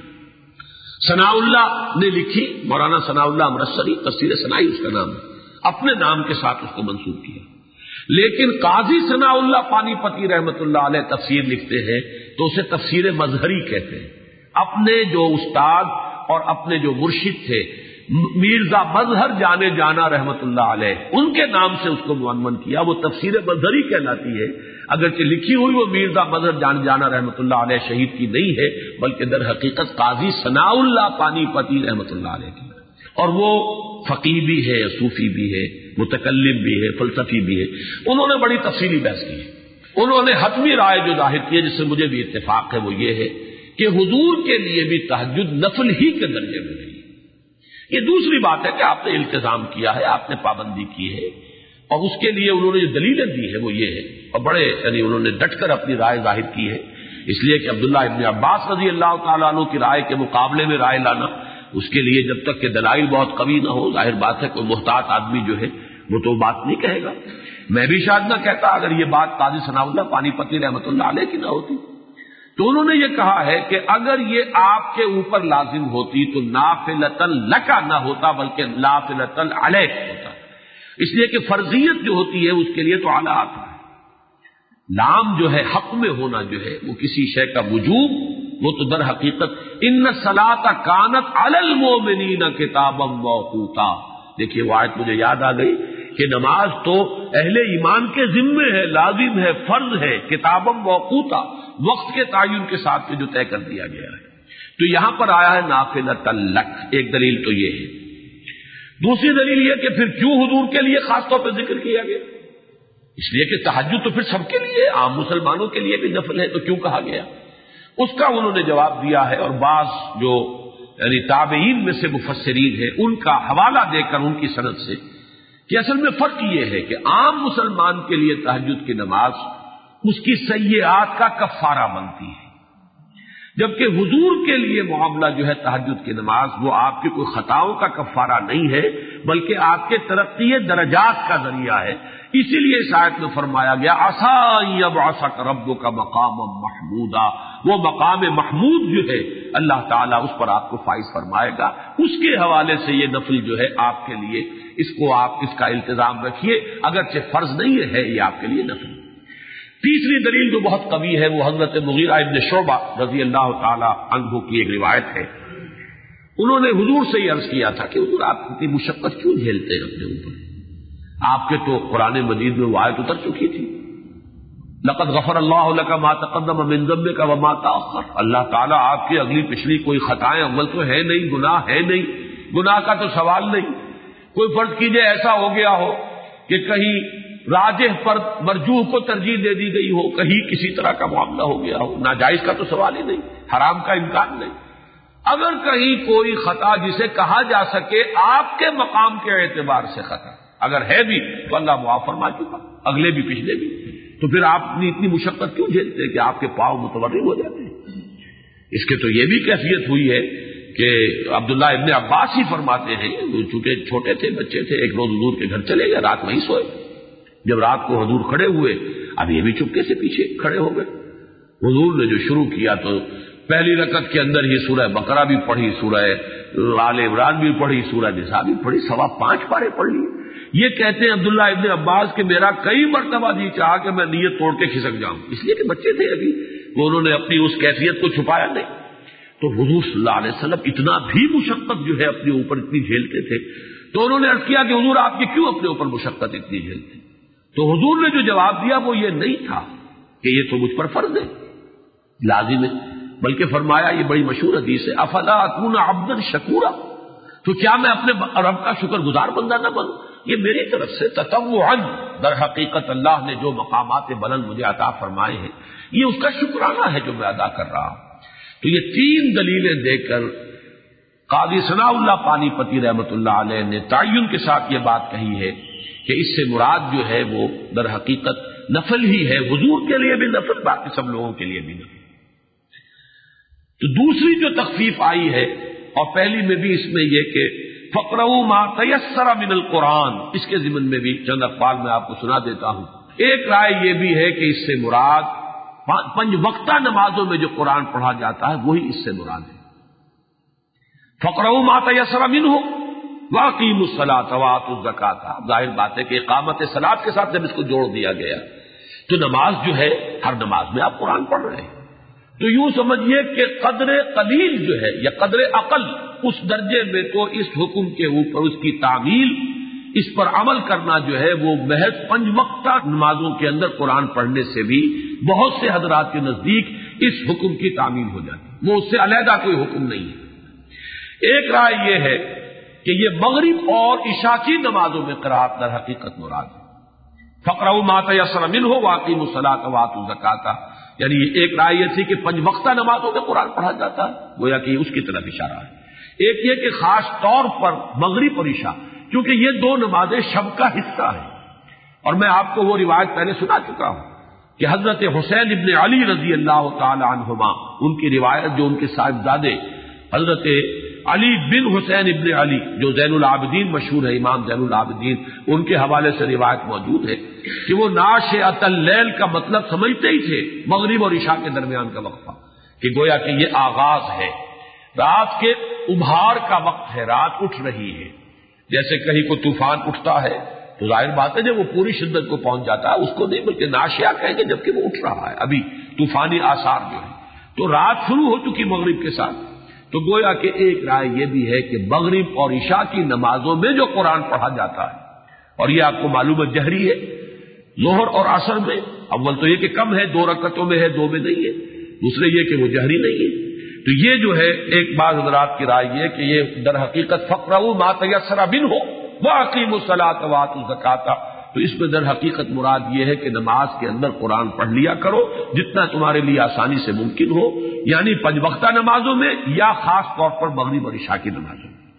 ثناء اللہ نے لکھی، مولانا ثناء اللہ امرتسری، تفسیر ثنائی اس کا نام ہے، اپنے نام کے ساتھ اس کو منسوب کیا. لیکن قاضی ثناء اللہ پانی پتی رحمۃ اللہ علیہ تفسیر لکھتے ہیں تو اسے تفسیر مظہری کہتے ہیں. اپنے جو استاد اور اپنے جو مرشد تھے میرزا مظہر جانا رحمۃ اللہ علیہ، ان کے نام سے اس کو معنون کیا. وہ تفسیر مظہری کہلاتی ہے، اگرچہ لکھی ہوئی وہ میرزا مظہر جانا رحمۃ اللہ علیہ شہید کی نہیں ہے، بلکہ در حقیقت قاضی ثناء اللہ پانی پتی رحمۃ اللہ علیہ کی. اور وہ فقیہ بھی ہے، صوفی بھی ہے، متکلم بھی ہے، فلسفی بھی ہے. انہوں نے بڑی تفصیلی بحث کی ہے. انہوں نے حتمی رائے جو ظاہر کی ہے، جس سے مجھے بھی اتفاق ہے، وہ یہ ہے کہ حضور کے لیے بھی تہجد نفل ہی کے درجے میں نہیں. یہ دوسری بات ہے کہ آپ نے التزام کیا ہے، آپ نے پابندی کی ہے، اور اس کے لیے انہوں نے جو دلیلیں دی ہے وہ یہ ہے، اور بڑے یعنی انہوں نے ڈٹ کر اپنی رائے ظاہر کی ہے. اس لیے کہ عبداللہ ابن عباس رضی اللہ تعالیٰ عنہ کی رائے کے مقابلے میں رائے لانا، اس کے لیے جب تک کہ دلائل بہت قوی نہ ہو، ظاہر بات ہے کوئی محتاط آدمی جو ہے وہ تو بات نہیں کہے گا. میں بھی شاید نہ کہتا اگر یہ بات قاضی ثناء اللہ پانی پتی رحمۃ اللہ علیہ کی نہ ہوتی. تو انہوں نے یہ کہا ہے کہ اگر یہ آپ کے اوپر لازم ہوتی تو نافلۃً لکا نہ ہوتا، بلکہ نافلۃً علیک ہوتا. اس لیے کہ فرضیت جو ہوتی ہے اس کے لیے تو اعلیٰ آتا ہے. لام جو ہے حق میں ہونا جو ہے وہ کسی شے کا وجوب، وہ تو در حقیقت ان الصلاۃ کانت علی المؤمنین کتابا موقوتا. دیکھیے وہ آیت مجھے یاد آ گئی کہ نماز تو اہل ایمان کے ذمے ہے، لازم ہے، فرض ہے، کتابا موقوتا، وقت کے تعین کے ساتھ جو طے کر دیا گیا ہے. تو یہاں پر آیا ہے نافلۃً لک. ایک دلیل تو یہ ہے. دوسری دلیل یہ کہ پھر کیوں حضور کے لیے خاص طور پہ ذکر کیا گیا؟ اس لیے کہ تہجد تو پھر سب کے لیے، عام مسلمانوں کے لیے بھی نفل ہے، تو کیوں کہا گیا؟ اس کا انہوں نے جواب دیا ہے، اور بعض جو یعنی تابعین میں سے مفسرین ہیں ان کا حوالہ دے کر ان کی سند سے، کہ اصل میں فرق یہ ہے کہ عام مسلمان کے لیے تہجد کی نماز اس کی سیئات کا کفارہ بنتی ہے، جبکہ حضور کے لیے معاملہ جو ہے تہجد کی نماز وہ آپ کی کوئی خطاؤں کا کفارہ نہیں ہے، بلکہ آپ کے ترقی درجات کا ذریعہ ہے. اسی لیے اس آیت میں فرمایا گیا عسیٰ یبعثک ربک مقاما محمودا. وہ مقام محمود جو ہے اللہ تعالیٰ اس پر آپ کو فائز فرمائے گا. اس کے حوالے سے یہ نفل جو ہے آپ کے لیے، اس کو آپ اس کا التزام رکھیے، اگرچہ فرض نہیں ہے یہ آپ کے لیے نفل. تیسری دلیل جو بہت قوی ہے وہ حضرت مغیرہ ابن شعبہ رضی اللہ تعالی عنہ کی ایک روایت ہے. انہوں نے حضور سے یہ عرض کیا تھا کہ حضور آپ اتنی مشقت کیوں جھیلتے ہیں اپنے اوپر؟ آپ کے تو قرآن مجید میں وہ آیت اتر چکی تھی، لقد غفر اللہ لک ما تقدم من ذنبک وما تأخر. اللہ تعالیٰ آپ کی اگلی پچھلی کوئی خطائیں عمل تو ہے نہیں، گناہ ہے نہیں، گناہ کا تو سوال نہیں. کوئی فرض کیجئے ایسا ہو گیا ہو کہ کہیں راجح پر مرجوح کو ترجیح دے دی گئی ہو، کہیں کسی طرح کا معاملہ ہو گیا ہو، ناجائز کا تو سوال ہی نہیں، حرام کا امکان نہیں. اگر کہیں کوئی خطا جسے کہا جا سکے آپ کے مقام کے اعتبار سے خطا اگر ہے بھی تو اللہ معاف فرما چکا، اگلے بھی پچھلے بھی. تو پھر آپ نے اتنی مشقت کیوں جھیلتے ہیں کہ آپ کے پاؤں متورم ہو جاتے ہیں؟ اس کے تو یہ بھی کیفیت ہوئی ہے کہ عبداللہ ابن عباس ہی فرماتے ہیں، چونکہ چھوٹے تھے، بچے تھے، ایک روز حضور کے گھر چلے گئے، رات وہیں سوئے. جب رات کو حضور کھڑے ہوئے، اب یہ بھی چپکے سے پیچھے کھڑے ہو گئے. حضور نے جو شروع کیا تو پہلی رکعت کے اندر ہی سورہ بقرہ بھی پڑھی، سورہ آل عمران بھی پڑھی، سورہ نساء بھی پڑھی، 5.25 پارے پڑھ لی. یہ کہتے ہیں عبداللہ ابن عباس کہ میرا کئی مرتبہ جی چاہا کہ میں نیت توڑ کے کھسک جاؤں، اس لیے کہ بچے تھے ابھی، وہ انہوں نے اپنی اس کیفیت کو چھپایا نہیں. تو حضور صلی اللہ علیہ وسلم اتنا بھی مشقت جو ہے اپنے اوپر اتنی جھیلتے تھے. تو انہوں نے عرض کیا کہ حضور آپ کی کیوں اپنے اوپر مشقت اتنی جھیلتے؟ تو حضور نے جو جواب دیا وہ یہ نہیں تھا کہ یہ تو مجھ پر فرض ہے، لازم ہے، بلکہ فرمایا، یہ بڑی مشہور حدیث ہے، افلا اکون عبدا شکورا، تو کیا میں اپنے رب کا شکر گزار بندہ نہ بنوں؟ یہ میری طرف سے تطوعاً در حقیقت اللہ نے جو مقامات بلند مجھے عطا فرمائے ہیں یہ اس کا شکرانہ ہے جو میں ادا کر رہا ہوں۔ تو یہ تین دلیلیں دے کر قاضی ثناء اللہ پانی پتی رحمۃ اللہ علیہ نے تعین کے ساتھ یہ بات کہی ہے کہ اس سے مراد جو ہے وہ در حقیقت نفل ہی ہے، حضور کے لیے بھی نفل، باقی سب لوگوں کے لیے بھی نفل۔ تو دوسری جو تخفیف آئی ہے، اور پہلی میں بھی اس میں یہ کہ فقرؤوا ما تیسر من القرآن، اس کے ضمن میں بھی چند اقوال میں آپ کو سنا دیتا ہوں۔ ایک رائے یہ بھی ہے کہ اس سے مراد 5 وقتہ نمازوں میں جو قرآن پڑھا جاتا ہے وہی اس سے مراد ہے۔ فقرؤوا ما تیسر منہ واقیموا الصلاۃ وآتوا الزکاۃ، ظاہر بات ہے کہ اقامت صلاۃ کے ساتھ جب اس کو جوڑ دیا گیا تو نماز جو ہے ہر نماز میں آپ قرآن پڑھ رہے ہیں، تو یوں سمجھیے کہ قدر قلیل جو ہے یا قدر اقل اس درجے میں تو اس حکم کے اوپر اس کی تعمیل، اس پر عمل کرنا جو ہے وہ محض 5 وقتہ نمازوں کے اندر قرآن پڑھنے سے بھی بہت سے حضرات کے نزدیک اس حکم کی تعمیل ہو جاتی ہے، وہ اس سے علیحدہ کوئی حکم نہیں ہے۔ ایک رائے یہ ہے کہ یہ مغرب اور عشاء کی نمازوں میں قرات در حقیقت مراد ہے۔ فقرؤوا ما تیسر منہ واقیموا الصلاۃ وآتوا الزکاۃ، یعنی ایک رائے یہ تھی کہ 5 وقتہ نمازوں میں قرآن پڑھا جاتا ہے، گویا کہ اس کی طرف اشارہ ہے۔ ایک یہ کہ خاص طور پر مغرب اور عشاء، کیونکہ یہ 2 نمازیں شب کا حصہ ہیں، اور میں آپ کو وہ روایت پہلے سنا چکا ہوں کہ حضرت حسین ابن علی رضی اللہ تعالی عنہما، ان کی روایت جو ان کے صاحبزادے حضرت علی بن حسین ابن علی جو زین العابدین مشہور ہے، امام زین العابدین، ان کے حوالے سے روایت موجود ہے کہ وہ ناشئۃ اللیل کا مطلب سمجھتے ہی تھے مغرب اور عشاء کے درمیان کا وقفہ، کہ گویا کہ یہ آغاز ہے، رات کے ابھار کا وقت ہے، رات اٹھ رہی ہے۔ جیسے کہیں کو طوفان اٹھتا ہے تو ظاہر بات ہے جب وہ پوری شدت کو پہنچ جاتا ہے اس کو نہیں بلکہ ناشیہ کہیں گے جبکہ وہ اٹھ رہا ہے، ابھی طوفانی آثار جو ہے، تو رات شروع ہو چکی مغرب کے ساتھ۔ تو گویا کہ ایک رائے یہ بھی ہے کہ مغرب اور عشاء کی نمازوں میں جو قرآن پڑھا جاتا ہے، اور یہ آپ کو معلوم ہے جہری ہے، ظہر اور عصر میں اول تو یہ کہ کم ہے، 2 رکعتوں میں ہے، 2 میں نہیں ہے، دوسرے یہ کہ وہ جہری نہیں ہے۔ تو یہ جو ہے ایک بعض حضرات کی رائے یہ کہ یہ در حقیقت فقرؤوا ما تیسر منہ واقیموا الصلاۃ وآتوا الزکاۃ، تو اس میں در حقیقت مراد یہ ہے کہ نماز کے اندر قرآن پڑھ لیا کرو جتنا تمہارے لیے آسانی سے ممکن ہو، یعنی 5 وقتہ نمازوں میں یا خاص طور پر مغرب اور عشاء کی نمازوں میں۔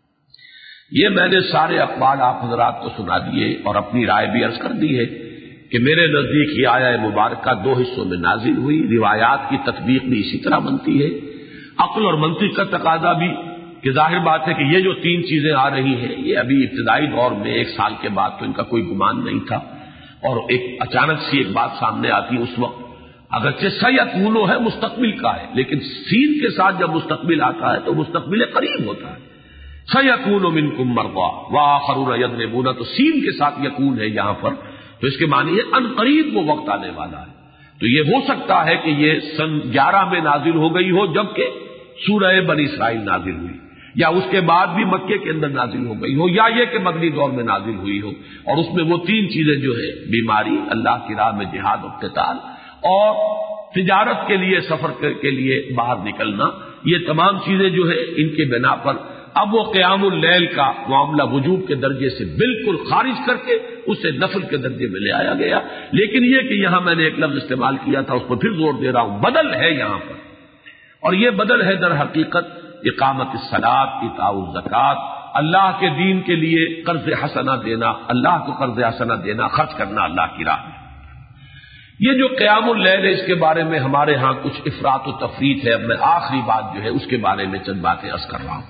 یہ میں نے سارے اقوال آپ حضرات کو سنا دیے اور اپنی رائے بھی عرض کر دی ہے کہ میرے نزدیک یہ آیہ مبارکہ 2 حصوں میں نازل ہوئی، روایات کی تطبیق بھی اسی طرح بنتی ہے، عقل اور منطق کا تقاضا بھی، کہ ظاہر بات ہے کہ یہ جو 3 چیزیں آ رہی ہیں یہ ابھی ابتدائی دور میں 1 سال کے بعد تو ان کا کوئی گمان نہیں تھا، اور ایک اچانک سی ایک بات سامنے آتی اس وقت، اگرچہ سیکون ہے مستقبل کا ہے، لیکن سین کے ساتھ جب مستقبل آتا ہے تو مستقبل قریب ہوتا ہے، سیکون منکم مرضی وآخرون یضربون، تو سین کے ساتھ یکون ہے یہاں پر، تو اس کے معنی ہے ان قریب وہ وقت آنے والا ہے۔ تو یہ ہو سکتا ہے کہ یہ سن 11 میں نازل ہو گئی ہو جبکہ سورہ بنی اسرائیل نازل ہوئی، یا اس کے بعد بھی مکے کے اندر نازل ہو گئی ہو، یا یہ کہ مدنی دور میں نازل ہوئی ہو، اور اس میں وہ 3 چیزیں جو ہے بیماری، اللہ کی راہ میں جہاد و قتال، اور تجارت کے لیے سفر کے لیے باہر نکلنا، یہ تمام چیزیں جو ہے ان کے بنا پر اب وہ قیام اللیل کا معاملہ وجوب کے درجے سے بالکل خارج کر کے اسے نفل کے درجے میں لے آیا گیا۔ لیکن یہ کہ یہاں میں نے ایک لفظ استعمال کیا تھا، اس پر پھر زور دے رہا ہوں، بدل ہے یہاں پر، اور یہ بدل ہے در حقیقت اقامت الصلاۃ، ایتاء الزکوٰۃ، اللہ کے دین کے لیے قرض حسنہ دینا، اللہ کو قرض حسنہ دینا، خرچ کرنا اللہ کی راہ میں۔ یہ جو قیام اللیل ہے اس کے بارے میں ہمارے ہاں کچھ افراط و تفریط ہے، اب میں آخری بات جو ہے اس کے بارے میں چند باتیں عرض کر رہا ہوں۔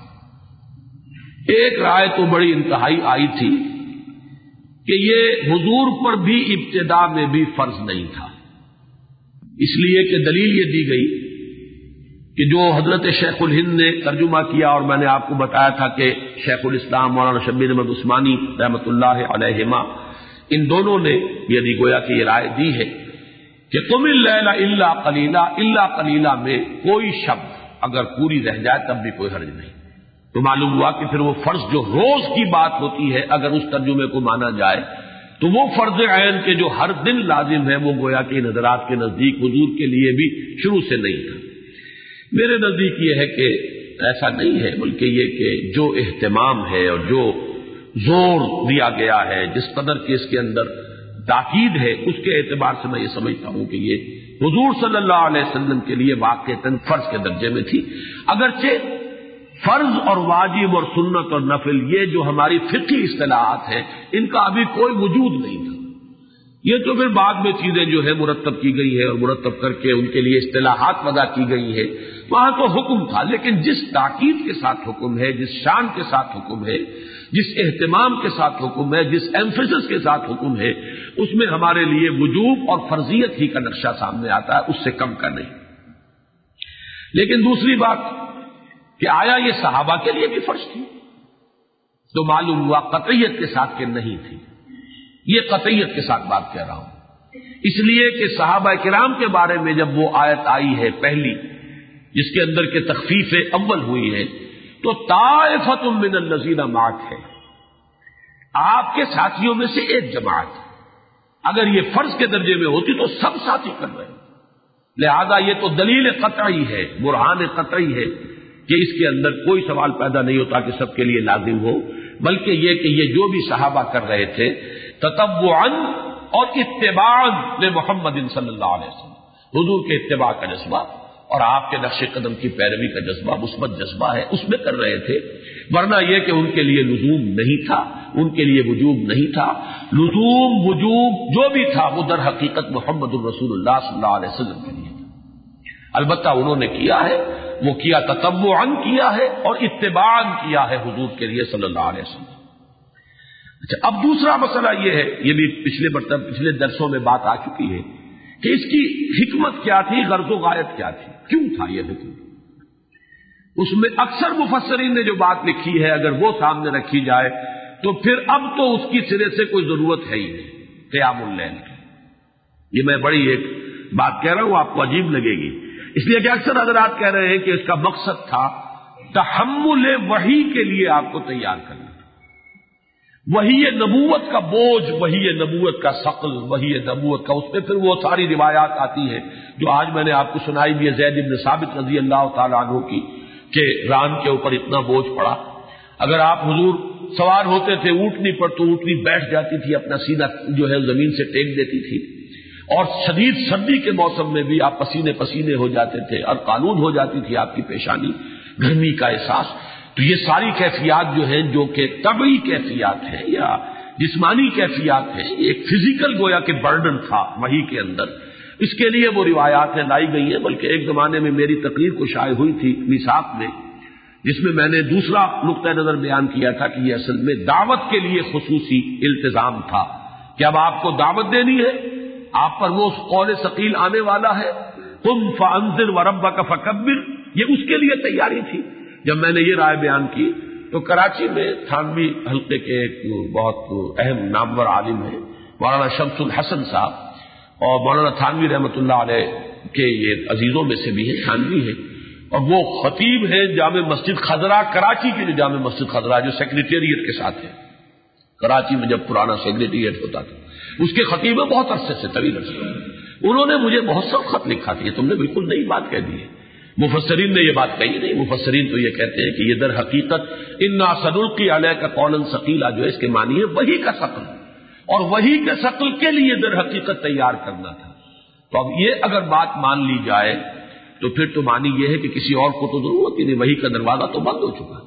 ایک رائے تو بڑی انتہائی آئی تھی کہ یہ حضور پر بھی ابتدا میں بھی فرض نہیں تھا، اس لیے کہ دلیل یہ دی گئی کہ جو حضرت شیخ الہند نے ترجمہ کیا، اور میں نے آپ کو بتایا تھا کہ شیخ الاسلام مولانا شبیر احمد عثمانی رحمۃ اللہ علیہما، ان دونوں نے یعنی گویا کہ یہ رائے دی ہے کہ قم اللیل الا قلیلا، الا قلیلا میں کوئی شب اگر پوری رہ جائے تب بھی کوئی حرج نہیں۔ تو معلوم ہوا کہ پھر وہ فرض جو روز کی بات ہوتی ہے اگر اس ترجمے کو مانا جائے تو وہ فرض عین کے جو ہر دن لازم ہے وہ گویا کہ حضرات کے نزدیک حضور کے لیے بھی شروع سے نہیں تھا۔ میرے نزدیک یہ ہے کہ ایسا نہیں ہے، بلکہ یہ کہ جو اہتمام ہے اور جو زور دیا گیا ہے، جس قدر کہ اس کے اندر تاکید ہے، اس کے اعتبار سے میں یہ سمجھتا ہوں کہ یہ حضور صلی اللہ علیہ وسلم کے لیے واقعتاً فرض کے درجے میں تھی، اگرچہ فرض اور واجب اور سنت اور نفل یہ جو ہماری فقہی اصطلاحات ہیں ان کا ابھی کوئی وجود نہیں تھا، یہ تو پھر بعد میں چیزیں جو ہے مرتب کی گئی ہے اور مرتب کر کے ان کے لیے اصطلاحات وضع کی گئی ہے، وہاں تو حکم تھا، لیکن جس تاکید کے ساتھ حکم ہے، جس شان کے ساتھ حکم ہے، جس اہتمام کے ساتھ حکم ہے، جس ایمفیسس کے ساتھ حکم ہے، اس میں ہمارے لیے وجوب اور فرضیت ہی کا نقشہ سامنے آتا ہے، اس سے کم کا نہیں۔ لیکن دوسری بات کہ آیا یہ صحابہ کے لیے بھی فرض تھی؟ تو معلوم ہوا قطعیت کے ساتھ کہ نہیں تھی، یہ قطعیت کے ساتھ بات کہہ رہا ہوں، اس لیے کہ صحابہ کرام کے بارے میں جب وہ آیت آئی ہے پہلی جس کے اندر کے تخفیف اول ہوئی ہے، تو طائفۃ من الذین معک ہے، آپ کے ساتھیوں میں سے ایک جماعت، اگر یہ فرض کے درجے میں ہوتی تو سب ساتھی کر رہے ہیں، لہذا یہ تو دلیل قطعی ہے، برہان قطعی ہے کہ اس کے اندر کوئی سوال پیدا نہیں ہوتا کہ سب کے لیے لازم ہو، بلکہ یہ کہ یہ جو بھی صحابہ کر رہے تھے تتبعاً اور اتباعاً لمحمد صلی اللہ علیہ وسلم، حضور کے اتباع کا جذبہ اور آپ کے نقش قدم کی پیروی کا جذبہ مثبت جذبہ ہے، اس میں کر رہے تھے، ورنہ یہ کہ ان کے لیے لزوم نہیں تھا، ان کے لیے وجوب نہیں تھا، لزوم وجوب جو بھی تھا وہ در حقیقت محمد الرسول اللہ صلی اللہ علیہ وسلم کے لیے تھا، البتہ انہوں نے کیا ہے، وہ کیا تتبعاً کیا ہے اور اتباعاً کیا ہے حضور کے لیے صلی اللہ علیہ وسلم۔ اچھا، اب دوسرا مسئلہ یہ ہے، یہ بھی پچھلے درسوں میں بات آ چکی ہے کہ اس کی حکمت کیا تھی، غرض و غایت کیا تھی، کیوں تھا یہ حکم؟ اس میں اکثر مفسرین نے جو بات لکھی ہے اگر وہ سامنے رکھی جائے تو پھر اب تو اس کی سرے سے کوئی ضرورت ہے ہی نہیں، قیام اللیل کی۔ یہ میں بڑی ایک بات کہہ رہا ہوں، آپ کو عجیب لگے گی، اس لیے کہ اکثر حضرات کہہ رہے ہیں کہ اس کا مقصد تھا تحمل وحی کے لیے آپ کو تیار کرنا، وحی نبوت کا بوجھ، وحی نبوت کا ثقل، وحی نبوت کا، اس میں پھر وہ ساری روایات آتی ہیں جو آج میں نے آپ کو سنائی بھی ہے، زید بن ثابت رضی اللہ تعالیٰ عنہ کی، کہ ران کے اوپر اتنا بوجھ پڑا، اگر آپ حضور سوار ہوتے تھے اونٹنی پر تو اونٹنی بیٹھ جاتی تھی، اپنا سینہ جو ہے زمین سے ٹیک دیتی تھی، اور شدید سردی کے موسم میں بھی آپ پسینے پسینے ہو جاتے تھے اور قالود ہو جاتی تھی آپ کی پیشانی، گرمی کا احساس۔ تو یہ ساری کیفیات جو ہیں جو کہ طبعی کیفیات ہیں یا جسمانی کیفیات ہیں، یہ ایک فزیکل گویا کہ برڈن تھا وحی کے اندر، اس کے لیے وہ روایات لائی گئی ہیں۔ بلکہ ایک زمانے میں میری تقریر کو شائع ہوئی تھی میثاق میں، جس میں میں نے دوسرا نقطہ نظر بیان کیا تھا کہ یہ اصل میں دعوت کے لیے خصوصی التزام تھا کہ اب آپ کو دعوت دینی ہے، آپ پر وہ قول ثقیل آنے والا ہے، قم فانذر وربک فکبر، یہ اس کے لیے تیاری تھی۔ جب میں نے یہ رائے بیان کی تو کراچی میں تھانوی حلقے کے ایک بہت اہم نامور عالم ہیں مولانا شمس الحسن صاحب، اور مولانا تھانوی رحمۃ اللہ علیہ کے یہ عزیزوں میں سے بھی ہیں، تھانوی ہیں، اور وہ خطیب ہیں جامع مسجد خضرا، کراچی کی جو جامع مسجد خضرا جو سیکریٹریٹ کے ساتھ ہے، کراچی میں جب پرانا سیکریٹریٹ ہوتا تھا اس کے خطیب ہیں، بہت عرصے سے، طویل عرصے سے۔ انہوں نے مجھے بہت سخت خط لکھا تھا، یہ تم نے بالکل نئی بات کہہ دی ہے، مفسرین نے یہ بات کہی نہیں، مفسرین تو یہ کہتے ہیں کہ یہ در حقیقت انا سنلقی علیک قولا ثقیلا جو ہے اس کے معنی ہے وحی کا ثقل، اور وحی کے ثقل کے لیے در حقیقت تیار کرنا تھا۔ تو اب یہ اگر بات مان لی جائے تو پھر تو معنی یہ ہے کہ کسی اور کو تو ضرورت ہی نہیں، وحی کا دروازہ تو بند ہو چکا،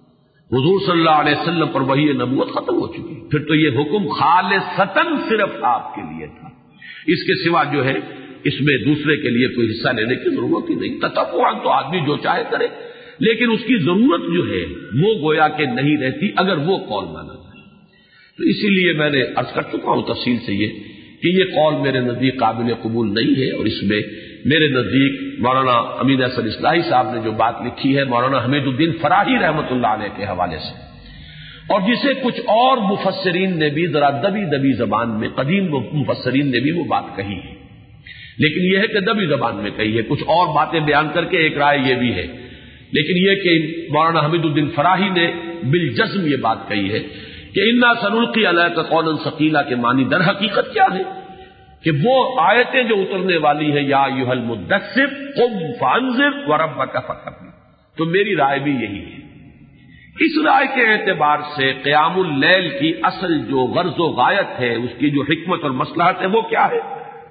حضور صلی اللہ علیہ وسلم پر وحی نبوت ختم ہو چکی، پھر تو یہ حکم خالصتاً صرف آپ کے لیے تھا، اس کے سوا جو ہے اس میں دوسرے کے لیے کوئی حصہ لینے کی ضرورت ہی نہیں۔ تطوعاً تو آدمی جو چاہے کرے، لیکن اس کی ضرورت جو ہے وہ گویا کہ نہیں رہتی اگر وہ قول مانا جائے۔ تو اسی لیے میں نے عرض کر چکا ہوں تفصیل سے یہ کہ یہ قول میرے نزدیک قابل قبول نہیں ہے، اور اس میں میرے نزدیک مولانا امین احسن اصلاحی صاحب نے جو بات لکھی ہے مولانا حمید الدین فراہی رحمۃ اللہ علیہ کے حوالے سے، اور جسے کچھ اور مفسرین نے بھی ذرا دبی دبی زبان میں، قدیم مفسرین نے بھی وہ بات کہی ہے، لیکن یہ ہے کہ دبی زبان میں کہی ہے، کچھ اور باتیں بیان کر کے ایک رائے یہ بھی ہے، لیکن یہ کہ مولانا حمید الدین فراہی نے بالجزم یہ بات کہی ہے کہ انا سنلقی علیک قولا ثقیلا کے معنی در حقیقت کیا ہے کہ وہ آیتیں جو اترنے والی ہیں یا ایھا المدثر قم فانذر وربک فکبر، تو میری رائے بھی یہی ہے۔ اس رائے کے اعتبار سے قیام اللیل کی اصل جو غرض و غایت ہے، اس کی جو حکمت اور مصلحت ہے، وہ کیا ہے؟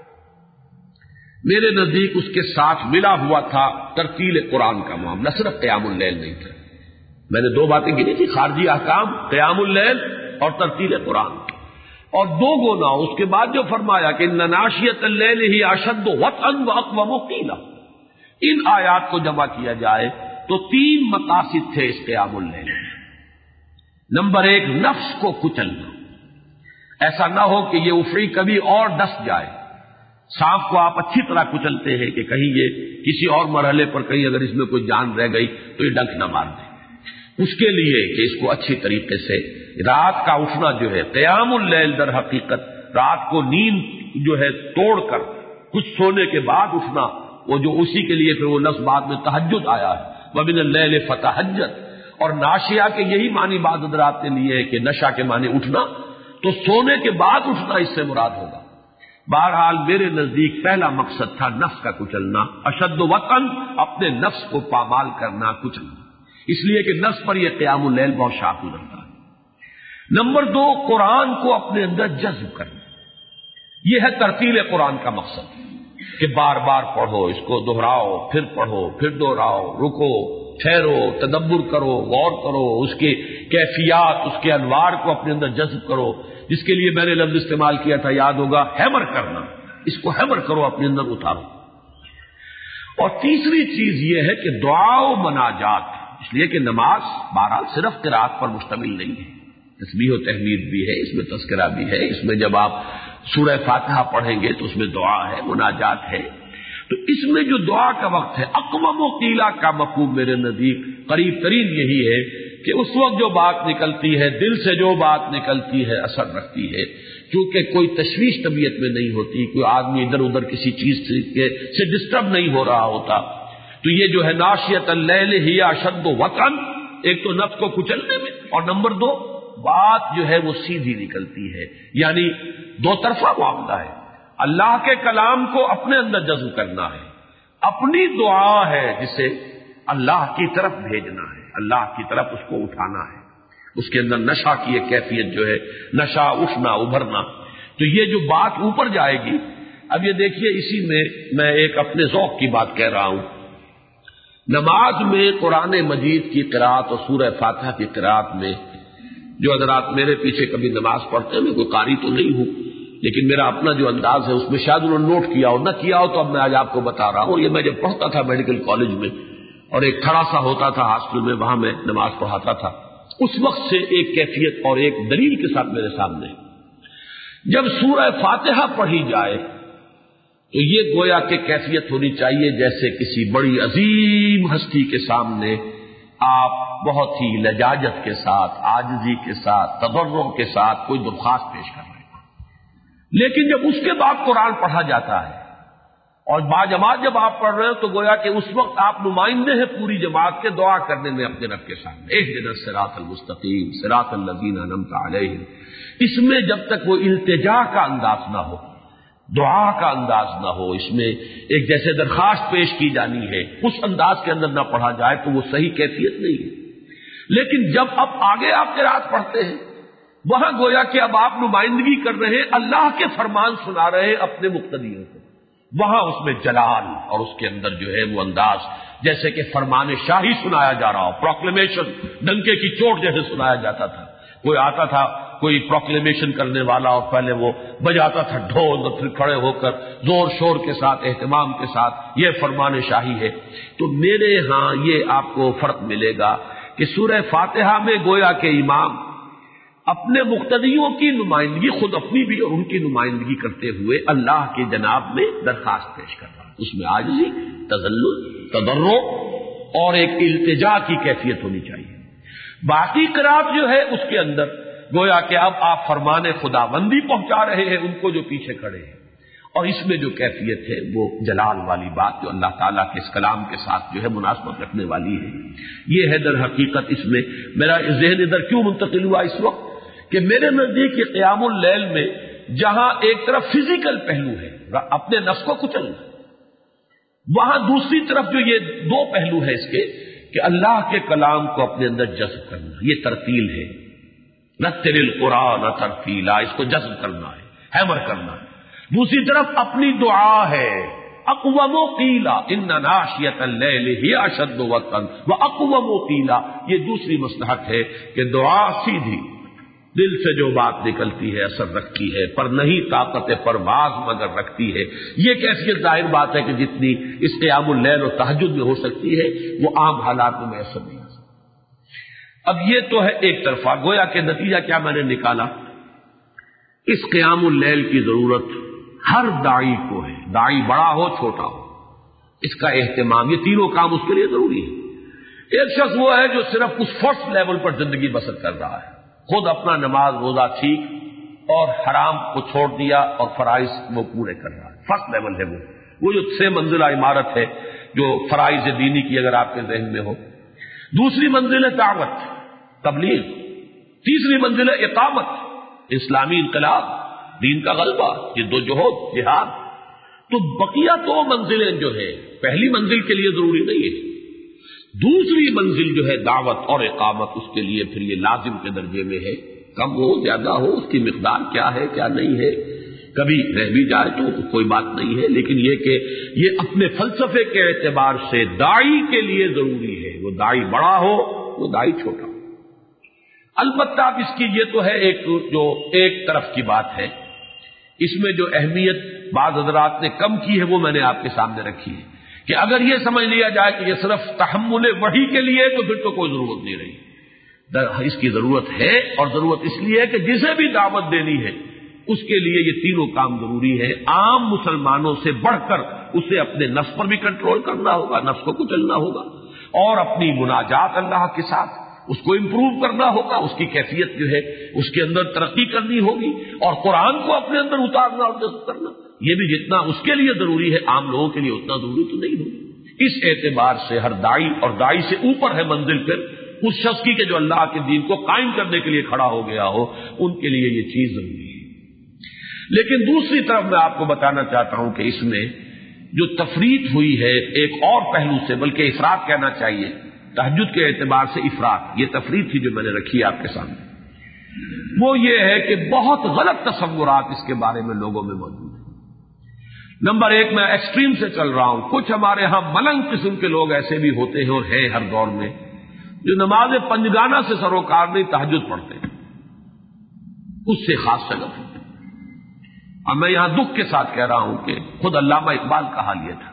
میرے نزدیک اس کے ساتھ ملا ہوا تھا ترتیل قرآن کا معاملہ، صرف قیام اللیل نہیں تھا۔ میں نے دو باتیں گنی تھی، خارجی احکام، قیام اللیل اور ترتیل قرآن، اور دو گنا اس کے بعد جو فرمایا کہ ان ناشیۃ اللیل ہی اشد وطئا واقوم قیلا، ان آیات کو جمع کیا جائے تو تین مقاصد تھے اس قیام اللیل میں۔ نمبر ایک، نفس کو کچلنا، ایسا نہ ہو کہ یہ افری کبھی اور ڈس جائے۔ سانپ کو آپ اچھی طرح کچلتے ہیں کہ کہیں یہ کسی اور مرحلے پر کہیں اگر اس میں کوئی جان رہ گئی تو یہ ڈنک نہ مار دے۔ اس کے لیے کہ اس کو اچھی طریقے سے رات کا اٹھنا جو ہے، قیام اللیل در حقیقت رات کو نیند جو ہے توڑ کر کچھ سونے کے بعد اٹھنا، وہ جو اسی کے لیے پھر وہ لفظ بعد میں تہجد آیا ہے، وَمِنَ اللَّيْلِ فَتَہجد، اور ناشیہ کے یہی معنی بعض حضرات نے لیے ہے کہ نشا کے معنی اٹھنا، تو سونے کے بعد اٹھنا اس سے مراد ہوگا۔ بہرحال میرے نزدیک پہلا مقصد تھا نفس کا کچلنا، اشد وطن، اپنے نفس کو پامال کرنا، کچلنا، اس لیے کہ نفس پر یہ قیام اللیل بہت شاق گزرتا ہے۔ نمبر دو، قرآن کو اپنے اندر جذب کرنا، یہ ہے ترتیل قرآن کا مقصد، کہ بار بار پڑھو، اس کو دہراؤ، پھر پڑھو، پھر دہراؤ، رکو، ٹھہرو، تدبر کرو، غور کرو، اس کے کیفیات، اس کے انوار کو اپنے اندر جذب کرو، جس کے لیے میں نے لفظ استعمال کیا تھا، یاد ہوگا، ہیمر کرنا، اس کو ہیمر کرو، اپنے اندر اتارو۔ اور تیسری چیز یہ ہے کہ دعا و مناجات، اس لیے کہ نماز بہرحال صرف قرات پر مشتمل نہیں ہے، تسبیح و تحمید بھی ہے، اس میں تذکرہ بھی ہے، اس میں جب آپ سورہ فاتحہ پڑھیں گے تو اس میں دعا ہے، مناجات ہے، تو اس میں جو دعا کا وقت ہے، اقوم و قیلا کا مفہوم میرے نزدیک قریب ترین یہی ہے کہ اس وقت جو بات نکلتی ہے، دل سے جو بات نکلتی ہے اثر رکھتی ہے، کیونکہ کوئی تشویش طبیعت میں نہیں ہوتی، کوئی آدمی ادھر ادھر کسی چیز سے ڈسٹرب نہیں ہو رہا ہوتا، تو یہ جو ہے ناشیۃ اللیل ہی اشد وطئا، ایک تو نفس کو کچلنے میں، اور نمبر دو، بات جو ہے وہ سیدھی نکلتی ہے، یعنی دو طرفہ معاملہ ہے، اللہ کے کلام کو اپنے اندر جذب کرنا ہے، اپنی دعا ہے جسے اللہ کی طرف بھیجنا ہے، اللہ کی طرف اس کو اٹھانا ہے، اس کے اندر نشا کی ایک کیفیت جو ہے، نشا، اٹھنا، ابھرنا، تو یہ جو بات اوپر جائے گی۔ اب یہ دیکھیے، اسی میں ایک اپنے ذوق کی بات کہہ رہا ہوں، نماز میں قرآن مجید کی قرات اور سورہ فاتحہ کی قرات میں جو حضرات میرے پیچھے کبھی نماز پڑھتے ہیں، میں کوئی قاری تو نہیں ہوں، لیکن میرا اپنا جو انداز ہے اس میں شاید انہوں نے نوٹ کیا ہو، نہ کیا ہو تو اب میں آج آپ کو بتا رہا ہوں۔ اور یہ میں جب پڑھتا تھا میڈیکل کالج میں، اور ایک کھڑا سا ہوتا تھا ہاسٹل میں، وہاں میں نماز پڑھاتا تھا، اس وقت سے ایک کیفیت اور ایک دلیل کے ساتھ میرے سامنے، جب سورہ فاتحہ پڑھی جائے تو یہ گویا کہ کیفیت ہونی چاہیے جیسے کسی بڑی عظیم ہستی کے سامنے آپ بہت ہی لجاجت کے ساتھ، عاجزی کے ساتھ، تضرع کے ساتھ کوئی درخواست پیش کر رہے ہیں۔ لیکن جب اس کے بعد قرآن پڑھا جاتا ہے اور باجماعت جب آپ پڑھ رہے ہیں تو گویا کہ اس وقت آپ نمائندے ہیں پوری جماعت کے، دعا کرنے میں اپنے رب کے سامنے، اہدنا الصراط المستقیم صراط الذین انعمت علیہم، اس میں جب تک وہ التجا کا انداز نہ ہو، دعا کا انداز نہ ہو، اس میں ایک جیسے درخواست پیش کی جانی ہے، اس انداز کے اندر نہ پڑھا جائے تو وہ صحیح کیفیت نہیں ہے۔ لیکن جب اب آگے آپ قرات پڑھتے ہیں، وہاں گویا کہ اب آپ نمائندگی کر رہے ہیں، اللہ کے فرمان سنا رہے ہیں اپنے مقتدیوں کو، وہاں اس میں جلال اور اس کے اندر جو ہے وہ انداز جیسے کہ فرمان شاہی سنایا جا رہا ہو، پروکلیمیشن، ڈنکے کی چوٹ جیسے سنایا جاتا تھا، کوئی آتا تھا کوئی پروکلیمیشن کرنے والا اور پہلے وہ بجاتا تھا ڈھول اور پھر کھڑے ہو کر زور شور کے ساتھ، اہتمام کے ساتھ، یہ فرمان شاہی ہے۔ تو میرے ہاں یہ آپ کو فرق ملے گا کہ سورہ فاتحہ میں گویا کہ امام اپنے مقتدیوں کی نمائندگی، خود اپنی بھی اور ان کی نمائندگی کرتے ہوئے اللہ کے جناب میں درخواست پیش کر رہا ہے، اس میں عاجزی، تذلل، تضرع اور ایک التجا کی کیفیت ہونی چاہیے۔ باقی قرات جو ہے اس کے اندر گویا کہ اب آپ فرمان خداوندی پہنچا رہے ہیں ان کو جو پیچھے کھڑے ہیں، اور اس میں جو کیفیت ہے وہ جلال والی بات جو اللہ تعالیٰ کے اس کلام کے ساتھ جو ہے مناسبت رکھنے والی ہے، یہ ہے در حقیقت۔ اس میں میرا ذہن ادھر کیوں منتقل ہوا اس وقت کہ میرے نزدیک یہ قیام اللیل میں جہاں ایک طرف فزیکل پہلو ہے اپنے نفس کو کچلنا، وہاں دوسری طرف جو یہ دو پہلو ہے اس کے کہ اللہ کے کلام کو اپنے اندر جذب کرنا، یہ ترتیل ہے، رتل القرآن ترتیلا، اس کو جذب کرنا ہے، ہیمر کرنا ہے۔ دوسری طرف اپنی دعا ہے، اقوم قیلا ان ناشیۃ اللیل ہی اشد وطئا واقوم قیلا، یہ دوسری مصلحت ہے کہ دعا سیدھی دل سے جو بات نکلتی ہے اثر رکھتی ہے، پر نہیں طاقت پرواز مگر رکھتی ہے۔ یہ کیسی ظاہر بات ہے کہ جتنی اس قیام اللیل و تہجد میں ہو سکتی ہے وہ عام حالات میں اثر نہیں آ سکتی۔ اب یہ تو ہے ایک طرفہ، گویا کہ نتیجہ کیا میں نے نکالا، اس قیام اللیل کی ضرورت ہر داعی کو ہے، داعی بڑا ہو چھوٹا ہو، اس کا اہتمام، یہ تینوں کام اس کے لیے ضروری ہے۔ ایک شخص وہ ہے جو صرف اس فرسٹ لیول پر زندگی بسر کر رہا ہے، خود اپنا نماز روزہ ٹھیک اور حرام کو چھوڑ دیا اور فرائض وہ پورے کر رہا ہے، فرسٹ لیول ہے وہ جو 6 منزلہ عمارت ہے جو فرائض دینی کی اگر آپ کے ذہن میں ہو۔ دوسری منزل ہے دعوت، تبلیغ۔ تیسری منزل ہے اقامت، اسلامی انقلاب، دین کا غلبہ، یہ دو جہود، جہاد۔ تو بقیہ 2 منزلیں جو ہے پہلی منزل کے لیے ضروری نہیں ہے، دوسری منزل جو ہے دعوت اور اقامت، اس کے لیے پھر یہ لازم کے درجے میں ہے، کم ہو زیادہ ہو، اس کی مقدار کیا ہے کیا نہیں ہے، کبھی رہ بھی جائے تو کوئی بات نہیں ہے، لیکن یہ کہ یہ اپنے فلسفے کے اعتبار سے داعی کے لیے ضروری ہے، وہ داعی بڑا ہو وہ داعی چھوٹا ہو۔ البتہ اب اس کی یہ تو ہے ایک طرف کی بات ہے، اس میں جو اہمیت بعض حضرات نے کم کی ہے وہ میں نے آپ کے سامنے رکھی ہے کہ اگر یہ سمجھ لیا جائے کہ یہ صرف تحمل وحی کے لیے تو پھر تو کوئی ضرورت نہیں رہی، اس کی ضرورت ہے، اور ضرورت اس لیے ہے کہ جسے بھی دعوت دینی ہے اس کے لیے یہ تینوں کام ضروری ہے۔ عام مسلمانوں سے بڑھ کر اسے اپنے نفس پر بھی کنٹرول کرنا ہوگا، نفس کو کچلنا ہوگا، اور اپنی مناجات اللہ کے ساتھ اس کو امپروو کرنا ہوگا، اس کی کیفیت جو ہے اس کے اندر ترقی کرنی ہوگی، اور قرآن کو اپنے اندر اتارنا اور جذب کرنا، یہ بھی جتنا اس کے لیے ضروری ہے عام لوگوں کے لیے اتنا ضروری تو نہیں ہوگی۔ اس اعتبار سے ہر داعی، اور داعی سے اوپر ہے منزل پھر اس شخص کی کہ جو اللہ کے دین کو قائم کرنے کے لیے کھڑا ہو گیا ہو، ان کے لیے یہ چیز ضروری ہے۔ لیکن دوسری طرف میں آپ کو بتانا چاہتا ہوں کہ اس میں جو تفریط ہوئی ہے ایک اور پہلو سے، بلکہ افراط کہنا چاہیے، تہجد کے اعتبار سے افراط، یہ تفریط تھی جو میں نے رکھی ہے آپ کے سامنے، وہ یہ ہے کہ بہت غلط تصورات اس کے بارے میں لوگوں میں موجود ہیں۔ نمبر 1 میں ایکسٹریم سے چل رہا ہوں، کچھ ہمارے ہاں ملنگ قسم کے لوگ ایسے بھی ہوتے ہیں اور ہیں ہر دور میں، جو نماز پنجگانہ سے سروکار نہیں تہجد پڑھتے ہیں، اس سے خاص شگف ہے۔ اور میں یہاں دکھ کے ساتھ کہہ رہا ہوں کہ خود علامہ اقبال کا حال یہ تھا،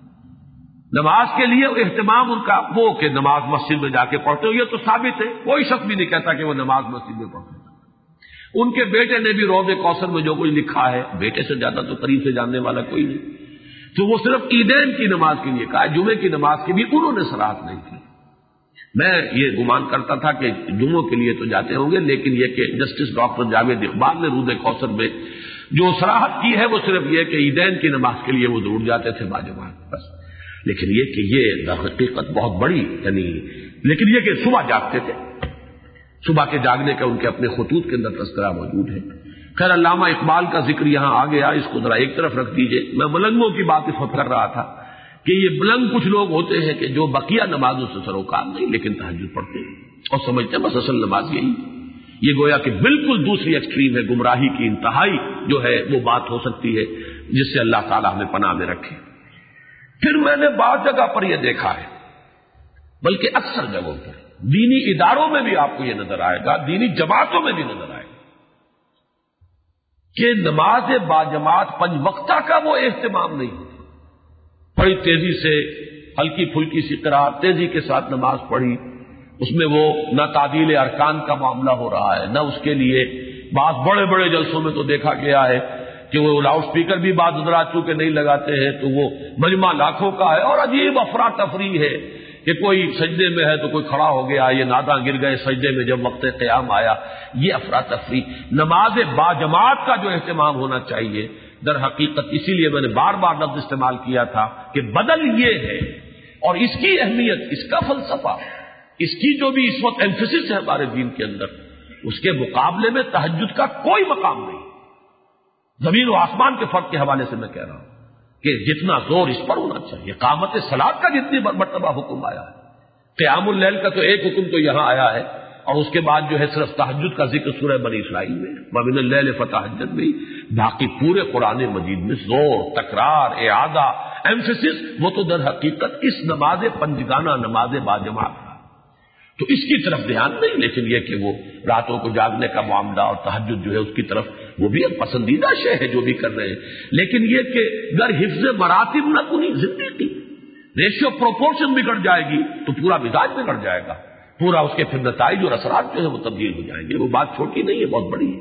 نماز کے لیے اہتمام ان کا وہ کہ نماز مسجد میں جا کے پڑھتے ہو، یہ تو ثابت ہے، کوئی شخص بھی نہیں کہتا کہ وہ نماز مسجد میں پڑھتے۔ ان کے بیٹے نے بھی روض کوثر میں جو کچھ لکھا ہے، بیٹے سے زیادہ تو قریب سے جاننے والا کوئی نہیں، تو وہ صرف عیدین کی نماز کے لیے کہا، جمعے کی نماز کی بھی انہوں نے صراحت نہیں کی۔ میں یہ گمان کرتا تھا کہ جمعوں کے لیے تو جاتے ہوں گے، لیکن یہ کہ جسٹس ڈاکٹر جاوید اقبال نے روض کوثر میں جو صراحت کی ہے وہ صرف یہ کہ عیدین کی نماز کے لیے وہ ضرور جاتے تھے باجماعت، بس۔ لیکن یہ کہ یہ حقیقت بہت بڑی، یعنی لیکن یہ کہ صبح جاگتے تھے، صبح کے جاگنے کا ان کے اپنے خطوط کے اندر تذکرہ موجود ہے۔ خیر علامہ اقبال کا ذکر یہاں آ گیا، اس کو ذرا ایک طرف رکھ دیجئے۔ میں ملنگوں کی بات اس وقت کر رہا تھا کہ یہ ملنگ کچھ لوگ ہوتے ہیں کہ جو بقیہ نمازوں سے سروکار نہیں لیکن تہجد پڑھتے ہیں اور سمجھتے ہیں بس اصل نماز یہی۔ یہ گویا کہ بالکل دوسری ایکسٹریم ہے، گمراہی کی انتہائی جو ہے وہ بات ہو سکتی ہے، جس سے اللہ تعالیٰ ہمیں پناہ میں رکھے۔ پھر میں نے بعض جگہ پر یہ دیکھا ہے، بلکہ اکثر جگہوں پر دینی اداروں میں بھی آپ کو یہ نظر آئے گا، دینی جماعتوں میں بھی نظر آئے گا کہ نماز باجماعت 5 وقتہ کا وہ اہتمام نہیں ہوتا۔ بڑی تیزی سے ہلکی پھلکی سی قرات تیزی کے ساتھ نماز پڑھی، اس میں وہ نہ تعدیل ارکان کا معاملہ ہو رہا ہے، نہ اس کے لیے بعض بڑے بڑے جلسوں میں تو دیکھا گیا ہے کہ وہ لاؤڈ سپیکر بھی بعض حضرات چونکہ نہیں لگاتے ہیں تو وہ مجمع لاکھوں کا ہے، اور عجیب افراتفری ہے کہ کوئی سجدے میں ہے تو کوئی کھڑا ہو گیا، یہ ناداں گر گئے سجدے میں جب وقت قیام آیا، یہ افراتفری۔ نماز باجماعت کا جو اہتمام ہونا چاہیے، در حقیقت اسی لیے میں نے بار بار لفظ استعمال کیا تھا کہ بدل یہ ہے، اور اس کی اہمیت، اس کا فلسفہ، اس کی جو بھی اس وقت ایمفیسس ہے ہمارے دین کے اندر، اس کے مقابلے میں تہجد کا کوئی مقام نہیں۔ زمین و آسمان کے فرق کے حوالے سے میں کہہ رہا ہوں کہ جتنا زور اس پر ہونا چاہیے، اقامت صلاۃ کا جتنی مرتبہ حکم آیا ہے، قیام اللیل کا تو ایک حکم تو یہاں آیا ہے، اور اس کے بعد جو ہے صرف تہجد کا ذکر سورہ بنی اسرائیل میں، وَمِنَ اللَّيْلِ فَتَہجد میں، باقی پورے قرآن مجید میں زور، تکرار، اعادہ، ایمفیسس، وہ تو در حقیقت اس نماز پنجگانہ، نماز باجماعت کا، تو اس کی طرف دھیان نہیں، لیکن یہ کہ وہ راتوں کو جاگنے کا معاملہ اور تہجد جو ہے اس کی طرف وہ بھی ایک پسندیدہ شے ہے جو بھی کر رہے ہیں، لیکن یہ کہ گر حفظ مراتب نہ کنی زندگی، ریشیو پروپورشن بگڑ جائے گی تو پورا مزاج بگڑ جائے گا، پورا اس کے پھر نتائج اور اثرات جو ہے وہ تبدیل ہو جائیں گے۔ وہ بات چھوٹی نہیں ہے، بہت بڑی ہے۔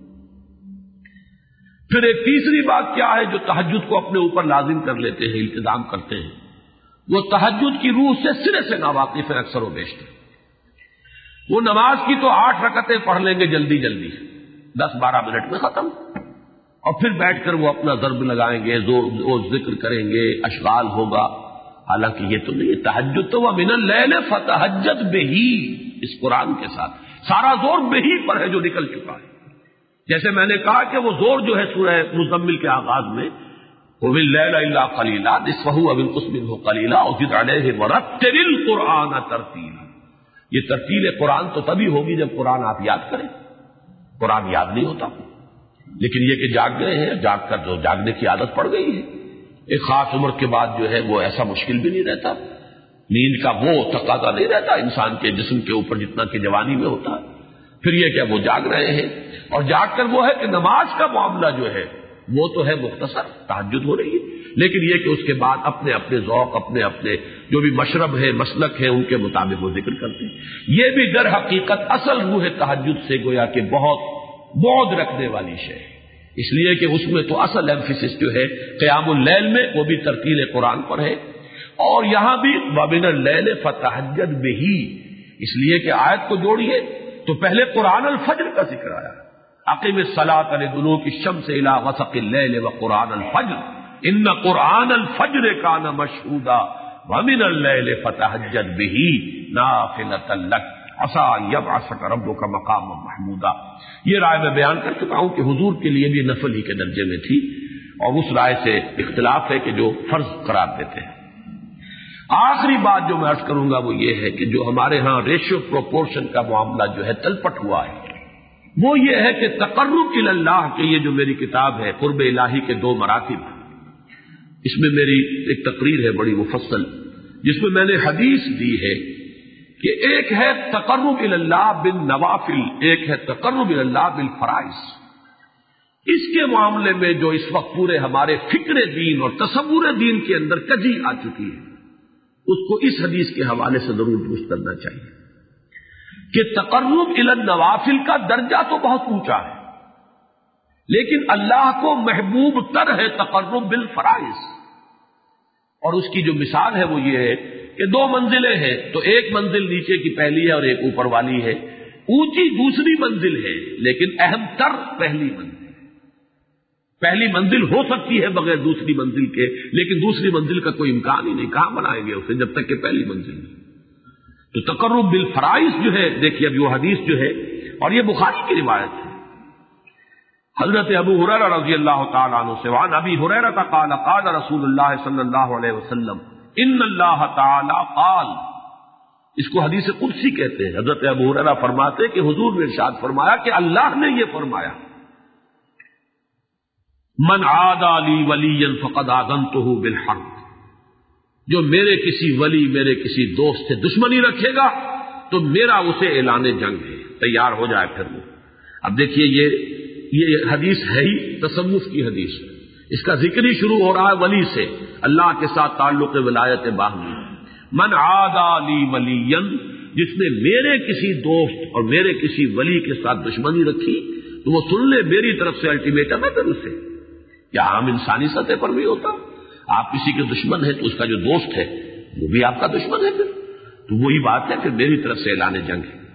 پھر ایک تیسری بات کیا ہے جو تہجد کو اپنے اوپر لازم کر لیتے ہیں، التزام کرتے ہیں، وہ تہجد کی روح سے سرے سے ناواقف ہے اکثر و بیشتر۔ وہ نماز کی تو 8 رکعتیں پڑھ لیں گے جلدی جلدی، 10-12 منٹ میں ختم، اور پھر بیٹھ کر وہ اپنا ضرب لگائیں گے، وہ ذکر کریں گے، اشغال ہوگا، حالانکہ یہ تو نہیں ہے۔ تہجد تو وَمِنَ اللَّيْلِ فَتَہجد بِهِ، اس قرآن کے ساتھ سارا زور بہی پر ہے جو نکل چکا ہے۔ جیسے میں نے کہا کہ وہ زور جو ہے سورہ مزمل کے آغاز میں، وَبِاللَّيْلِ إِلَّا قَلِيلًا نِصْفَهُ أَوِ انقُصْ مِنْهُ قَلِيلًا أَوْ زِدْ عَلَيْهِ وَرَتِّلِ الْقُرْآنَ تَرْتِيلًا، یہ ترتیل قرآن تو تبھی ہوگی جب قرآن آپ یاد کریں، قرآن یاد نہیں ہوتا، لیکن یہ کہ جاگ گئے ہیں، جاگ کر جو جاگنے کی عادت پڑ گئی ہے، ایک خاص عمر کے بعد جو ہے وہ ایسا مشکل بھی نہیں رہتا، نیند کا وہ تقاضا نہیں رہتا انسان کے جسم کے اوپر جتنا کہ جوانی میں ہوتا ہے۔ پھر یہ کہ وہ جاگ رہے ہیں، اور جاگ کر وہ ہے کہ نماز کا معاملہ جو ہے وہ تو ہے مختصر، تہجد ہو رہی ہے، لیکن یہ کہ اس کے بعد اپنے اپنے ذوق، اپنے اپنے جو بھی مشرب ہے، مسلک ہے، ان کے مطابق وہ ذکر کرتے ہیں۔ یہ بھی در حقیقت اصل روح تہجد سے گویا کہ بہت بعد رکھنے والی شے ہے، اس لیے کہ اس میں تو اصل ایمفیسس جو ہے قیام اللیل میں وہ بھی ترتیل قرآن پر ہے، اور یہاں بھی وَمِنَ اللَّيْلِ فَتَہجد بِهِ، اس لیے کہ آیت کو جوڑیے تو پہلے قرآن الفجر کا ذکر آیا، اقم الصلاۃ لدلوک الشمس الی غسق اللیل وقرآن الفجر ان قرآن الفجر کان مشہودا وَمِنَ اللَّيْلِ فَتَہجد بِهِ نافلۃ لک عسیٰ ان یبعثک ربک مقاما محمودا۔ یہ رائے میں بیان کر چکا ہوں کہ حضور کے لیے بھی نفل ہی کے درجے میں تھی، اور اس رائے سے اختلاف ہے کہ جو فرض قرار دیتے ہیں۔ آخری بات جو میں عرض کروں گا وہ یہ ہے کہ جو ہمارے ہاں ریشیو پروپورشن کا معاملہ جو ہے تلپٹ ہوا ہے، وہ یہ ہے کہ تقرب الی اللہ کے یہ جو میری کتاب ہے قرب الہی کے 2 مراتب، اس میں میری ایک تقریر ہے بڑی مفصل، جس میں میں نے حدیث دی ہے کہ ایک ہے تقرب الی اللہ بالنوافل، ایک ہے تقرب الی اللہ بالفرائض۔ اس کے معاملے میں جو اس وقت پورے ہمارے فکر دین اور تصور دین کے اندر کجی آ چکی ہے، اس کو اس حدیث کے حوالے سے ضرور درست کرنا چاہیے کہ تقرب الی النوافل کا درجہ تو بہت اونچا ہے، لیکن اللہ کو محبوب تر ہے تقرب بالفرائض، اور اس کی جو مثال ہے وہ یہ ہے کہ 2 منزلیں ہیں، تو ایک منزل نیچے کی پہلی ہے اور ایک اوپر والی ہے، اونچی دوسری منزل ہے لیکن اہم تر پہلی منزل۔ پہلی منزل ہو سکتی ہے بغیر دوسری منزل کے، لیکن دوسری منزل کا کوئی امکان ہی نہیں، کہاں بنائیں گے اسے جب تک کہ پہلی منزل نہیں۔ تو تقرب بالفرائض جو ہے، دیکھیے اب یہ حدیث جو ہے، اور یہ بخاری کی روایت ہے، حضرت ابو ہریرہ رضی اللہ تعالیٰ عنہ سے، وعن ابی ہریرہ قال قال رسول اللہ صلی اللہ علیہ وسلم ان اللہ تعالی قال، اس کو حدیث قدسی کہتے ہیں۔ حضرت ابو ہریرہ فرماتے کہ حضور نے ارشاد فرمایا کہ اللہ نے یہ فرمایا، من عادى لی ولیا فقد آذنتہ بالحرب، جو میرے کسی ولی، میرے کسی دوست سے دشمنی رکھے گا تو میرا اسے اعلان جنگ ہے، تیار ہو جائے پھر وہ۔ اب دیکھیے یہ حدیث ہے ہی تصوف کی حدیث، اس کا ذکر ہی شروع ہو رہا ہے ولی سے، اللہ کے ساتھ تعلق ولایت باہمی۔ من عادى لی ولیا، جس نے میرے کسی دوست اور میرے کسی ولی کے ساتھ دشمنی رکھی تو وہ سن لے میری طرف سے الٹیمیٹم ہے پھر اسے، یا عام انسانی سطح پر بھی ہوتا، آپ کسی کے دشمن ہیں تو اس کا جو دوست ہے وہ بھی آپ کا دشمن ہے، پھر تو وہی بات ہے، پھر میری طرف سے اعلان جنگ ہے۔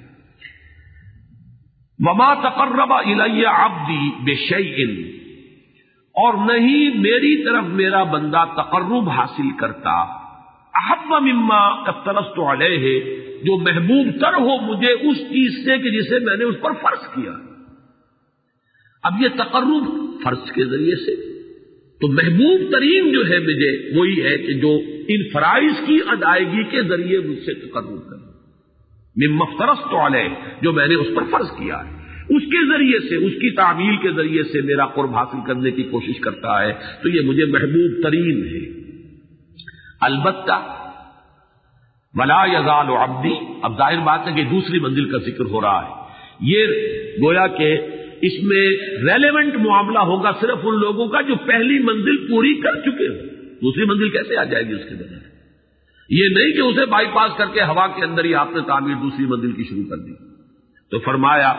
وما تقرب الی عبدی بشیء، اور نہیں میری طرف میرا بندہ تقرب حاصل کرتا، احب مما افترضت علیہ، جو محبوب تر ہو مجھے اس چیز سے کہ جسے میں نے اس پر فرض کیا۔ اب یہ تقرب فرض کے ذریعے سے، تو محبوب ترین جو ہے مجھے وہی ہے کہ جو ان فرائض کی ادائیگی کے ذریعے مجھ سے تقرب کرے، مما افترضت علیہ، جو میں نے اس پر فرض کیا ہے، اس کے ذریعے سے، اس کی تعمیل کے ذریعے سے میرا قرب حاصل کرنے کی کوشش کرتا ہے، تو یہ مجھے محبوب ترین ہے۔ البتہ ولا یزال عبدی، اب ظاہر بات ہے کہ دوسری منزل کا ذکر ہو رہا ہے، یہ گویا کہ اس میں ریلیونٹ معاملہ ہوگا صرف ان لوگوں کا جو پہلی منزل پوری کر چکے ہو، دوسری منزل کیسے آ جائے گی اس کے بغیر؟ یہ نہیں کہ اسے بائی پاس کر کے ہوا کے اندر ہی آپ نے تعمیر دوسری منزل کی شروع کر دی۔ تو فرمایا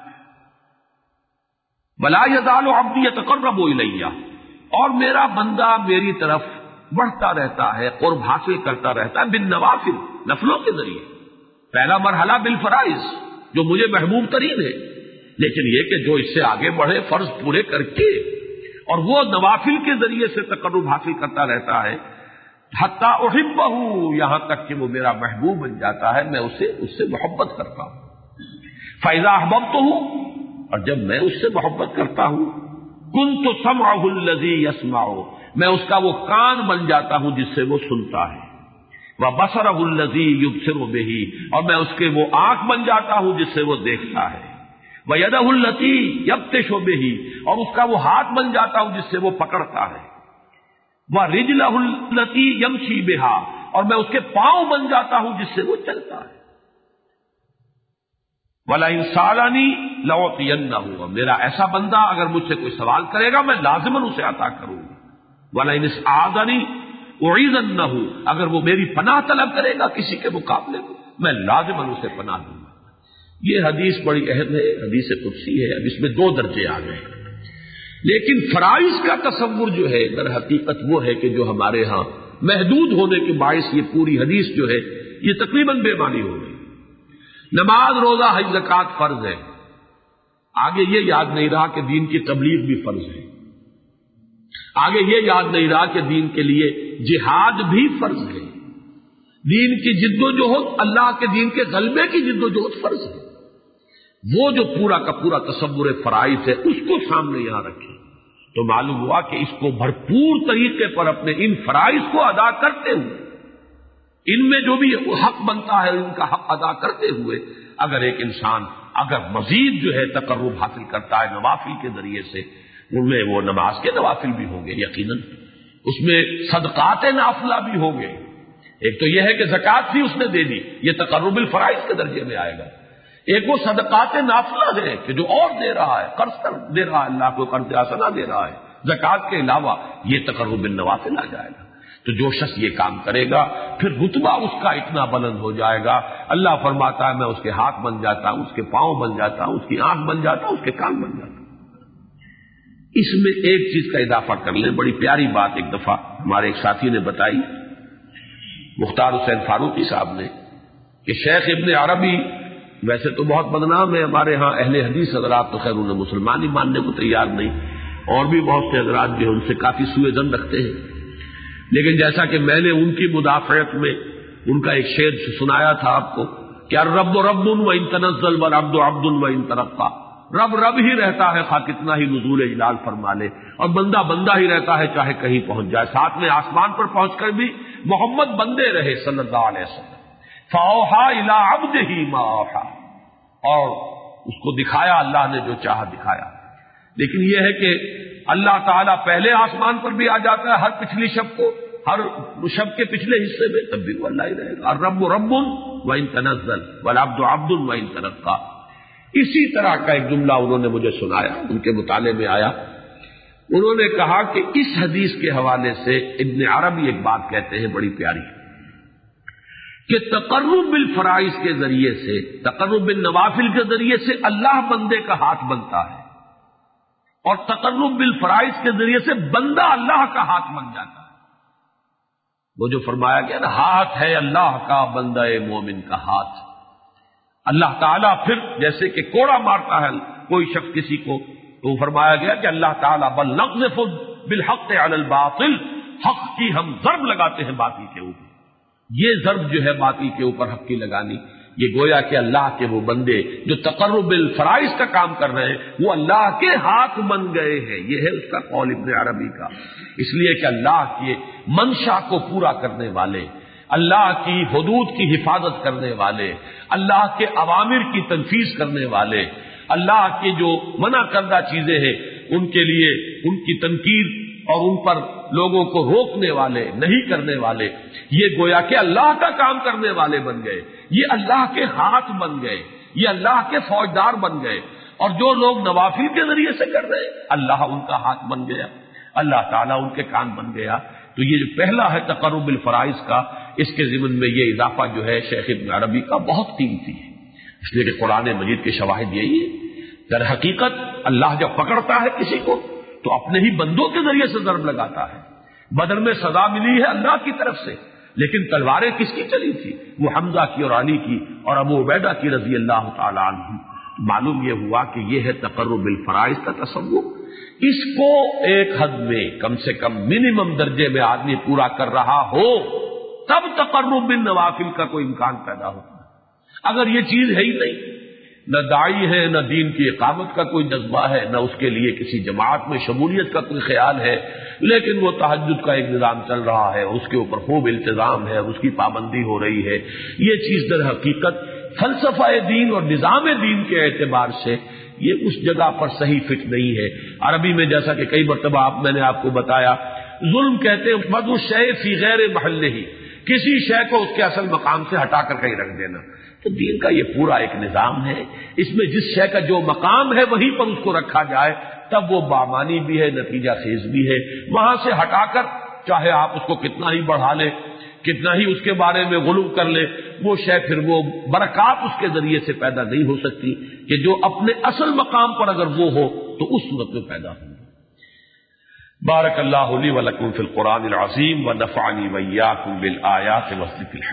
ولا یزال عبدی یتقرب الیہ، اور میرا بندہ میری طرف بڑھتا رہتا ہے، قرب حاصل کرتا رہتا ہے، بالنوافل، نفلوں کے ذریعے۔ پہلا مرحلہ بالفرائض جو مجھے محبوب ترین ہے، لیکن یہ کہ جو اس سے آگے بڑھے فرض پورے کر کے اور وہ نوافل کے ذریعے سے تقرب حاصل کرتا رہتا ہے، حتی احبہ، یہاں تک کہ وہ میرا محبوب بن جاتا ہے، میں اس سے محبت کرتا ہوں۔ فاذا احببتہ، اور جب میں اس سے محبت کرتا ہوں، کنت سمعہ الذی یسمع، میں اس کا وہ کان بن جاتا ہوں جس سے وہ سنتا ہے، وبصرہ الذی یبصر بہ، اور میں اس کے وہ آنکھ بن جاتا ہوں جس سے وہ دیکھتا ہے، ویدہ التی یبطش بہ، اور اس کا وہ ہاتھ بن جاتا ہوں جس سے وہ پکڑتا ہے، ورجلہ التی یمشی بہا، اور میں اس کے پاؤں بن جاتا ہوں جس سے وہ چلتا ہے، وَلَئِن سَأَلَنِي لَأُعْطِيَنَّهُ، میرا ایسا بندہ اگر مجھ سے کوئی سوال کرے گا میں لازماً اسے عطا کروں گا، وَلَئِنِ اسْتَعَاذَنِي أُعِيذَنَّهُ، اگر وہ میری پناہ طلب کرے گا کسی کے مقابلے میں میں لازماً اسے پناہ دوں گا۔ یہ حدیث بڑی اہم ہے، حدیث قدسی ہے، اب اس میں دو درجے آ گئے، لیکن فرائض کا تصور جو ہے در حقیقت وہ ہے کہ جو ہمارے ہاں محدود ہونے کے باعث یہ پوری حدیث جو ہے یہ تقریباً بے معنی ہو گئی۔ نماز، روزہ، حج، زکوٰۃ فرض ہے، آگے یہ یاد نہیں رہا کہ دین کی تبلیغ بھی فرض ہے، آگے یہ یاد نہیں رہا کہ دین کے لیے جہاد بھی فرض ہے، دین کی جد و جہد، اللہ کے دین کے غلبے کی جد و جہد فرض ہے۔ وہ جو پورا کا پورا تصور فرائض ہے اس کو سامنے یہاں رکھیں تو معلوم ہوا کہ اس کو بھرپور طریقے پر اپنے ان فرائض کو ادا کرتے ہوئے، ان میں جو بھی حق بنتا ہے ان کا حق ادا کرتے ہوئے، اگر ایک انسان اگر مزید جو ہے تقرب حاصل کرتا ہے نوافل کے ذریعے سے، ان میں وہ نماز کے نوافل بھی ہوں گے یقیناً، اس میں صدقات نافلہ بھی ہوں گے۔ ایک تو یہ ہے کہ زکوٰۃ بھی اس نے دے دی، یہ تقرب الفرائض کے درجے میں آئے گا۔ ایک وہ صدقات نافلہ ہے کہ جو اور دے رہا ہے، قرض کر دے رہا ہے، اللہ کو قرض حسنہ دے رہا ہے، زکوٰۃ کے علاوہ یہ تقرب النوافل آ جائے گا۔ تو جو شخص یہ کام کرے گا پھر رتبہ اس کا اتنا بلند ہو جائے گا، اللہ فرماتا ہے میں اس کے ہاتھ بن جاتا ہوں، اس کے پاؤں بن جاتا ہوں، اس کی آنکھ بن جاتا ہوں، اس کے کان بن جاتا ہوں۔ اس میں ایک چیز کا اضافہ کر لیں، بڑی پیاری بات ایک دفعہ ہمارے ایک ساتھی نے بتائی، مختار حسین فاروقی صاحب نے، کہ شیخ ابن عربی ویسے تو بہت بدنام ہے ہمارے ہاں، اہل حدیث حضرات تو خیر انہیں مسلمان ہی ماننے کو تیار نہیں، اور بھی بہت سے حضرات جو ہیں ان سے کافی سوء ظن رکھتے ہیں، لیکن جیسا کہ میں نے ان کی مدافعت میں ان کا ایک شعر سنایا تھا آپ کو کہ الرب رب وان تنزل والعبد عبد وان ترقى، رب رب ہی رہتا ہے خواہ کتنا ہی نزول جلال فرما لے، اور بندہ بندہ ہی رہتا ہے چاہے کہیں پہنچ جائے، ساتھ میں آسمان پر پہنچ کر بھی محمد بندے رہے صلی اللہ علیہ وسلم۔ فاوحى الى عبده ما اوحى، اور اس کو دکھایا اللہ نے جو چاہا دکھایا، لیکن یہ ہے کہ اللہ تعالیٰ پہلے آسمان پر بھی آ جاتا ہے ہر پچھلی شب کو، ہر شب کے پچھلے حصے میں، تب بھی وہ اللہ ہی رہے گا۔ الرب رب وان تنزل والعبد عبد وان ترقى۔ اسی طرح کا ایک جملہ انہوں نے مجھے سنایا، ان کے مطالعے میں آیا، انہوں نے کہا کہ اس حدیث کے حوالے سے ابن عربی ایک بات کہتے ہیں بڑی پیاری، کہ تقرب بالفرائض کے ذریعے سے، تقرب بالنوافل کے ذریعے سے اللہ بندے کا ہاتھ بنتا ہے، اور تقرب بالفرائض کے ذریعے سے بندہ اللہ کا ہاتھ بن جاتا ہے۔ وہ جو فرمایا گیا نا، ہاتھ ہے اللہ کا بندہ مومن کا ہاتھ، اللہ تعالیٰ پھر جیسے کہ کوڑا مارتا ہے کوئی شخص کسی کو، تو فرمایا گیا کہ اللہ تعالیٰ بل نقذف بالحق علی الباطل، حق کی ہم ضرب لگاتے ہیں باطل کے اوپر، یہ ضرب جو ہے باطل کے اوپر حق کی لگانی، یہ گویا کہ اللہ کے وہ بندے جو تقرب بالفرائض کا کام کر رہے ہیں وہ اللہ کے ہاتھ بن گئے ہیں. یہ ہے اس کا قول ابن عربی کا. اس لیے کہ اللہ کی منشا کو پورا کرنے والے، اللہ کی حدود کی حفاظت کرنے والے، اللہ کے اوامر کی تنفیذ کرنے والے، اللہ کے جو منع کردہ چیزیں ہیں ان کے لیے ان کی تنقید اور ان پر لوگوں کو روکنے والے، نہیں کرنے والے، یہ گویا کہ اللہ کا کام کرنے والے بن گئے. یہ اللہ کے ہاتھ بن گئے، یہ اللہ کے فوجدار بن گئے. اور جو لوگ نوافل کے ذریعے سے کر رہے ہیں اللہ ان کا ہاتھ بن گیا، اللہ تعالیٰ ان کے کان بن گیا. تو یہ جو پہلا ہے تقرب بالفرائض کا، اس کے ضمن میں یہ اضافہ جو ہے شیخ ابن عربی کا بہت قیمتی ہے، اس لیے کہ قرآن مجید کے شواہد یہی ہے. در حقیقت اللہ جب پکڑتا ہے کسی کو تو اپنے ہی بندوں کے ذریعے سے ضرب لگاتا ہے. بدر میں سزا ملی ہے اللہ کی طرف سے، لیکن تلواریں کس کی چلی تھی؟ وہ حمزہ کی اور علی کی اور ابو عبیدہ کی رضی اللہ تعالی عنہ. معلوم یہ ہوا کہ یہ ہے تقرب بالفرائض کا تصور. اس کو ایک حد میں کم سے کم منیمم درجے میں آدمی پورا کر رہا ہو تب تقرب بالنوافل کا کوئی امکان پیدا ہوتا ہے. اگر یہ چیز ہے ہی نہیں، نہ داعی ہے، نہ دین کی اقامت کا کوئی جذبہ ہے، نہ اس کے لیے کسی جماعت میں شمولیت کا کوئی خیال ہے، لیکن وہ تہجد کا ایک نظام چل رہا ہے، اس کے اوپر خوب التزام ہے، اس کی پابندی ہو رہی ہے، یہ چیز در حقیقت فلسفہ دین اور نظام دین کے اعتبار سے یہ اس جگہ پر صحیح فٹ نہیں ہے. عربی میں جیسا کہ کئی مرتبہ میں نے آپ کو بتایا، ظلم کہتے ہیں وضع الشیء فی غیر محلہ، کسی شے کو اس کے اصل مقام سے ہٹا کر کہیں رکھ دینا. تو دین کا یہ پورا ایک نظام ہے، اس میں جس شے کا جو مقام ہے وہیں پر اس کو رکھا جائے تب وہ بامانی بھی ہے، نتیجہ خیز بھی ہے. وہاں سے ہٹا کر چاہے آپ اس کو کتنا ہی بڑھا لیں، کتنا ہی اس کے بارے میں غلو کر لیں، وہ شے پھر وہ برکات اس کے ذریعے سے پیدا نہیں ہو سکتی کہ جو اپنے اصل مقام پر اگر وہ ہو تو اس صورت میں پیدا ہو. بارک اللہ لی و لکم فی القرآن العظیم و نفعنی و ایاکم بالآیات والذکر الحکیم.